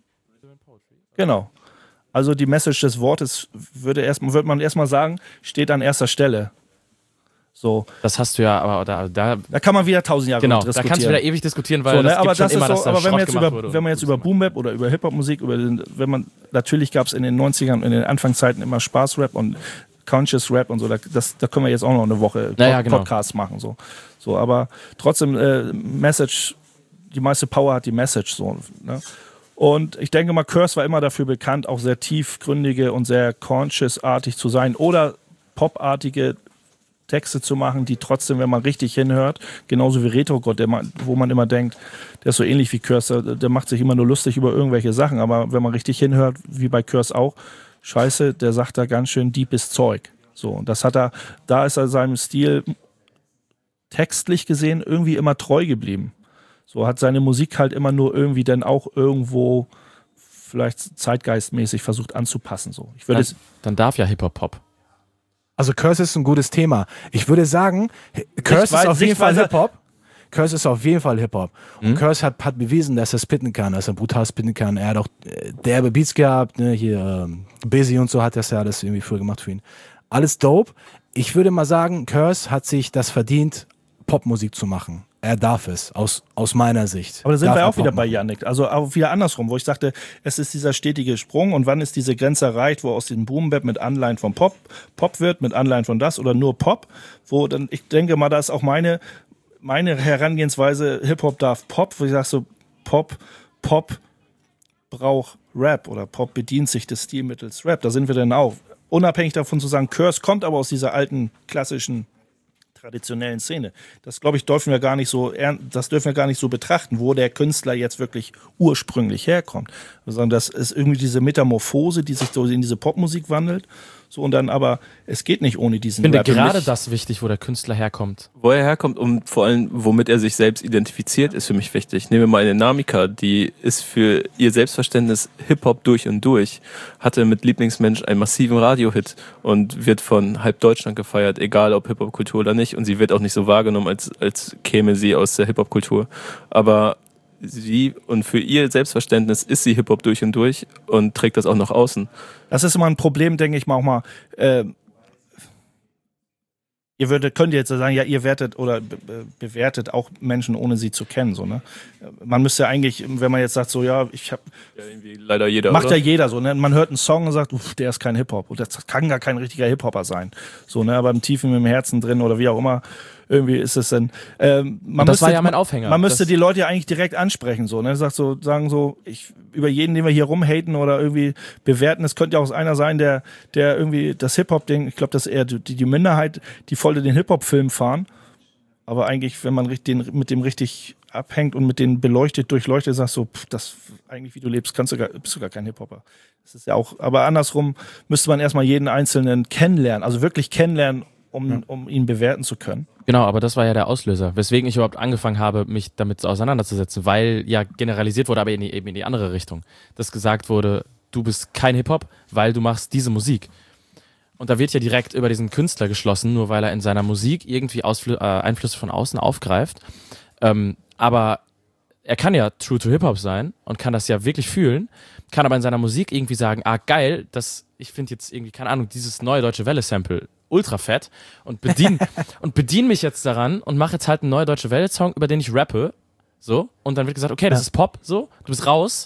Genau. Also die Message des Wortes würde man erstmal sagen, steht an erster Stelle. So. Das hast du ja, aber da kann man wieder 1000 Jahre diskutieren. Da kannst du wieder ewig diskutieren, weil so, ne, das gibt schon immer, dass aber wenn man jetzt über Boom-Bap oder über Hip-Hop-Musik, natürlich gab es in den 90ern, in den Anfangszeiten immer Spaß-Rap und Conscious Rap und so, da können wir jetzt auch noch eine Woche Podcasts machen. So, aber trotzdem, Message, die meiste Power hat die Message. So, ne? Und ich denke mal, Curse war immer dafür bekannt, auch sehr tiefgründige und sehr conscious-artig zu sein oder popartige Texte zu machen, die trotzdem, wenn man richtig hinhört, genauso wie Retro-Gott, wo man immer denkt, der ist so ähnlich wie Curse, der macht sich immer nur lustig über irgendwelche Sachen, aber wenn man richtig hinhört, wie bei Curse auch, scheiße, der sagt da ganz schön deepes Zeug. So, und da ist er seinem Stil textlich gesehen irgendwie immer treu geblieben. So hat seine Musik halt immer nur irgendwie dann auch irgendwo vielleicht zeitgeistmäßig versucht anzupassen. So. Dann darf ja Hip-Hop-Pop. Also Curse ist ein gutes Thema. Ich würde sagen, Curse ist auf jeden Fall Hip-Hop. Curse ist auf jeden Fall Hip-Hop. Und Curse hat bewiesen, dass er spitten kann, dass er brutal spitten kann. Er hat auch derbe Beats gehabt, ne? Hier Busy und so hat das ja alles irgendwie früher gemacht für ihn. Alles dope. Ich würde mal sagen, Curse hat sich das verdient, Popmusik zu machen. Er darf es, aus meiner Sicht. Aber da sind wir auch wieder bei Yannick. Also auch wieder andersrum, wo ich sagte, es ist dieser stetige Sprung und wann ist diese Grenze erreicht, wo aus dem Boom-Bap mit Anleihen von Pop wird, mit Anleihen von das oder nur Pop, wo dann, ich denke mal, da ist auch meine Herangehensweise, Hip-Hop darf Pop, wo ich sage so, Pop braucht Rap oder Pop bedient sich des Stilmittels Rap. Da sind wir dann auch. Unabhängig davon zu sagen, Curse kommt aber aus dieser alten, klassischen traditionellen Szene. Das, glaube ich, dürfen wir gar nicht so betrachten, wo der Künstler jetzt wirklich ursprünglich herkommt. Sondern das ist irgendwie diese Metamorphose, die sich so in diese Popmusik wandelt. So, und dann aber, es geht nicht ohne diesen Rap. Ich finde gerade das wichtig, wo der Künstler herkommt. Wo er herkommt und vor allem, womit er sich selbst identifiziert, ist für mich wichtig. Nehmen wir mal eine Namika, die ist für ihr Selbstverständnis Hip-Hop durch und durch, hatte mit Lieblingsmensch einen massiven Radiohit und wird von halb Deutschland gefeiert, egal ob Hip-Hop-Kultur oder nicht. Und sie wird auch nicht so wahrgenommen, als käme sie aus der Hip-Hop-Kultur. Aber sie und für ihr Selbstverständnis ist sie Hip-Hop durch und durch und trägt das auch nach außen. Das ist immer ein Problem, denke ich mal auch mal. Könnt ihr jetzt sagen, ja, ihr wertet oder bewertet auch Menschen, ohne sie zu kennen. So, ne? Man müsste ja eigentlich, wenn man jetzt sagt, so, ja, irgendwie leider jeder. Macht ja jeder so, ne? Man hört einen Song und sagt, der ist kein Hip-Hop. Und das kann gar kein richtiger Hip-Hopper sein. So, ne? Aber im Tiefen im Herzen drin oder wie auch immer, irgendwie ist es dann. Das war ja mein Aufhänger. Man müsste die Leute ja eigentlich direkt ansprechen, so, ne? Sagen so, über jeden, den wir hier rumhaten oder irgendwie bewerten, es könnte ja auch einer sein, der irgendwie das Hip-Hop-Ding, ich glaube, das ist eher die Minderheit, die voll den Hip-Hop-Film fahren. Aber eigentlich, wenn man mit dem richtig abhängt und mit denen durchleuchtet, sagst du, das eigentlich wie du lebst, bist du gar kein Hip-Hopper. Das ist ja auch, aber andersrum müsste man erstmal jeden Einzelnen kennenlernen, also wirklich kennenlernen, um ihn bewerten zu können. Genau, aber das war ja der Auslöser, weswegen ich überhaupt angefangen habe, mich damit auseinanderzusetzen, weil ja generalisiert wurde, aber eben in die andere Richtung, dass gesagt wurde, du bist kein Hip-Hop, weil du machst diese Musik. Und da wird ja direkt über diesen Künstler geschlossen, nur weil er in seiner Musik irgendwie Einflüsse von außen aufgreift. Aber er kann ja true to Hip-Hop sein und kann das ja wirklich fühlen, kann aber in seiner Musik irgendwie sagen, geil, ich finde jetzt irgendwie, keine Ahnung, dieses neue Deutsche Welle-Sample ultra fett und bedien mich jetzt daran und mache jetzt halt einen neue Deutsche Welle-Song, über den ich rappe, so, und dann wird gesagt, okay, das ist Pop, so, du bist raus.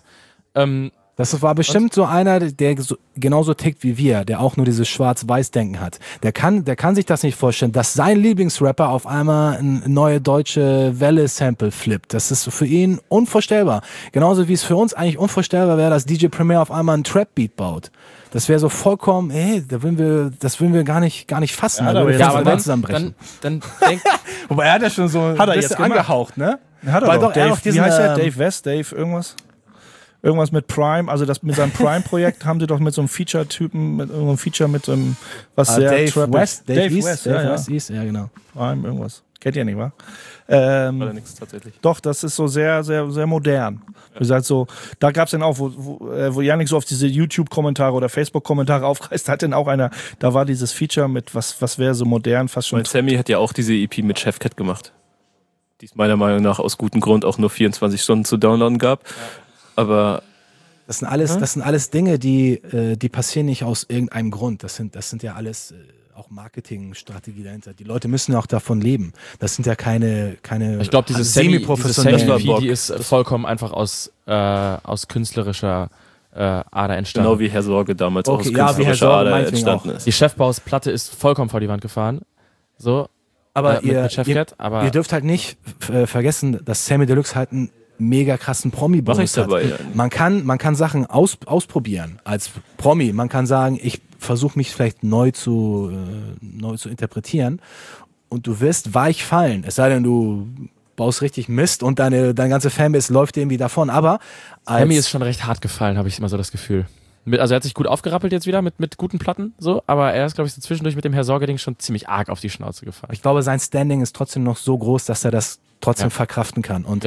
Das war bestimmt so einer, der genauso tickt wie wir, der auch nur dieses Schwarz-Weiß-Denken hat. Der kann sich das nicht vorstellen, dass sein Lieblingsrapper auf einmal ein neue Deutsche Welle-Sample flippt. Das ist für ihn unvorstellbar. Genauso wie es für uns eigentlich unvorstellbar wäre, dass DJ Premier auf einmal einen Trap-Beat baut. Das wäre so vollkommen, das würden wir gar nicht fassen. Aber zusammenbrechen. Dann wobei er hat ja schon so ein bisschen angehaucht, ne? Hat er doch. Wie heißt der? Dave West? Dave irgendwas? Irgendwas mit Prime, also das mit seinem Prime-Projekt haben sie doch mit so einem Feature-Typen, mit irgendeinem Feature mit so einem, was sehr Dave West, Dave West, ja, genau. Prime, irgendwas. Kennt ihr nicht, wa? War nichts tatsächlich. Doch, das ist so sehr, sehr, sehr modern. Wie gesagt, so, da gab es dann auch, wo Yannick so auf diese YouTube-Kommentare oder Facebook-Kommentare aufreißt, hat dann auch einer, da war dieses Feature mit, was wäre so modern, fast schon. Mein Sammy hat ja auch diese EP mit Chefcat gemacht, die es meiner Meinung nach aus gutem Grund auch nur 24 Stunden zu downloaden gab. Ja. Aber das sind alles Dinge, die passieren nicht aus irgendeinem Grund. Das sind ja alles auch Marketingstrategie dahinter. Die Leute müssen ja auch davon leben. Das sind ja keine ich glaube, diese Semi-Professionelle, die ist vollkommen einfach aus künstlerischer Ader entstanden. Genau wie Herr Sorge damals auch aus künstlerischer Ader entstanden ist. Die Chefbaus-Platte ist vollkommen vor die Wand gefahren. So. Aber ihr dürft halt nicht vergessen, dass Sammy Deluxe halt ein mega krassen Promi-Bonus hat. Man kann Sachen ausprobieren als Promi. Man kann sagen, ich versuche mich vielleicht neu zu interpretieren und du wirst weich fallen. Es sei denn, du baust richtig Mist und deine ganze Fanbase läuft irgendwie davon. Aber Sammy ist schon recht hart gefallen, habe ich immer so das Gefühl. Also er hat sich gut aufgerappelt jetzt wieder mit guten Platten, so, aber er ist, glaube ich, so zwischendurch mit dem Herr Sorge-Ding schon ziemlich arg auf die Schnauze gefallen. Ich glaube, sein Standing ist trotzdem noch so groß, dass er das trotzdem verkraften kann. Und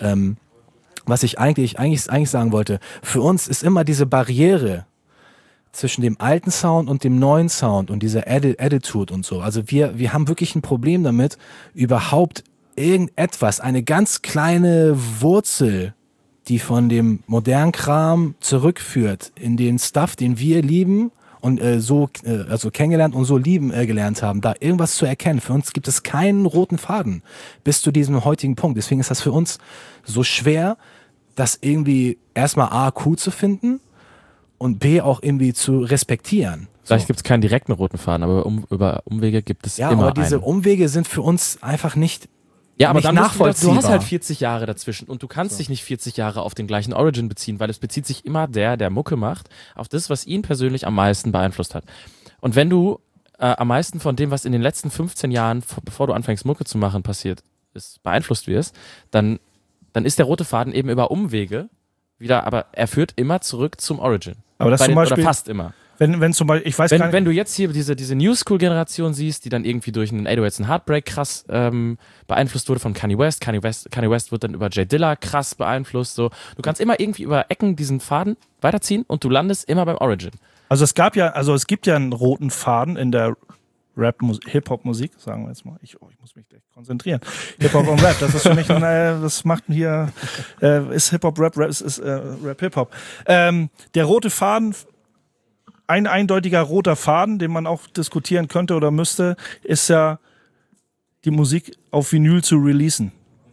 was ich eigentlich sagen wollte, für uns ist immer diese Barriere zwischen dem alten Sound und dem neuen Sound und dieser Attitude und so. Also wir haben wirklich ein Problem damit, überhaupt irgendetwas, eine ganz kleine Wurzel, die von dem modernen Kram zurückführt in den Stuff, den wir lieben und also kennengelernt und so lieben gelernt haben, da irgendwas zu erkennen. Für uns gibt es keinen roten Faden bis zu diesem heutigen Punkt. Deswegen ist das für uns so schwer, das irgendwie erstmal A, cool zu finden und B, auch irgendwie zu respektieren. Vielleicht gibt es keinen direkten roten Faden, aber über Umwege gibt es immer aber diese Umwege sind für uns einfach nicht aber dann nachvollziehbar. Du hast halt 40 Jahre dazwischen und du kannst dich nicht 40 Jahre auf den gleichen Origin beziehen, weil es bezieht sich immer der Mucke macht, auf das, was ihn persönlich am meisten beeinflusst hat. Und wenn du am meisten von dem, was in den letzten 15 Jahren, bevor du anfängst Mucke zu machen, passiert ist, beeinflusst wirst, dann ist der rote Faden eben über Umwege wieder, aber er führt immer zurück zum Origin. Aber das zum Beispiel, oder fast immer. Wenn zum Beispiel, ich weiß gar nicht. Wenn du jetzt hier diese New School-Generation siehst, die dann irgendwie durch einen 808s and Heartbreak krass beeinflusst wurde von Kanye West. Kanye West wird dann über Jay Dilla krass beeinflusst. So. Du kannst immer irgendwie über Ecken diesen Faden weiterziehen und du landest immer beim Origin. Also es gibt ja einen roten Faden in der Hip-Hop-Musik, sagen wir jetzt mal. Ich muss mich gleich konzentrieren. Hip-Hop und Rap, das ist für mich das macht hier, ist Hip-Hop-Rap, ist Rap-Hip-Hop. Der rote Faden, ein eindeutiger roter Faden, den man auch diskutieren könnte oder müsste, ist ja die Musik auf Vinyl zu releasen.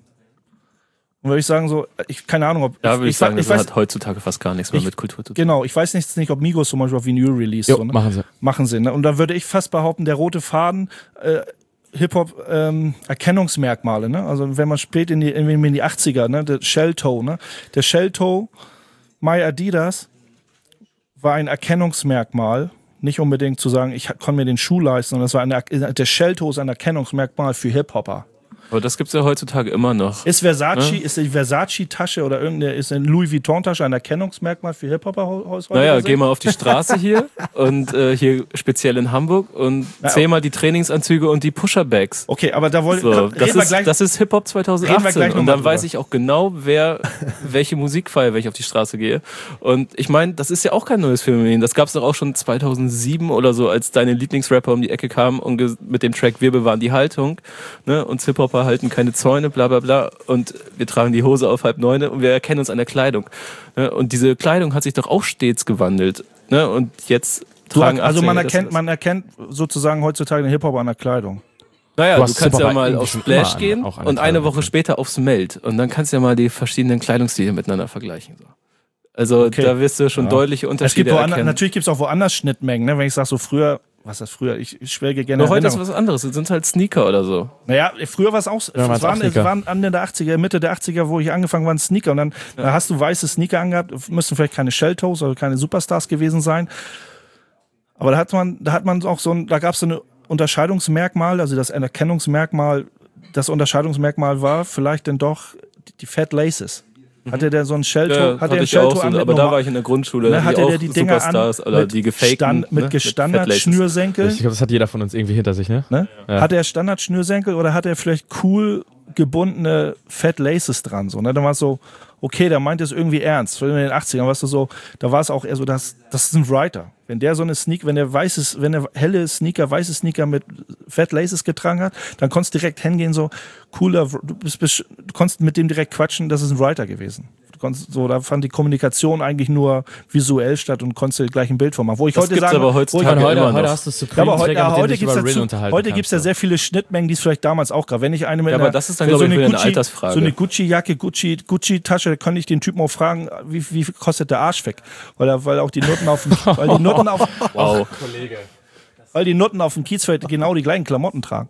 Und würde ich sagen, so, keine Ahnung, ob. Ja, würde ich sagen, das hat heutzutage fast gar nichts mehr mit Kultur zu tun. Genau, ich weiß nicht, ob Migos zum Beispiel auf Vinyl release. Jo, machen sie. Machen sie, ne? Und da würde ich fast behaupten, der rote Faden Erkennungsmerkmale, ne? Also wenn man spät in die 80er, ne? Der Shell-Toe, ne? Der Shell-Toe, My Adidas, war ein Erkennungsmerkmal. Nicht unbedingt zu sagen, ich kann mir den Schuh leisten, sondern der Shell-Toe ist ein Erkennungsmerkmal für Hip-Hopper. Aber das gibt's ja heutzutage immer noch. Ist die Versace-Tasche oder ist eine Louis Vuitton-Tasche ein Erkennungsmerkmal für Hip-Hopper? Naja, geh mal auf die Straße hier und hier speziell in Hamburg und zähl mal die Trainingsanzüge und die Pusher-Bags. Okay, aber da das ist Hip-Hop 2018 und dann weiß ich auch genau, welche Musik feiert, wenn ich auf die Straße gehe. Und ich meine, das ist ja auch kein neues Phänomen. Das gab's doch auch schon 2007 oder so, als deine Lieblingsrapper um die Ecke kamen und mit dem Track Wir bewahren die Haltung, ne, und Hip-Hopper halten keine Zäune, bla bla bla, und wir tragen die Hose auf 8:30 und wir erkennen uns an der Kleidung. Ne? Und diese Kleidung hat sich doch auch stets gewandelt. Ne? Und jetzt tragen man erkennt sozusagen heutzutage den Hip-Hop an der Kleidung. Naja, du kannst ja mal auf Splash gehen und eine Woche später aufs Meld und dann kannst du ja mal die verschiedenen Kleidungsstile miteinander vergleichen. So. Also da wirst du schon deutliche Unterschiede erkennen. Natürlich gibt es auch woanders Schnittmengen, ne? Wenn ich sage so früher, was ist das früher? Ich schwelge gerne. Aber heute ist was anderes. Es sind halt Sneaker oder so. Naja, früher war es auch. Es waren Ende der 80er, Mitte der 80er, wo ich angefangen waren Sneaker. Und dann da hast du weiße Sneaker angehabt. Müssten vielleicht keine Shell-Toes oder keine Superstars gewesen sein. Aber da gab es so ein Unterscheidungsmerkmal, also das Erkennungsmerkmal. Das Unterscheidungsmerkmal war vielleicht denn doch die Fat Laces. Hatte der so einen Shell-Toe? Hatte ein Shell-Toe an? Aber da war ich in der Grundschule. Ne, hatte der die Dinger Superstars an, oder die gefakten, mit Standard-Schnürsenkel? Ich glaube, das hat jeder von uns irgendwie hinter sich, ne? Ja. Hat er Standard-Schnürsenkel oder hat er vielleicht cool gebundene Fat Laces dran? So, ne? Dann war es so, okay, der meint es irgendwie ernst. In den 80ern warst du so, da war es auch eher so, das ist ein Writer. Wenn der so eine Sneaker, wenn der helle Sneaker, weiße Sneaker mit Fat Laces getragen hat, dann konntest du direkt hingehen, so cooler, du konntest mit dem direkt quatschen, das ist ein Writer gewesen. Da fand die Kommunikation eigentlich nur visuell statt und konntest gleich ein Bild von machen. Wo ich das heute sage, aber heutzutage heute hast du heute gibt es ja sehr viele Schnittmengen, die es vielleicht damals auch gab. Wenn ich eine mit aber das ist dann, glaube ich, eine Altersfrage. So eine Gucci-Jacke, Gucci-Tasche, da kann ich den Typen auch fragen, wie viel kostet der Arsch weg? Weil auch die Nutten auf dem weil die Nutten auf dem Kiezfeld genau die gleichen Klamotten tragen.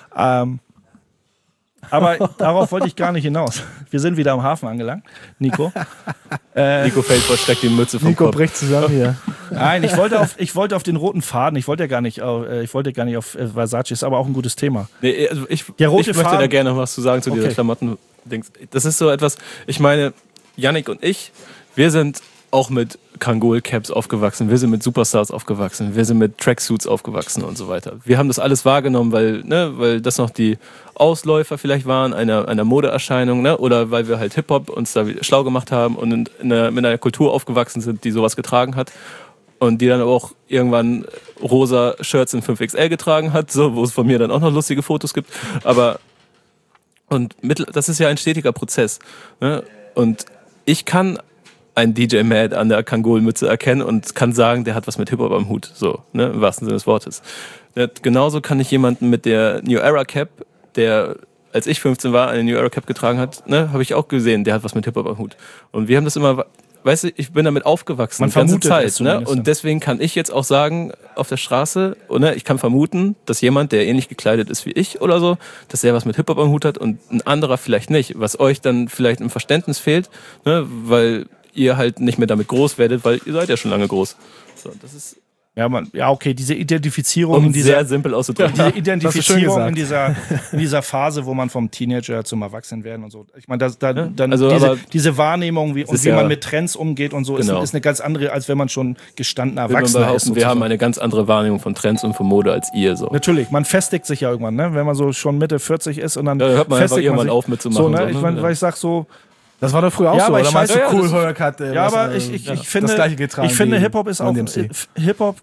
Aber darauf wollte ich gar nicht hinaus. Wir sind wieder am Hafen angelangt, Nico. Nico fällt vor Schreck die Mütze vom Kopf. Nico bricht zusammen hier. Nein, ich wollte auf den roten Faden. Ich wollte gar nicht auf Versace. Ist aber auch ein gutes Thema. Nee, also ich möchte da gerne noch was zu sagen zu dieser Klamotten-Dings. Das ist so etwas, ich meine, Yannick und ich, wir sind auch mit Kangol-Caps aufgewachsen, wir sind mit Superstars aufgewachsen, wir sind mit Tracksuits aufgewachsen und so weiter. Wir haben das alles wahrgenommen, weil das noch die Ausläufer vielleicht waren einer Modeerscheinung, ne? Oder weil wir halt Hip-Hop uns da schlau gemacht haben und mit einer Kultur aufgewachsen sind, die sowas getragen hat und die dann auch irgendwann rosa Shirts in 5XL getragen hat, so, wo es von mir dann auch noch lustige Fotos gibt. Das ist ja ein stetiger Prozess, ne? Und ich kann ein DJ Mad an der Kangol-Mütze erkennen und kann sagen, der hat was mit Hip-Hop am Hut, so, ne, im wahrsten Sinne des Wortes. Genauso kann ich jemanden mit der New Era Cap, der, als ich 15 war, eine New Era Cap getragen hat, ne, habe ich auch gesehen, der hat was mit Hip-Hop am Hut. Und wir haben das immer, weißt du, ich bin damit aufgewachsen, die ganze Zeit, ne, und deswegen kann ich jetzt auch sagen, auf der Straße, ne, ich kann vermuten, dass jemand, der ähnlich gekleidet ist wie ich oder so, dass der was mit Hip-Hop am Hut hat und ein anderer vielleicht nicht, was euch dann vielleicht im Verständnis fehlt, ne, weil ihr halt nicht mehr damit groß werdet, weil ihr seid ja schon lange groß. So, das ist okay, diese Identifizierung, sehr simpel auszudrücken. Diese Identifizierung in dieser Phase, wo man vom Teenager zum Erwachsenwerden und so. Ich meine, diese Wahrnehmung, wie man mit Trends umgeht und so, ist eine ganz andere, als wenn man schon gestandener Erwachsener ist. Wir haben eine ganz andere Wahrnehmung von Trends und von Mode als ihr. So. Natürlich, man festigt sich ja irgendwann, ne? Wenn man so schon Mitte 40 ist und dann hört man einfach irgendwann auf mitzumachen. So, ne? Weil ich sag so, das war doch früher auch so, oder meinst du cool Haircut? Ja, aber ich finde, das Gleiche getragen. Ich finde, Hip-Hop ist auch, Hip-Hop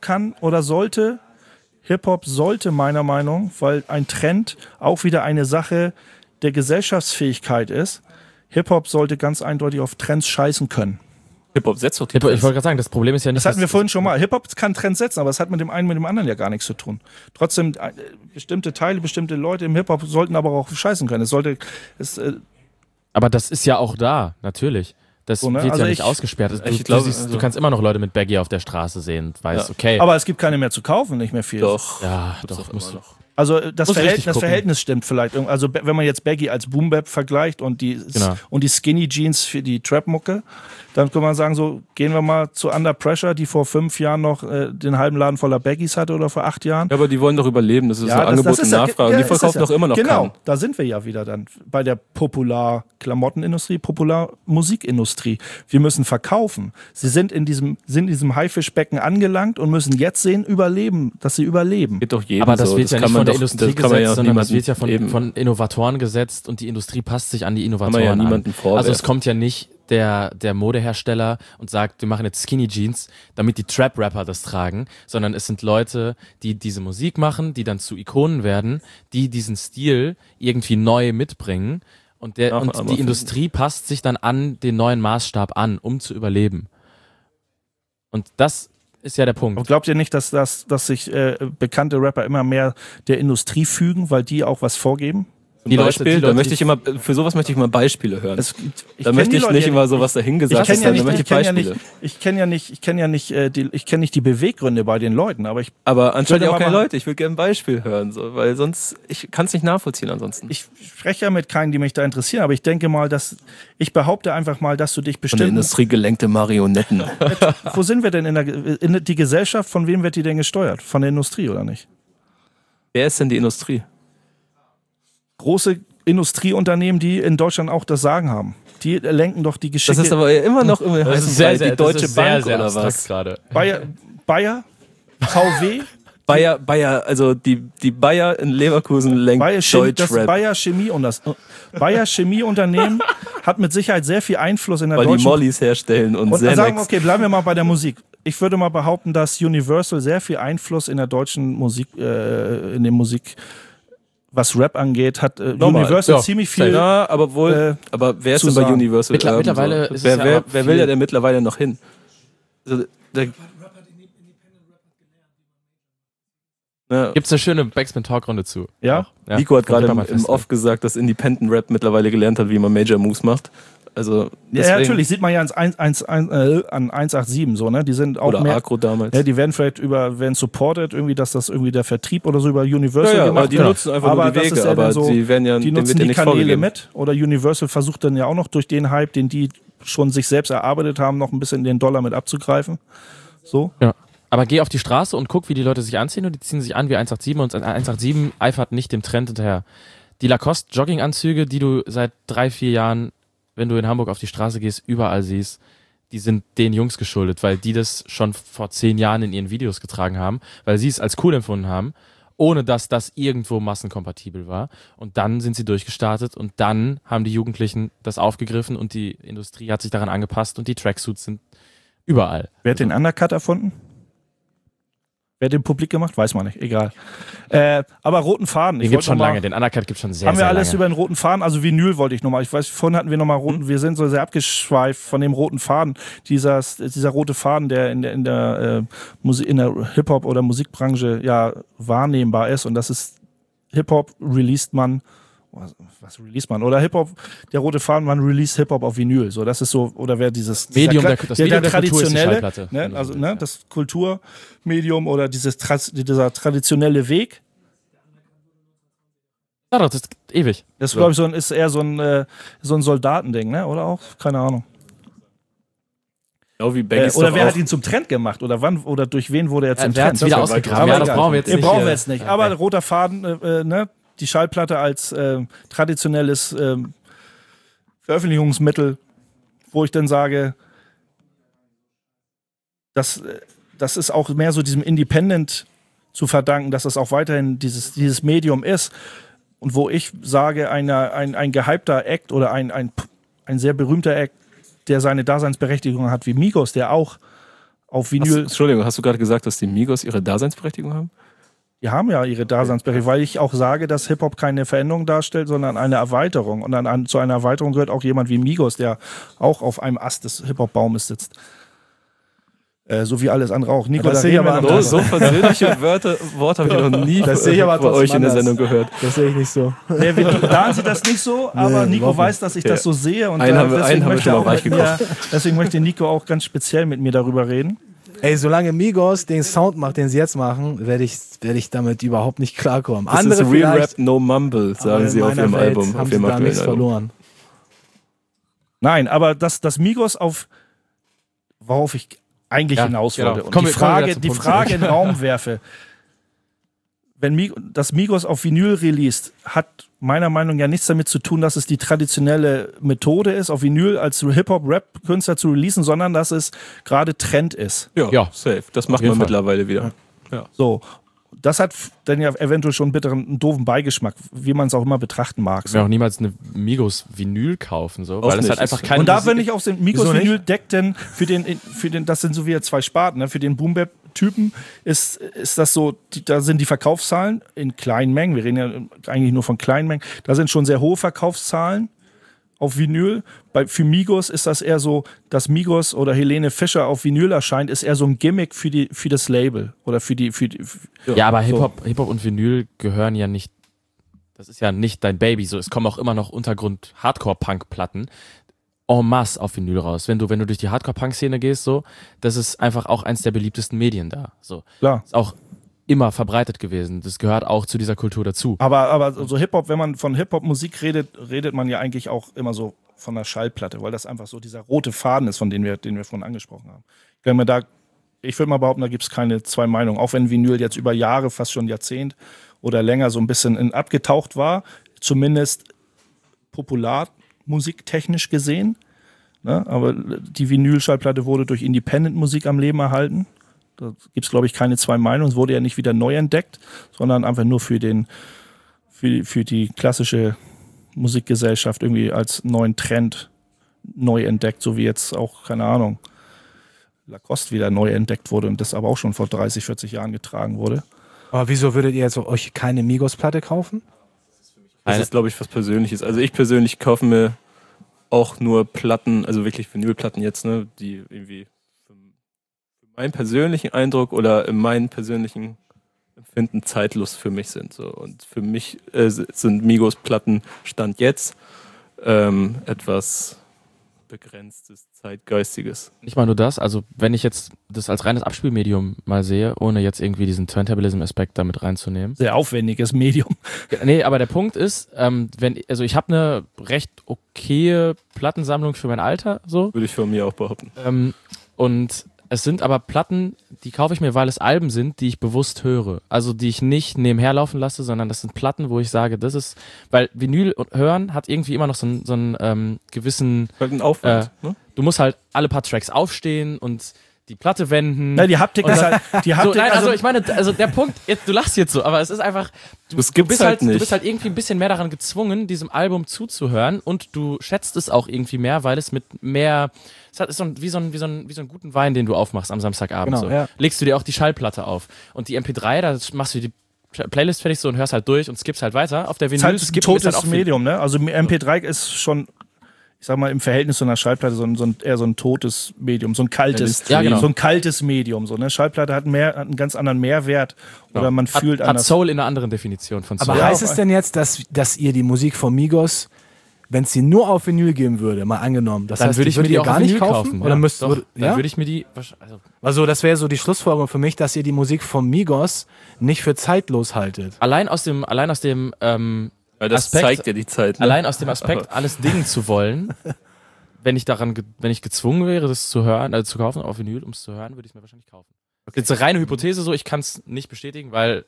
sollte meiner Meinung, weil ein Trend auch wieder eine Sache der Gesellschaftsfähigkeit ist, Hip-Hop sollte ganz eindeutig auf Trends scheißen können. Hip-Hop setzt doch Trends. Ich wollte gerade sagen, das Problem ist ja nicht... Das hatten wir vorhin schon mal. Hip-Hop kann Trends setzen, aber es hat mit dem einen mit dem anderen ja gar nichts zu tun. Trotzdem, bestimmte Leute im Hip-Hop sollten aber auch scheißen können. Aber das ist ja auch da, natürlich. Das wird ja nicht ausgesperrt. Du kannst immer noch Leute mit Baggy auf der Straße sehen. Okay. Aber es gibt keine mehr zu kaufen, nicht mehr viel. Doch. Ja, doch. Also das Verhältnis stimmt vielleicht. Also wenn man jetzt Baggy als Boom Bap vergleicht und die Skinny Jeans für die Trap-Mucke, dann kann man sagen, so gehen wir mal zu Under Pressure, die vor 5 Jahren noch den halben Laden voller Baggies hatte oder vor 8 Jahren. Ja, aber die wollen doch überleben, das ist so Angebot und Nachfrage. Und die verkaufen doch immer noch Genau, da sind wir ja wieder dann bei der Popular-Klamottenindustrie, Popular-Musikindustrie. Wir müssen verkaufen. Sie sind in diesem Haifischbecken angelangt und müssen jetzt sehen, dass sie überleben. Geht doch jedem aber das so. wird ja nicht von der Industrie gesetzt, sondern das wird ja von Innovatoren gesetzt und die Industrie passt sich an die Innovatoren an. Niemanden vorwerfen. Also es kommt ja nicht der Modehersteller und sagt, wir machen jetzt Skinny Jeans, damit die Trap-Rapper das tragen, sondern es sind Leute, die diese Musik machen, die dann zu Ikonen werden, die diesen Stil irgendwie neu mitbringen und die Industrie passt sich dann an den neuen Maßstab an, um zu überleben. Und das ist ja der Punkt. Und glaubt ihr nicht, dass sich bekannte Rapper immer mehr der Industrie fügen, weil die auch was vorgeben? Für sowas möchte ich mal Beispiele hören. Da möchte ich nicht immer sowas dahingesagt haben. Ich kenne nicht die Beweggründe bei den Leuten, aber anscheinend auch keine Leute. Ich will gerne ein Beispiel hören, so, weil sonst ich kann es nicht nachvollziehen ansonsten. Ich spreche ja mit keinen, die mich da interessieren, aber ich denke mal, ich behaupte einfach mal, dass du dich bestimmt. Von der Industrie gelenkte Marionetten. Wo sind wir denn in die Gesellschaft? Von wem wird die denn gesteuert? Von der Industrie oder nicht? Wer ist denn die Industrie? Große Industrieunternehmen, die in Deutschland auch das Sagen haben. Die lenken doch die Geschicke. Das ist aber immer noch immer die Deutsche Bank sehr oder was? Gerade. Bayer, VW. Bayer, also die Bayer in Leverkusen lenkt Deutschrap. Das Bayer Chemie und das Bayer Chemieunternehmen hat mit Sicherheit sehr viel Einfluss in der weil deutschen... Weil die Mollys herstellen und Xanax. Sagen wir, okay, bleiben wir mal bei der Musik. Ich würde mal behaupten, dass Universal sehr viel Einfluss in der deutschen Musik, was Rap angeht, hat Universal ziemlich viel. Ja, aber wer ist denn bei Universal? Mittlerweile ist wer will ja denn mittlerweile noch hin? Also, Gibt es eine schöne Backspin-Talk-Runde zu? Ja? Nico hat gerade im Off gesagt, dass Independent Rap mittlerweile gelernt hat, wie man Major Moves macht. Also ja, natürlich, sieht man ja an 187 so, ne? Die sind auch oder mehr, Agro damals. Ja, die werden vielleicht werden supported, irgendwie, dass das irgendwie der Vertrieb oder so über Universal gemacht wird. Die nutzen einfach nur die Wege, aber sie werden ja die nutzen die Kanäle mit. Oder Universal versucht dann ja auch noch durch den Hype, den die schon sich selbst erarbeitet haben, noch ein bisschen den Dollar mit abzugreifen. So. Ja. Aber geh auf die Straße und guck, wie die Leute sich anziehen und die ziehen sich an wie 187 und 187 eifert nicht dem Trend hinterher. Die Lacoste-Jogginganzüge, die du seit 3-4 Jahren, wenn du in Hamburg auf die Straße gehst, überall siehst, die sind den Jungs geschuldet, weil die das schon vor 10 Jahren in ihren Videos getragen haben, weil sie es als cool empfunden haben, ohne dass das irgendwo massenkompatibel war. Und dann sind sie durchgestartet und dann haben die Jugendlichen das aufgegriffen und die Industrie hat sich daran angepasst und die Tracksuits sind überall. Wer hat den Undercut erfunden? Wer hat den publik gemacht? Weiß man nicht, egal. Aber roten Faden. Den gibt schon lange, den Undercut gibt schon sehr lange. Haben wir alles über den roten Faden, also Vinyl wollte ich nochmal. Ich weiß, vorhin hatten wir nochmal roten, wir sind so sehr abgeschweift von dem roten Faden. Dieser rote Faden, der in der Hip-Hop- oder Musikbranche ja wahrnehmbar ist. Und das ist Hip-Hop released man. Was released man? Oder Hip-Hop, der rote Faden, man release Hip-Hop auf Vinyl. So, das ist so, oder wer dieses Medium, der traditionelle, das Kulturmedium oder dieser traditionelle Weg. Ja, doch, das ist ewig. Das glaube ich ist eher so ein Soldatending, ne? Oder auch? Keine Ahnung. Wie oder wer hat ihn zum Trend gemacht? Oder wann oder durch wen wurde er zum Trend? Wieder ausgegraben. Ja, das brauchen wir jetzt nicht. Aber roter Faden, ne? Die Schallplatte als traditionelles Veröffentlichungsmittel, wo ich dann sage, das ist auch mehr so diesem Independent zu verdanken, dass das auch weiterhin dieses Medium ist. Und wo ich sage, ein gehypter Act oder ein sehr berühmter Act, der seine Daseinsberechtigung hat, wie Migos, der auch auf Vinyl... Entschuldigung, hast du gerade gesagt, dass die Migos ihre Daseinsberechtigung haben? Die haben ja ihre Daseinsberechtigung, weil ich auch sage, dass Hip-Hop keine Veränderung darstellt, sondern eine Erweiterung. Und dann zu einer Erweiterung gehört auch jemand wie Migos, der auch auf einem Ast des Hip-Hop-Baumes sitzt. So wie alles andere auch. Nico, das sehe ich aber so persönliche Worte habe ich noch nie bei euch in der Sendung gehört. Das sehe ich nicht so. Da sieht das nicht so, aber Nico weiß, dass ich das so sehe. Und deswegen möchte Nico auch ganz speziell mit mir darüber reden. Ey, solange Migos den Sound macht, den sie jetzt machen, werde ich damit überhaupt nicht klarkommen. Das Andere ist Real Rap, No Mumble, sagen sie auf ihrem Album. Haben sie da nichts verloren. Nein, aber dass Migos worauf ich eigentlich hinaus wollte. Genau. Und die Frage in den Raum werfe, wenn das Migos auf Vinyl released, hat meiner Meinung nach ja nichts damit zu tun, dass es die traditionelle Methode ist, auf Vinyl als Hip-Hop-Rap-Künstler zu releasen, sondern dass es gerade Trend ist. Ja, safe. Das macht man mittlerweile wieder. Ja. So, das hat dann ja eventuell schon einen doofen Beigeschmack, wie man es auch immer betrachten mag. Ich will auch niemals eine Migos-Vinyl kaufen, so, weil das halt einfach keine. Und da finde ich auch den Migos-Vinyl deckt denn für den, das sind so wieder zwei Sparten, ne? Für den Boom-Bap-Typen ist das so, da sind die Verkaufszahlen in kleinen Mengen, wir reden ja eigentlich nur von kleinen Mengen, da sind schon sehr hohe Verkaufszahlen auf Vinyl. Für Migos ist das eher so, dass Migos oder Helene Fischer auf Vinyl erscheint, ist eher so ein Gimmick für das Label oder für ja, aber Hip-Hop und Vinyl gehören ja nicht, das ist ja nicht dein Baby, so, es kommen auch immer noch Untergrund-Hardcore-Punk-Platten en masse auf Vinyl raus. Wenn du durch die Hardcore-Punk-Szene gehst, so, das ist einfach auch eins der beliebtesten Medien da, so. Klar. Ist auch immer verbreitet gewesen. Das gehört auch zu dieser Kultur dazu. Aber so Hip-Hop, wenn man von Hip-Hop-Musik redet man ja eigentlich auch immer so von der Schallplatte, weil das einfach so dieser rote Faden ist, den wir vorhin angesprochen haben. Ich würde mal behaupten, da gibt es keine zwei Meinungen. Auch wenn Vinyl jetzt über Jahre, fast schon Jahrzehnt oder länger so ein bisschen abgetaucht war, zumindest popularmusiktechnisch gesehen. Ne? Aber die Vinyl-Schallplatte wurde durch Independent-Musik am Leben erhalten. Da gibt es, glaube ich, keine zwei Meinungen. Es wurde ja nicht wieder neu entdeckt, sondern einfach nur für die klassische Musikgesellschaft irgendwie als neuen Trend neu entdeckt, so wie jetzt auch, keine Ahnung, Lacoste wieder neu entdeckt wurde und das aber auch schon vor 30, 40 Jahren getragen wurde. Aber wieso würdet ihr jetzt euch keine Migos-Platte kaufen? Das ist, glaube ich, was Persönliches. Also ich persönlich kaufe mir auch nur Platten, also wirklich Vinylplatten jetzt, ne, die irgendwie meinen persönlichen Eindruck oder in meinen persönlichen Empfinden zeitlos für mich sind. So. Und für mich sind Migos-Platten Stand jetzt etwas Begrenztes, Zeitgeistiges. Nicht mal nur das, also wenn ich jetzt das als reines Abspielmedium mal sehe, ohne jetzt irgendwie diesen Turntablism-Aspekt damit reinzunehmen. Sehr aufwendiges Medium. Nee, aber der Punkt ist, ich habe eine recht okaye Plattensammlung für mein Alter, so. Würde ich von mir auch behaupten. Und es sind aber Platten, die kaufe ich mir, weil es Alben sind, die ich bewusst höre. Also die ich nicht nebenher laufen lasse, sondern das sind Platten, wo ich sage, das ist, weil Vinyl hören hat irgendwie immer noch so einen gewissen Aufwand. Ne? Du musst halt alle paar Tracks aufstehen und die Platte wenden. Ja, die Haptik ist halt. Ich meine, der Punkt, du lachst jetzt so, aber es ist einfach, du bist halt irgendwie ein bisschen mehr daran gezwungen, diesem Album zuzuhören und du schätzt es auch irgendwie mehr, weil es mit mehr. Es ist wie so einen guten Wein, den du aufmachst am Samstagabend. Genau, so. Ja. Legst du dir auch die Schallplatte auf. Und die MP3, da machst du die Playlist fertig so und hörst halt durch und skippst halt weiter. Auf der Vinyl ist halt ein totes Medium, ne? Also MP3 ist schon, ich sag mal, im Verhältnis zu einer Schallplatte eher so ein totes Medium, so ein kaltes, so ein kaltes Medium. So, ne? Schallplatte hat einen ganz anderen Mehrwert oder man fühlt anders. Hat Soul in einer anderen Definition von Soul. Aber heißt es denn jetzt, dass ihr die Musik von Migos, wenn es sie nur auf Vinyl geben würde, mal angenommen, das dann heißt, würde ich mir die auch gar nicht kaufen? Oder dann würde ich mir die. Also das wäre so die Schlussfolgerung für mich, dass ihr die Musik von Migos nicht für zeitlos haltet. Allein aus dem weil das Aspekt, zeigt ja die Zeit. Ne? Allein aus dem Aspekt, alles dingen zu wollen, wenn ich gezwungen wäre, das zu hören, also zu kaufen auf Vinyl, um es zu hören, würde ich es mir wahrscheinlich kaufen. Das ist eine reine Hypothese so, ich kann es nicht bestätigen, weil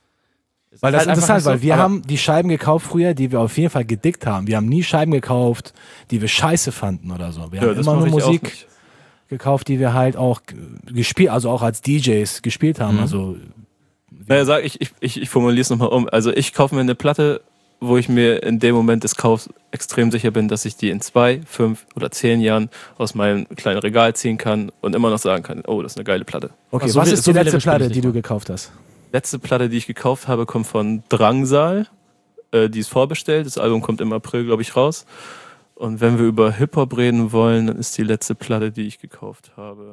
das ist interessant, weil wir haben die Scheiben gekauft früher, die wir auf jeden Fall gedickt haben. Wir haben nie Scheiben gekauft, die wir scheiße fanden oder so. Wir haben immer nur Musik gekauft, die wir halt auch gespielt, also auch als DJs gespielt haben. Also naja, ich formuliere es nochmal um. Also ich kaufe mir eine Platte, wo ich mir in dem Moment des Kaufs extrem sicher bin, dass ich die in 2, 5 oder 10 Jahren aus meinem kleinen Regal ziehen kann und immer noch sagen kann, oh, das ist eine geile Platte. Okay, also was ist die letzte Platte, die du gekauft hast? Letzte Platte, die ich gekauft habe, kommt von Drangsal. Die ist vorbestellt. Das Album kommt im April, glaube ich, raus. Und wenn wir über Hip-Hop reden wollen, dann ist die letzte Platte, die ich gekauft habe,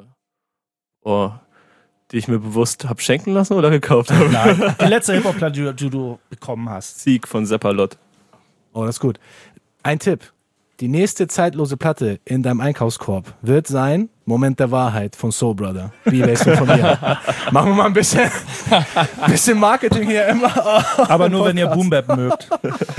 die ich mir bewusst habe schenken lassen oder gekauft habe. Nein, die letzte Hip-Hop-Platte, die du bekommen hast. Sieg von Seppalot. Oh, das ist gut. Ein Tipp. Die nächste zeitlose Platte in deinem Einkaufskorb wird sein Moment der Wahrheit von Soul Brother. Wie-Bass von mir. Machen wir mal ein bisschen Marketing hier immer. Aber nur, wenn ihr Boom Bap mögt.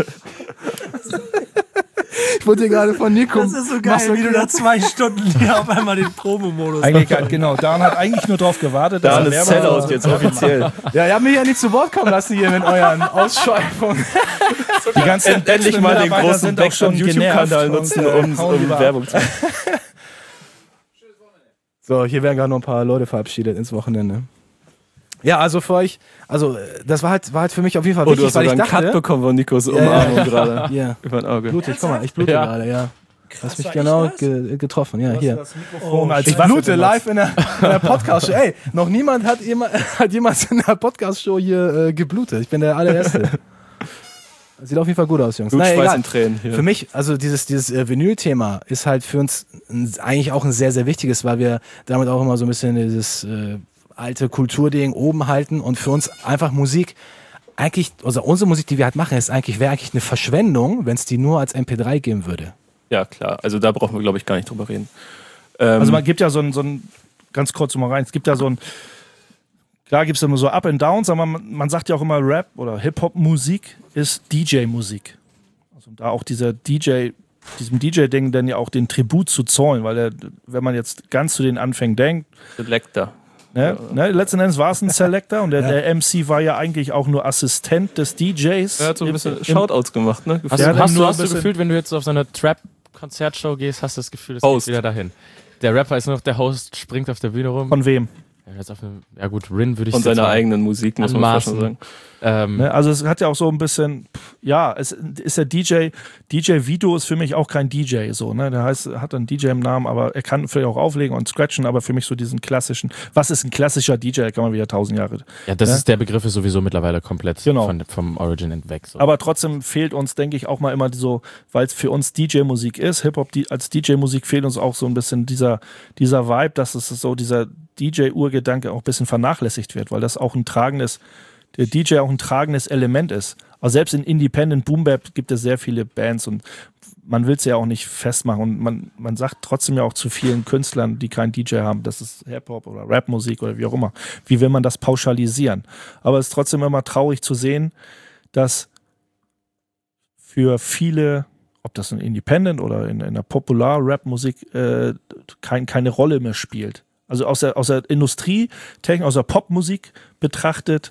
Ich wurde hier gerade von Nico. Das ist so geil, wie du nach 2 Stunden hier auf einmal den Promo-Modus eigentlich genau, Dan hat eigentlich nur drauf gewartet. Da ist Sellout jetzt offiziell. Ja, ihr habt mich ja nicht zu Wort kommen lassen hier mit euren Ausschweifungen. Die ganzen endlich mal den großen Background YouTube-Kanal nutzen, um Werbung zu machen. So, hier werden gerade noch ein paar Leute verabschiedet ins Wochenende. Ja, also für euch, das war halt für mich auf jeden Fall wichtig, du hast weil ich dachte, einen Cut bekommen von Nikos Umarmung gerade. Ja. Über ein Auge. Blutig, guck mal, ich blute gerade, ja. Du hast mich genau getroffen, ja, hier. Als ich blute live in der Podcast-Show. Ey, noch niemand hat jemals in der Podcast-Show hier geblutet. Ich bin der allererste. Sieht auf jeden Fall gut aus, Jungs. Blutschweiß und Tränen hier. Für mich, also dieses Vinyl-Thema ist halt für uns eigentlich auch ein sehr, sehr wichtiges, weil wir damit auch immer so ein bisschen dieses alte Kulturding oben halten und für uns einfach Musik eigentlich, also unsere Musik, die wir halt machen, wäre eigentlich eine Verschwendung, wenn es die nur als MP3 geben würde. Ja, klar. Also da brauchen wir, glaube ich, gar nicht drüber reden. Also man gibt ja so ein ganz kurz mal rein, es gibt ja so ein, klar gibt es immer so Up and Downs, aber man sagt ja auch immer Rap oder Hip-Hop-Musik ist DJ-Musik. Also da auch diesem DJ-Ding dann ja auch den Tribut zu zollen, weil wenn man jetzt ganz zu den Anfängen denkt, Selector. Letzten Endes war es ein Selector und der MC war ja eigentlich auch nur Assistent des DJs. Er hat so ein bisschen Shoutouts gemacht, ne? Hast du gefühlt, wenn du jetzt auf so eine Trap-Konzertshow gehst, hast du das Gefühl, es geht wieder dahin. Der Rapper ist nur noch der Host, springt auf der Bühne rum. Von wem? Ja gut, Rin würde ich sagen. Von seiner eigenen Musik, muss man schon sagen. Also es hat ja auch so ein bisschen, es ist der DJ Vito ist für mich auch kein DJ so, ne? Der hat einen DJ im Namen, aber er kann vielleicht auch auflegen und scratchen, aber für mich so diesen klassischen, was ist ein klassischer DJ, da kann man wieder 1000 Jahre. Ja, das ist der Begriff ist sowieso mittlerweile komplett vom Origin hinweg. So. Aber trotzdem fehlt uns, denke ich, auch mal immer so, weil es für uns DJ-Musik ist, Hip-Hop als DJ-Musik fehlt uns auch so ein bisschen dieser Vibe, dass es so dieser DJ-Urgedanke auch ein bisschen vernachlässigt wird, weil das auch der DJ auch ein tragendes Element ist. Aber selbst in Independent Boom Bap gibt es sehr viele Bands und man will es ja auch nicht festmachen und man sagt trotzdem ja auch zu vielen Künstlern, die keinen DJ haben, das ist Hip-Hop oder Rap-Musik oder wie auch immer. Wie will man das pauschalisieren? Aber es ist trotzdem immer traurig zu sehen, dass für viele, ob das in Independent oder in der Popular-Rap-Musik keine Rolle mehr spielt. Also aus der Industrietechnik, aus der Popmusik betrachtet,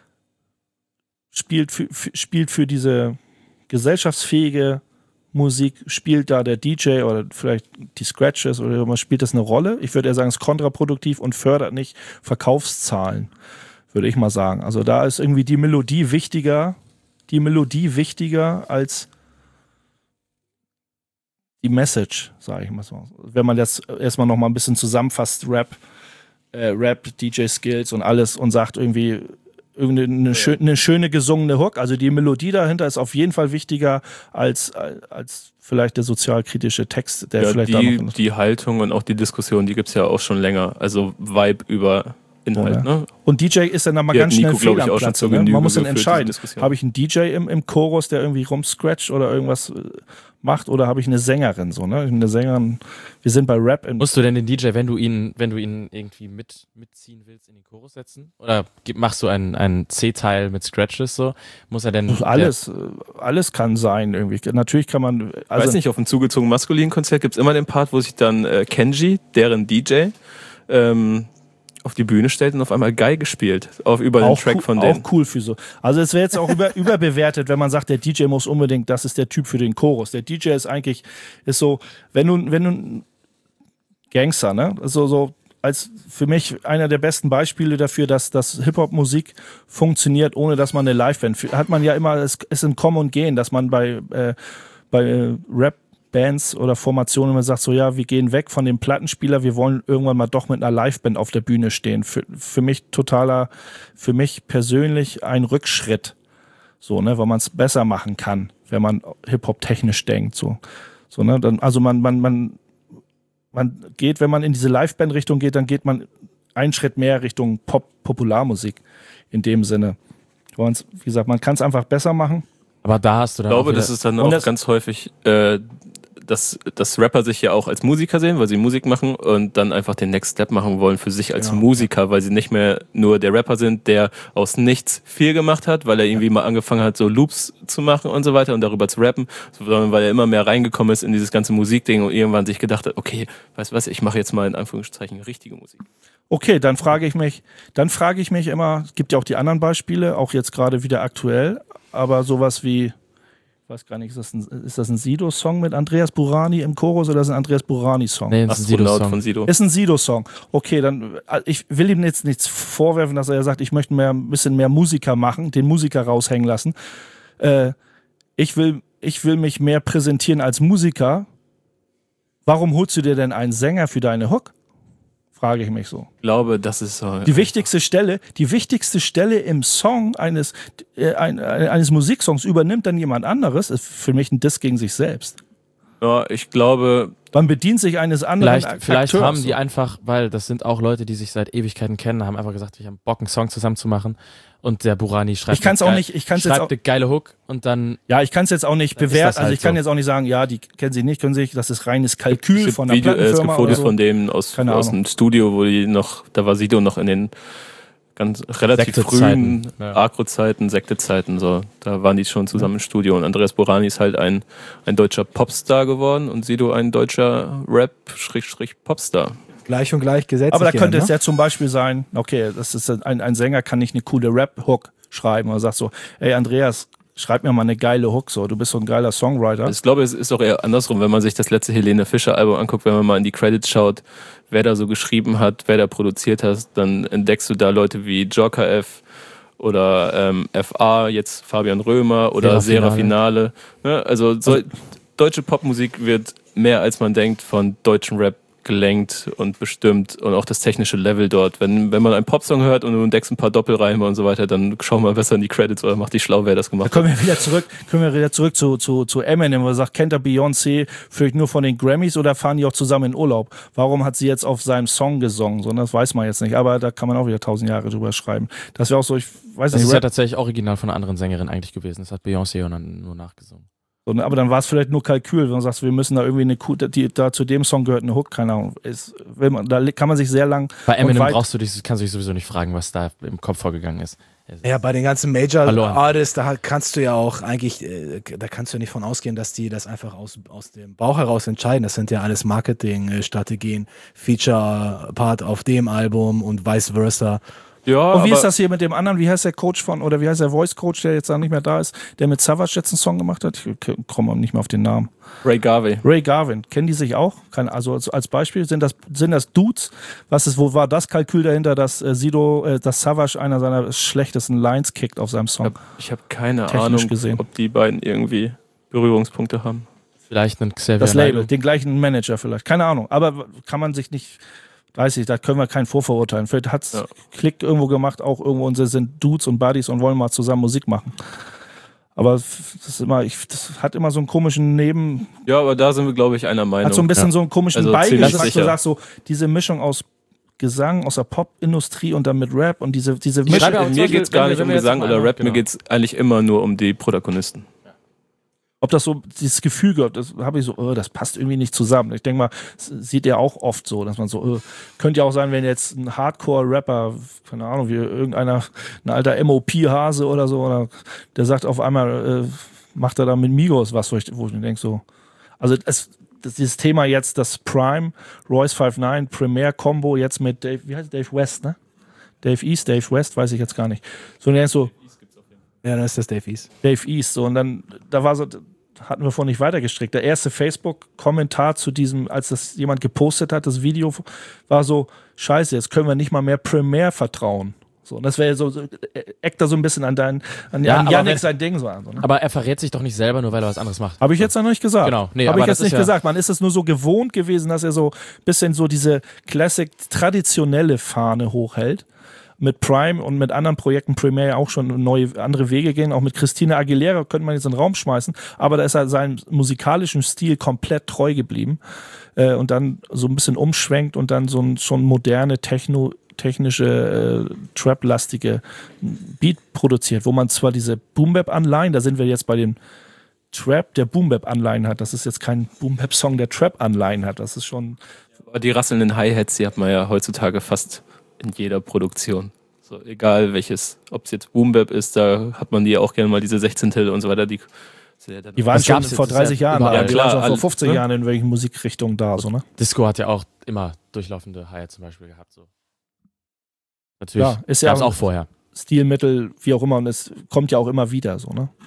spielt für diese gesellschaftsfähige Musik, spielt da der DJ oder vielleicht die Scratches oder was, spielt das eine Rolle? Ich würde eher sagen, es ist kontraproduktiv und fördert nicht Verkaufszahlen, würde ich mal sagen. Also da ist irgendwie die Melodie wichtiger als die Message, sage ich mal so. Wenn man das erstmal noch mal ein bisschen zusammenfasst, Rap, DJ-Skills und alles und sagt irgendwie eine schöne gesungene Hook, also die Melodie dahinter ist auf jeden Fall wichtiger als vielleicht der sozialkritische Text, der vielleicht da noch die Haltung und auch die Diskussion, die gibt es ja auch schon länger, also Vibe über Inhalt. Ne? Und DJ ist dann mal ganz schnell fehl am Platz. Ne? Man muss dann entscheiden, habe ich einen DJ im Chorus, der irgendwie rumscratcht oder irgendwas macht, oder habe ich eine Sängerin? So, ne? Eine Sängerin, wir sind bei Rap. Musst du denn den DJ, wenn du ihn irgendwie mitziehen willst, in den Chorus setzen? Oder machst du einen C-Teil mit Scratches so? Muss er denn... Alles kann sein irgendwie. Natürlich kann man... Ich weiß nicht, auf einem zugezogenen maskulinen Konzert gibt es immer den Part, wo sich dann Kenji, deren DJ, auf die Bühne stellt und auf einmal Geige spielt, über den Track von denen. Auch cool für so. Also es wäre jetzt auch überbewertet, wenn man sagt, der DJ muss unbedingt, das ist der Typ für den Chorus. Der DJ ist so, wenn du Gangster, ne? So als für mich einer der besten Beispiele dafür, dass Hip-Hop-Musik funktioniert, ohne dass man eine Liveband hat man ja immer, es ist ein Kommen und Gehen, dass man bei Rap-Bands oder Formationen immer sagt, so ja, wir gehen weg von dem Plattenspieler, wir wollen irgendwann mal doch mit einer Liveband auf der Bühne stehen. Für mich persönlich ein Rückschritt, so, ne, weil man es besser machen kann, wenn man Hip-Hop technisch denkt, so ne, dann, also man geht, wenn man in diese Liveband-Richtung geht, dann geht man einen Schritt mehr Richtung Popularmusik in dem Sinne. Wie gesagt, man kann es einfach besser machen. Aber da hast du dann ich glaube, das ist dann auch ganz häufig dass Rapper sich ja auch als Musiker sehen, weil sie Musik machen und dann einfach den Next Step machen wollen für sich als Musiker, weil sie nicht mehr nur der Rapper sind, der aus nichts viel gemacht hat, weil er irgendwie mal angefangen hat, so Loops zu machen und so weiter und darüber zu rappen, sondern weil er immer mehr reingekommen ist in dieses ganze Musikding und irgendwann sich gedacht hat, okay, weißt du was, ich mache jetzt mal in Anführungszeichen richtige Musik. Okay, dann frage ich mich immer, es gibt ja auch die anderen Beispiele, auch jetzt gerade wieder aktuell, aber sowas wie, ich weiß gar nicht, ist das ein Sido-Song mit Andreas Burani im Chorus oder ist das ein Andreas Burani-Song? Nee, das ist ein Sido-Song. Von Sido. Ist ein Sido-Song. Okay, dann, ich will ihm jetzt nichts vorwerfen, dass er sagt, ich möchte ein bisschen mehr Musiker machen, den Musiker raushängen lassen. Ich will mich mehr präsentieren als Musiker. Warum holst du dir denn einen Sänger für deine Hook? Frage ich mich so. Ich glaube, das ist so. Die wichtigste Stelle im Song eines Musiksongs übernimmt dann jemand anderes, ist für mich ein Diss gegen sich selbst. Ja, ich glaube. Man bedient sich eines anderen Vielleicht haben die einfach, weil das sind auch Leute, die sich seit Ewigkeiten kennen, haben einfach gesagt, ich habe Bock, einen Song zusammen zu machen. Und der Burani schreibt eine geile Hook und dann. Ja, ich kann es jetzt auch nicht bewerten. Also ich kann jetzt auch nicht sagen, ja, die kennen sie nicht, können sich, das ist reines Kalkül von der Plattenfirma. Es gibt Fotos von dem aus dem Studio, wo die noch, da war Sido noch in den ganz relativ frühen Agro-Zeiten, Sekte-Zeiten, so. Da waren die schon zusammen im Studio. Und Andreas Burani ist halt ein deutscher Popstar geworden und Sido ein deutscher Rap-Popstar. Gleich und gleich gesetzt. Aber da könnte es ja zum Beispiel sein, okay, das ist ein Sänger kann nicht eine coole Rap-Hook schreiben oder sagt so, ey Andreas, schreib mir mal eine geile Hook, so, du bist so ein geiler Songwriter. Ich glaube, es ist auch eher andersrum, wenn man sich das letzte Helene Fischer Album anguckt, wenn man mal in die Credits schaut, wer da so geschrieben hat, wer da produziert hat, dann entdeckst du da Leute wie Joker F oder FA, jetzt Fabian Römer oder Serafinale. Ne? Also deutsche Popmusik wird mehr als man denkt von deutschen Rap gelenkt und bestimmt und auch das technische Level dort. Wenn man einen Popsong hört und du entdeckst ein paar Doppelreime und so weiter, dann schau mal besser in die Credits oder mach dich schlau, wer das gemacht hat. Können wir wieder zurück zu Eminem, wo er sagt, kennt er Beyoncé vielleicht nur von den Grammys oder fahren die auch zusammen in Urlaub? Warum hat sie jetzt auf seinem Song gesungen? So, das weiß man jetzt nicht, aber da kann man auch wieder 1000 Jahre drüber schreiben. Das wäre auch so, ich weiß nicht. Das ist ja tatsächlich original von einer anderen Sängerin eigentlich gewesen. Das hat Beyoncé und dann nur nachgesungen. Aber dann war es vielleicht nur Kalkül, wenn man sagt, wir müssen da irgendwie da zu dem Song gehört eine Hook, keine Ahnung. Da kann man sich sehr lang. Bei Eminem kannst du dich sowieso nicht fragen, was da im Kopf vorgegangen ist. Ja, bei den ganzen Major Artists, da kannst du ja auch eigentlich, da kannst du ja nicht von ausgehen, dass die das einfach aus dem Bauch heraus entscheiden. Das sind ja alles Marketing-Strategien, Feature-Part auf dem Album und vice versa. Ja, und wie ist das hier mit dem anderen, wie heißt der Coach oder wie heißt der Voice-Coach, der jetzt da nicht mehr da ist, der mit Savage jetzt einen Song gemacht hat? Ich komme nicht mehr auf den Namen. Ray Garvin. Kennen die sich auch? Also als Beispiel, sind das Dudes? Wo war das Kalkül dahinter, dass dass Savage einer seiner schlechtesten Lines kickt auf seinem Song? Ich hab keine Ahnung, ob die beiden irgendwie Berührungspunkte haben. Vielleicht einen Xavier Das Label, den gleichen Manager vielleicht. Keine Ahnung, aber kann man sich nicht... Weiß ich, da können wir keinen vorverurteilen. Vielleicht hat es Klick irgendwo gemacht, auch irgendwo und sie sind Dudes und Buddies und wollen mal zusammen Musik machen. Aber das hat immer so einen komischen Ja, aber da sind wir, glaube ich, einer Meinung. Hat so ein bisschen so einen komischen Beigeschmack. Du sagst so, diese Mischung aus Gesang, aus der Popindustrie und dann mit Rap und diese Mischung. Mir geht es gar nicht um Gesang oder Rap, mir geht es eigentlich immer nur um die Protagonisten. Ob das so dieses Gefühl gibt, das habe ich so, das passt irgendwie nicht zusammen. Ich denke mal, das sieht ja auch oft so, dass man so, könnte ja auch sein, wenn jetzt ein Hardcore-Rapper, keine Ahnung, wie ein alter MOP-Hase oder so, oder der sagt auf einmal, macht er da mit Migos was, wo ich mir denke so, also dieses Thema jetzt, das Prime, Royce 5'9", Premier-Combo jetzt mit Dave, wie heißt Dave West, ne? Dave East, Dave West, weiß ich jetzt gar nicht. So, und so, ja, dann ist das Dave East. Dave East. So, und dann, da war so, hatten wir vorhin nicht weitergestrickt. Der erste Facebook-Kommentar zu diesem, als das jemand gepostet hat, das Video, war so, scheiße, jetzt können wir nicht mal mehr Premiere vertrauen. So, und das wäre so, eckt da so ein bisschen an Yannick sein Ding so an. So, ne? Aber er verrät sich doch nicht selber, nur weil er was anderes macht. Habe ich jetzt noch nicht gesagt. Genau. Nee, habe ich jetzt nicht gesagt. Man ist es nur so gewohnt gewesen, dass er so ein bisschen so diese Classic, traditionelle Fahne hochhält. Mit Prime und mit anderen Projekten Premiere auch schon andere Wege gehen. Auch mit Christina Aguilera könnte man jetzt in den Raum schmeißen, aber da ist er seinem musikalischen Stil komplett treu geblieben und dann so ein bisschen umschwenkt und dann so ein schon moderne technische, Trap-lastige Beat produziert, wo man zwar diese Boom-Bap-Anleihen, da sind wir jetzt bei den Trap, der Boom-Bap-Anleihen hat. Das ist jetzt kein Boom-Bap-Song, der Trap-Anleihen hat. Das ist schon... Die rasselnden Hi-Hats, die hat man ja heutzutage fast in jeder Produktion. So, egal welches, ob es jetzt Boom-Bap ist, da hat man die ja auch gerne mal diese 16-Till und so weiter. Die waren schon vor 30 Jahren da, die waren schon vor 50 Jahren in welchen Musikrichtungen da. So, ne? Disco hat ja auch immer durchlaufende Hi-Hats zum Beispiel gehabt. So. Natürlich ja, ist ja auch vorher. Stilmittel, wie auch immer, und es kommt ja auch immer wieder so, ne?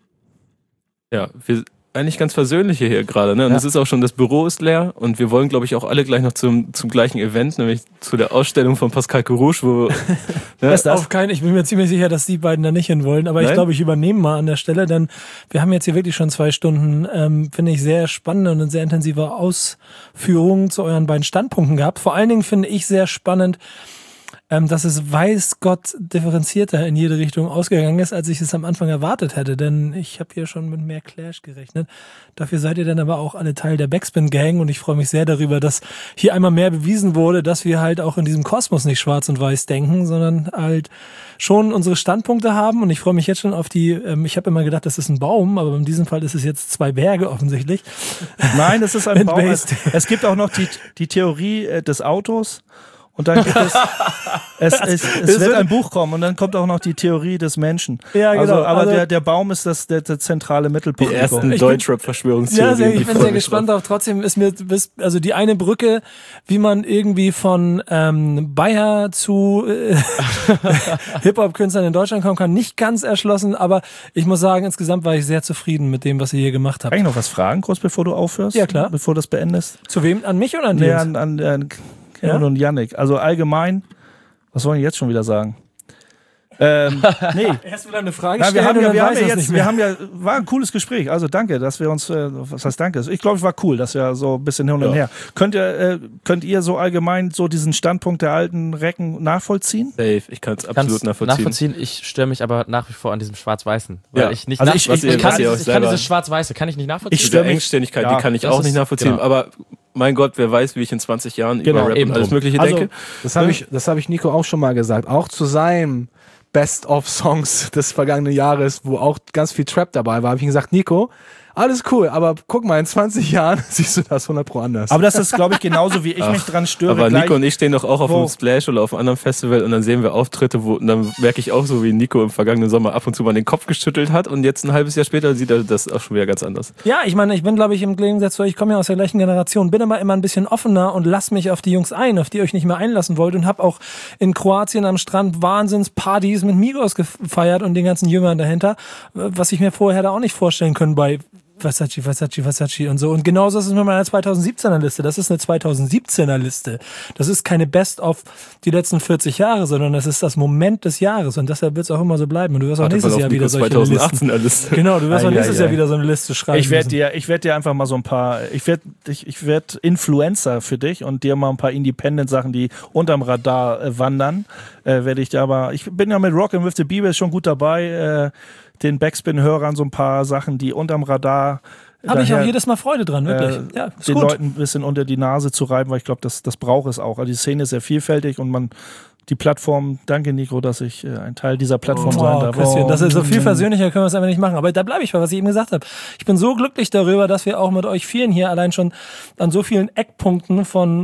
Ja, wir eigentlich ganz versöhnliche hier gerade, ne? Und es ist auch schon, das Büro ist leer und wir wollen, glaube ich, auch alle gleich noch zum gleichen Event, nämlich zu der Ausstellung von Pascal Carouche, wo... Ne? Ich bin mir ziemlich sicher, dass die beiden da nicht hin wollen, aber ich glaube, ich übernehme mal an der Stelle, denn wir haben jetzt hier wirklich schon 2 Stunden, finde ich, sehr spannende und sehr intensive Ausführungen zu euren beiden Standpunkten gehabt. Vor allen Dingen finde ich sehr spannend, dass es weiß Gott differenzierter in jede Richtung ausgegangen ist, als ich es am Anfang erwartet hätte. Denn ich habe hier schon mit mehr Clash gerechnet. Dafür seid ihr dann aber auch alle Teil der Backspin-Gang und ich freue mich sehr darüber, dass hier einmal mehr bewiesen wurde, dass wir halt auch in diesem Kosmos nicht schwarz und weiß denken, sondern halt schon unsere Standpunkte haben. Und ich freue mich jetzt schon auf die, ich habe immer gedacht, das ist ein Baum, aber in diesem Fall ist es jetzt 2 Berge offensichtlich. Nein, es ist ein Baum. Es gibt auch noch die Theorie des Autos. Und dann gibt es wird ein Buch kommen und dann kommt auch noch die Theorie des Menschen. Ja, genau. Aber der Baum ist der zentrale Mittelpunkt. Die ersten Deutschrap-Verschwörungstheorien. Ja, ich bin sehr gespannt darauf. Trotzdem ist mir, also die eine Brücke, wie man irgendwie von Bayer zu Hip-Hop-Künstlern in Deutschland kommen kann, nicht ganz erschlossen, aber ich muss sagen, insgesamt war ich sehr zufrieden mit dem, was ihr hier gemacht habt. Kann ich noch was fragen, kurz bevor du aufhörst? Ja, klar. Bevor du das beendest? Zu wem? An mich oder an dir? Nee, an und Yannick. Also allgemein, was wollen wir jetzt schon wieder sagen? Nee. Erst wieder eine Frage stellen war ein cooles Gespräch. Also danke, dass wir uns, was heißt danke? Ich glaube, es war cool, dass wir so ein bisschen hin und her. Könnt ihr so allgemein so diesen Standpunkt der alten Recken nachvollziehen? Safe, ich kann es absolut nachvollziehen. Ich störe mich aber nach wie vor an diesem Schwarz-Weißen. Weil ich nicht also ich kann dieses Schwarz-Weiße, kann ich nicht nachvollziehen. Diese Engständigkeit, die kann ich auch nicht nachvollziehen. Genau. Aber mein Gott, wer weiß, wie ich in 20 Jahren über Rap und alles Mögliche denke. Das hab ich Nico auch schon mal gesagt. Auch zu seinem Best-of-Songs des vergangenen Jahres, wo auch ganz viel Trap dabei war, habe ich ihm gesagt, Nico, alles cool, aber guck mal, in 20 Jahren siehst du das 100% anders. Aber das ist, glaube ich, genauso wie ich mich dran störe. Aber Nico und ich stehen doch auch auf einem Splash oder auf einem anderen Festival und dann sehen wir Auftritte, und dann merke ich auch so, wie Nico im vergangenen Sommer ab und zu mal den Kopf geschüttelt hat und jetzt ein halbes Jahr später sieht er das auch schon wieder ganz anders. Ja, ich meine, ich bin, glaube ich, im Gegensatz zu euch, ich komme ja aus der gleichen Generation, bin aber immer ein bisschen offener und lass mich auf die Jungs ein, auf die ihr euch nicht mehr einlassen wollt und habe auch in Kroatien am Strand Wahnsinnspartys mit Migos gefeiert und den ganzen Jüngern dahinter, was ich mir vorher da auch nicht vorstellen können bei Versace und so. Und genauso ist es mit meiner 2017er Liste. Das ist eine 2017er Liste. Das ist keine Best-of die letzten 40 Jahre, sondern das ist das Moment des Jahres. Und deseshalb wird es auch immer so bleiben. Und du wirst auch nächstes Jahr wieder solche 2018er Liste. Genau, du wirst auch nächstes Jahr wieder so eine Liste schreiben. Ich werd dir einfach mal so ein paar, ich werd Influencer für dich und dir mal ein paar Independent-Sachen, die unterm Radar wandern, werde ich dir aber, ich bin ja mit Rockin' with the Bieber schon gut dabei, den Backspin-Hörern so ein paar Sachen, die unterm Radar. Habe ich auch jedes Mal Freude dran, wirklich. Ja, den gut. Leuten ein bisschen unter die Nase zu reiben, weil ich glaube, das braucht es auch. Also die Szene ist sehr vielfältig und die Plattform, danke Nico, dass ich ein Teil dieser Plattform sein darf. Das ist so viel versöhnlicher, können wir es einfach nicht machen. Aber da bleibe ich bei, was ich eben gesagt habe. Ich bin so glücklich darüber, dass wir auch mit euch vielen hier allein schon an so vielen Eckpunkten von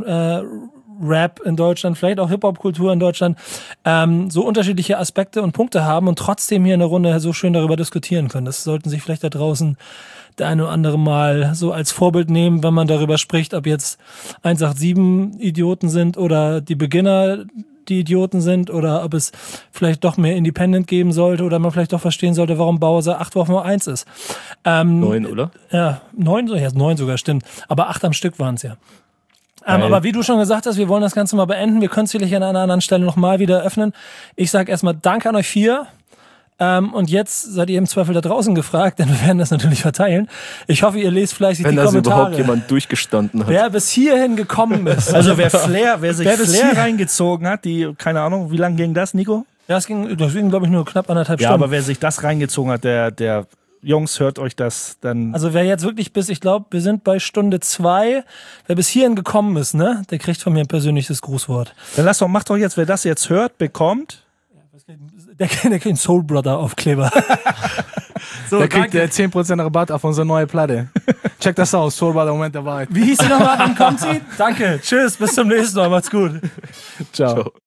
Rap in Deutschland, vielleicht auch Hip-Hop-Kultur in Deutschland, so unterschiedliche Aspekte und Punkte haben und trotzdem hier in der Runde so schön darüber diskutieren können. Das sollten sich vielleicht da draußen der eine oder andere mal so als Vorbild nehmen, wenn man darüber spricht, ob jetzt 187 Idioten sind oder die Beginner die Idioten sind oder ob es vielleicht doch mehr Independent geben sollte oder man vielleicht doch verstehen sollte, warum Bowser 8 Wochen nur 1 ist. 9, oder? Ja, 9 sogar, stimmt. Aber 8 am Stück waren es ja. Aber wie du schon gesagt hast, wir wollen das Ganze mal beenden. Wir können es sicherlich an einer anderen Stelle nochmal wieder öffnen. Ich sage erstmal Danke an euch 4. Und jetzt seid ihr im Zweifel da draußen gefragt, denn wir werden das natürlich verteilen. Ich hoffe, ihr lest fleißig die Kommentare. Wenn das überhaupt jemand durchgestanden hat. Wer bis hierhin gekommen ist. Also wer sich Flair reingezogen hat, keine Ahnung, wie lange ging das, Nico? Ja, das ging glaube ich, nur knapp 1,5 Stunden. Ja, aber wer sich das reingezogen hat, der Jungs, hört euch das dann. Also wer jetzt wirklich ich glaube, wir sind bei Stunde 2, wer bis hierhin gekommen ist, ne, der kriegt von mir ein persönliches Grußwort. Dann macht doch jetzt, wer das jetzt hört, bekommt. Der kriegt einen Soul Brother Aufkleber. So, da kriegt ihr 10% Rabatt auf unsere neue Platte. Check das aus, Soul war der Moment der Wahrheit. Wie hieß sie nochmal? Wann kommt sie? Danke, tschüss, bis zum nächsten Mal, macht's gut. Ciao.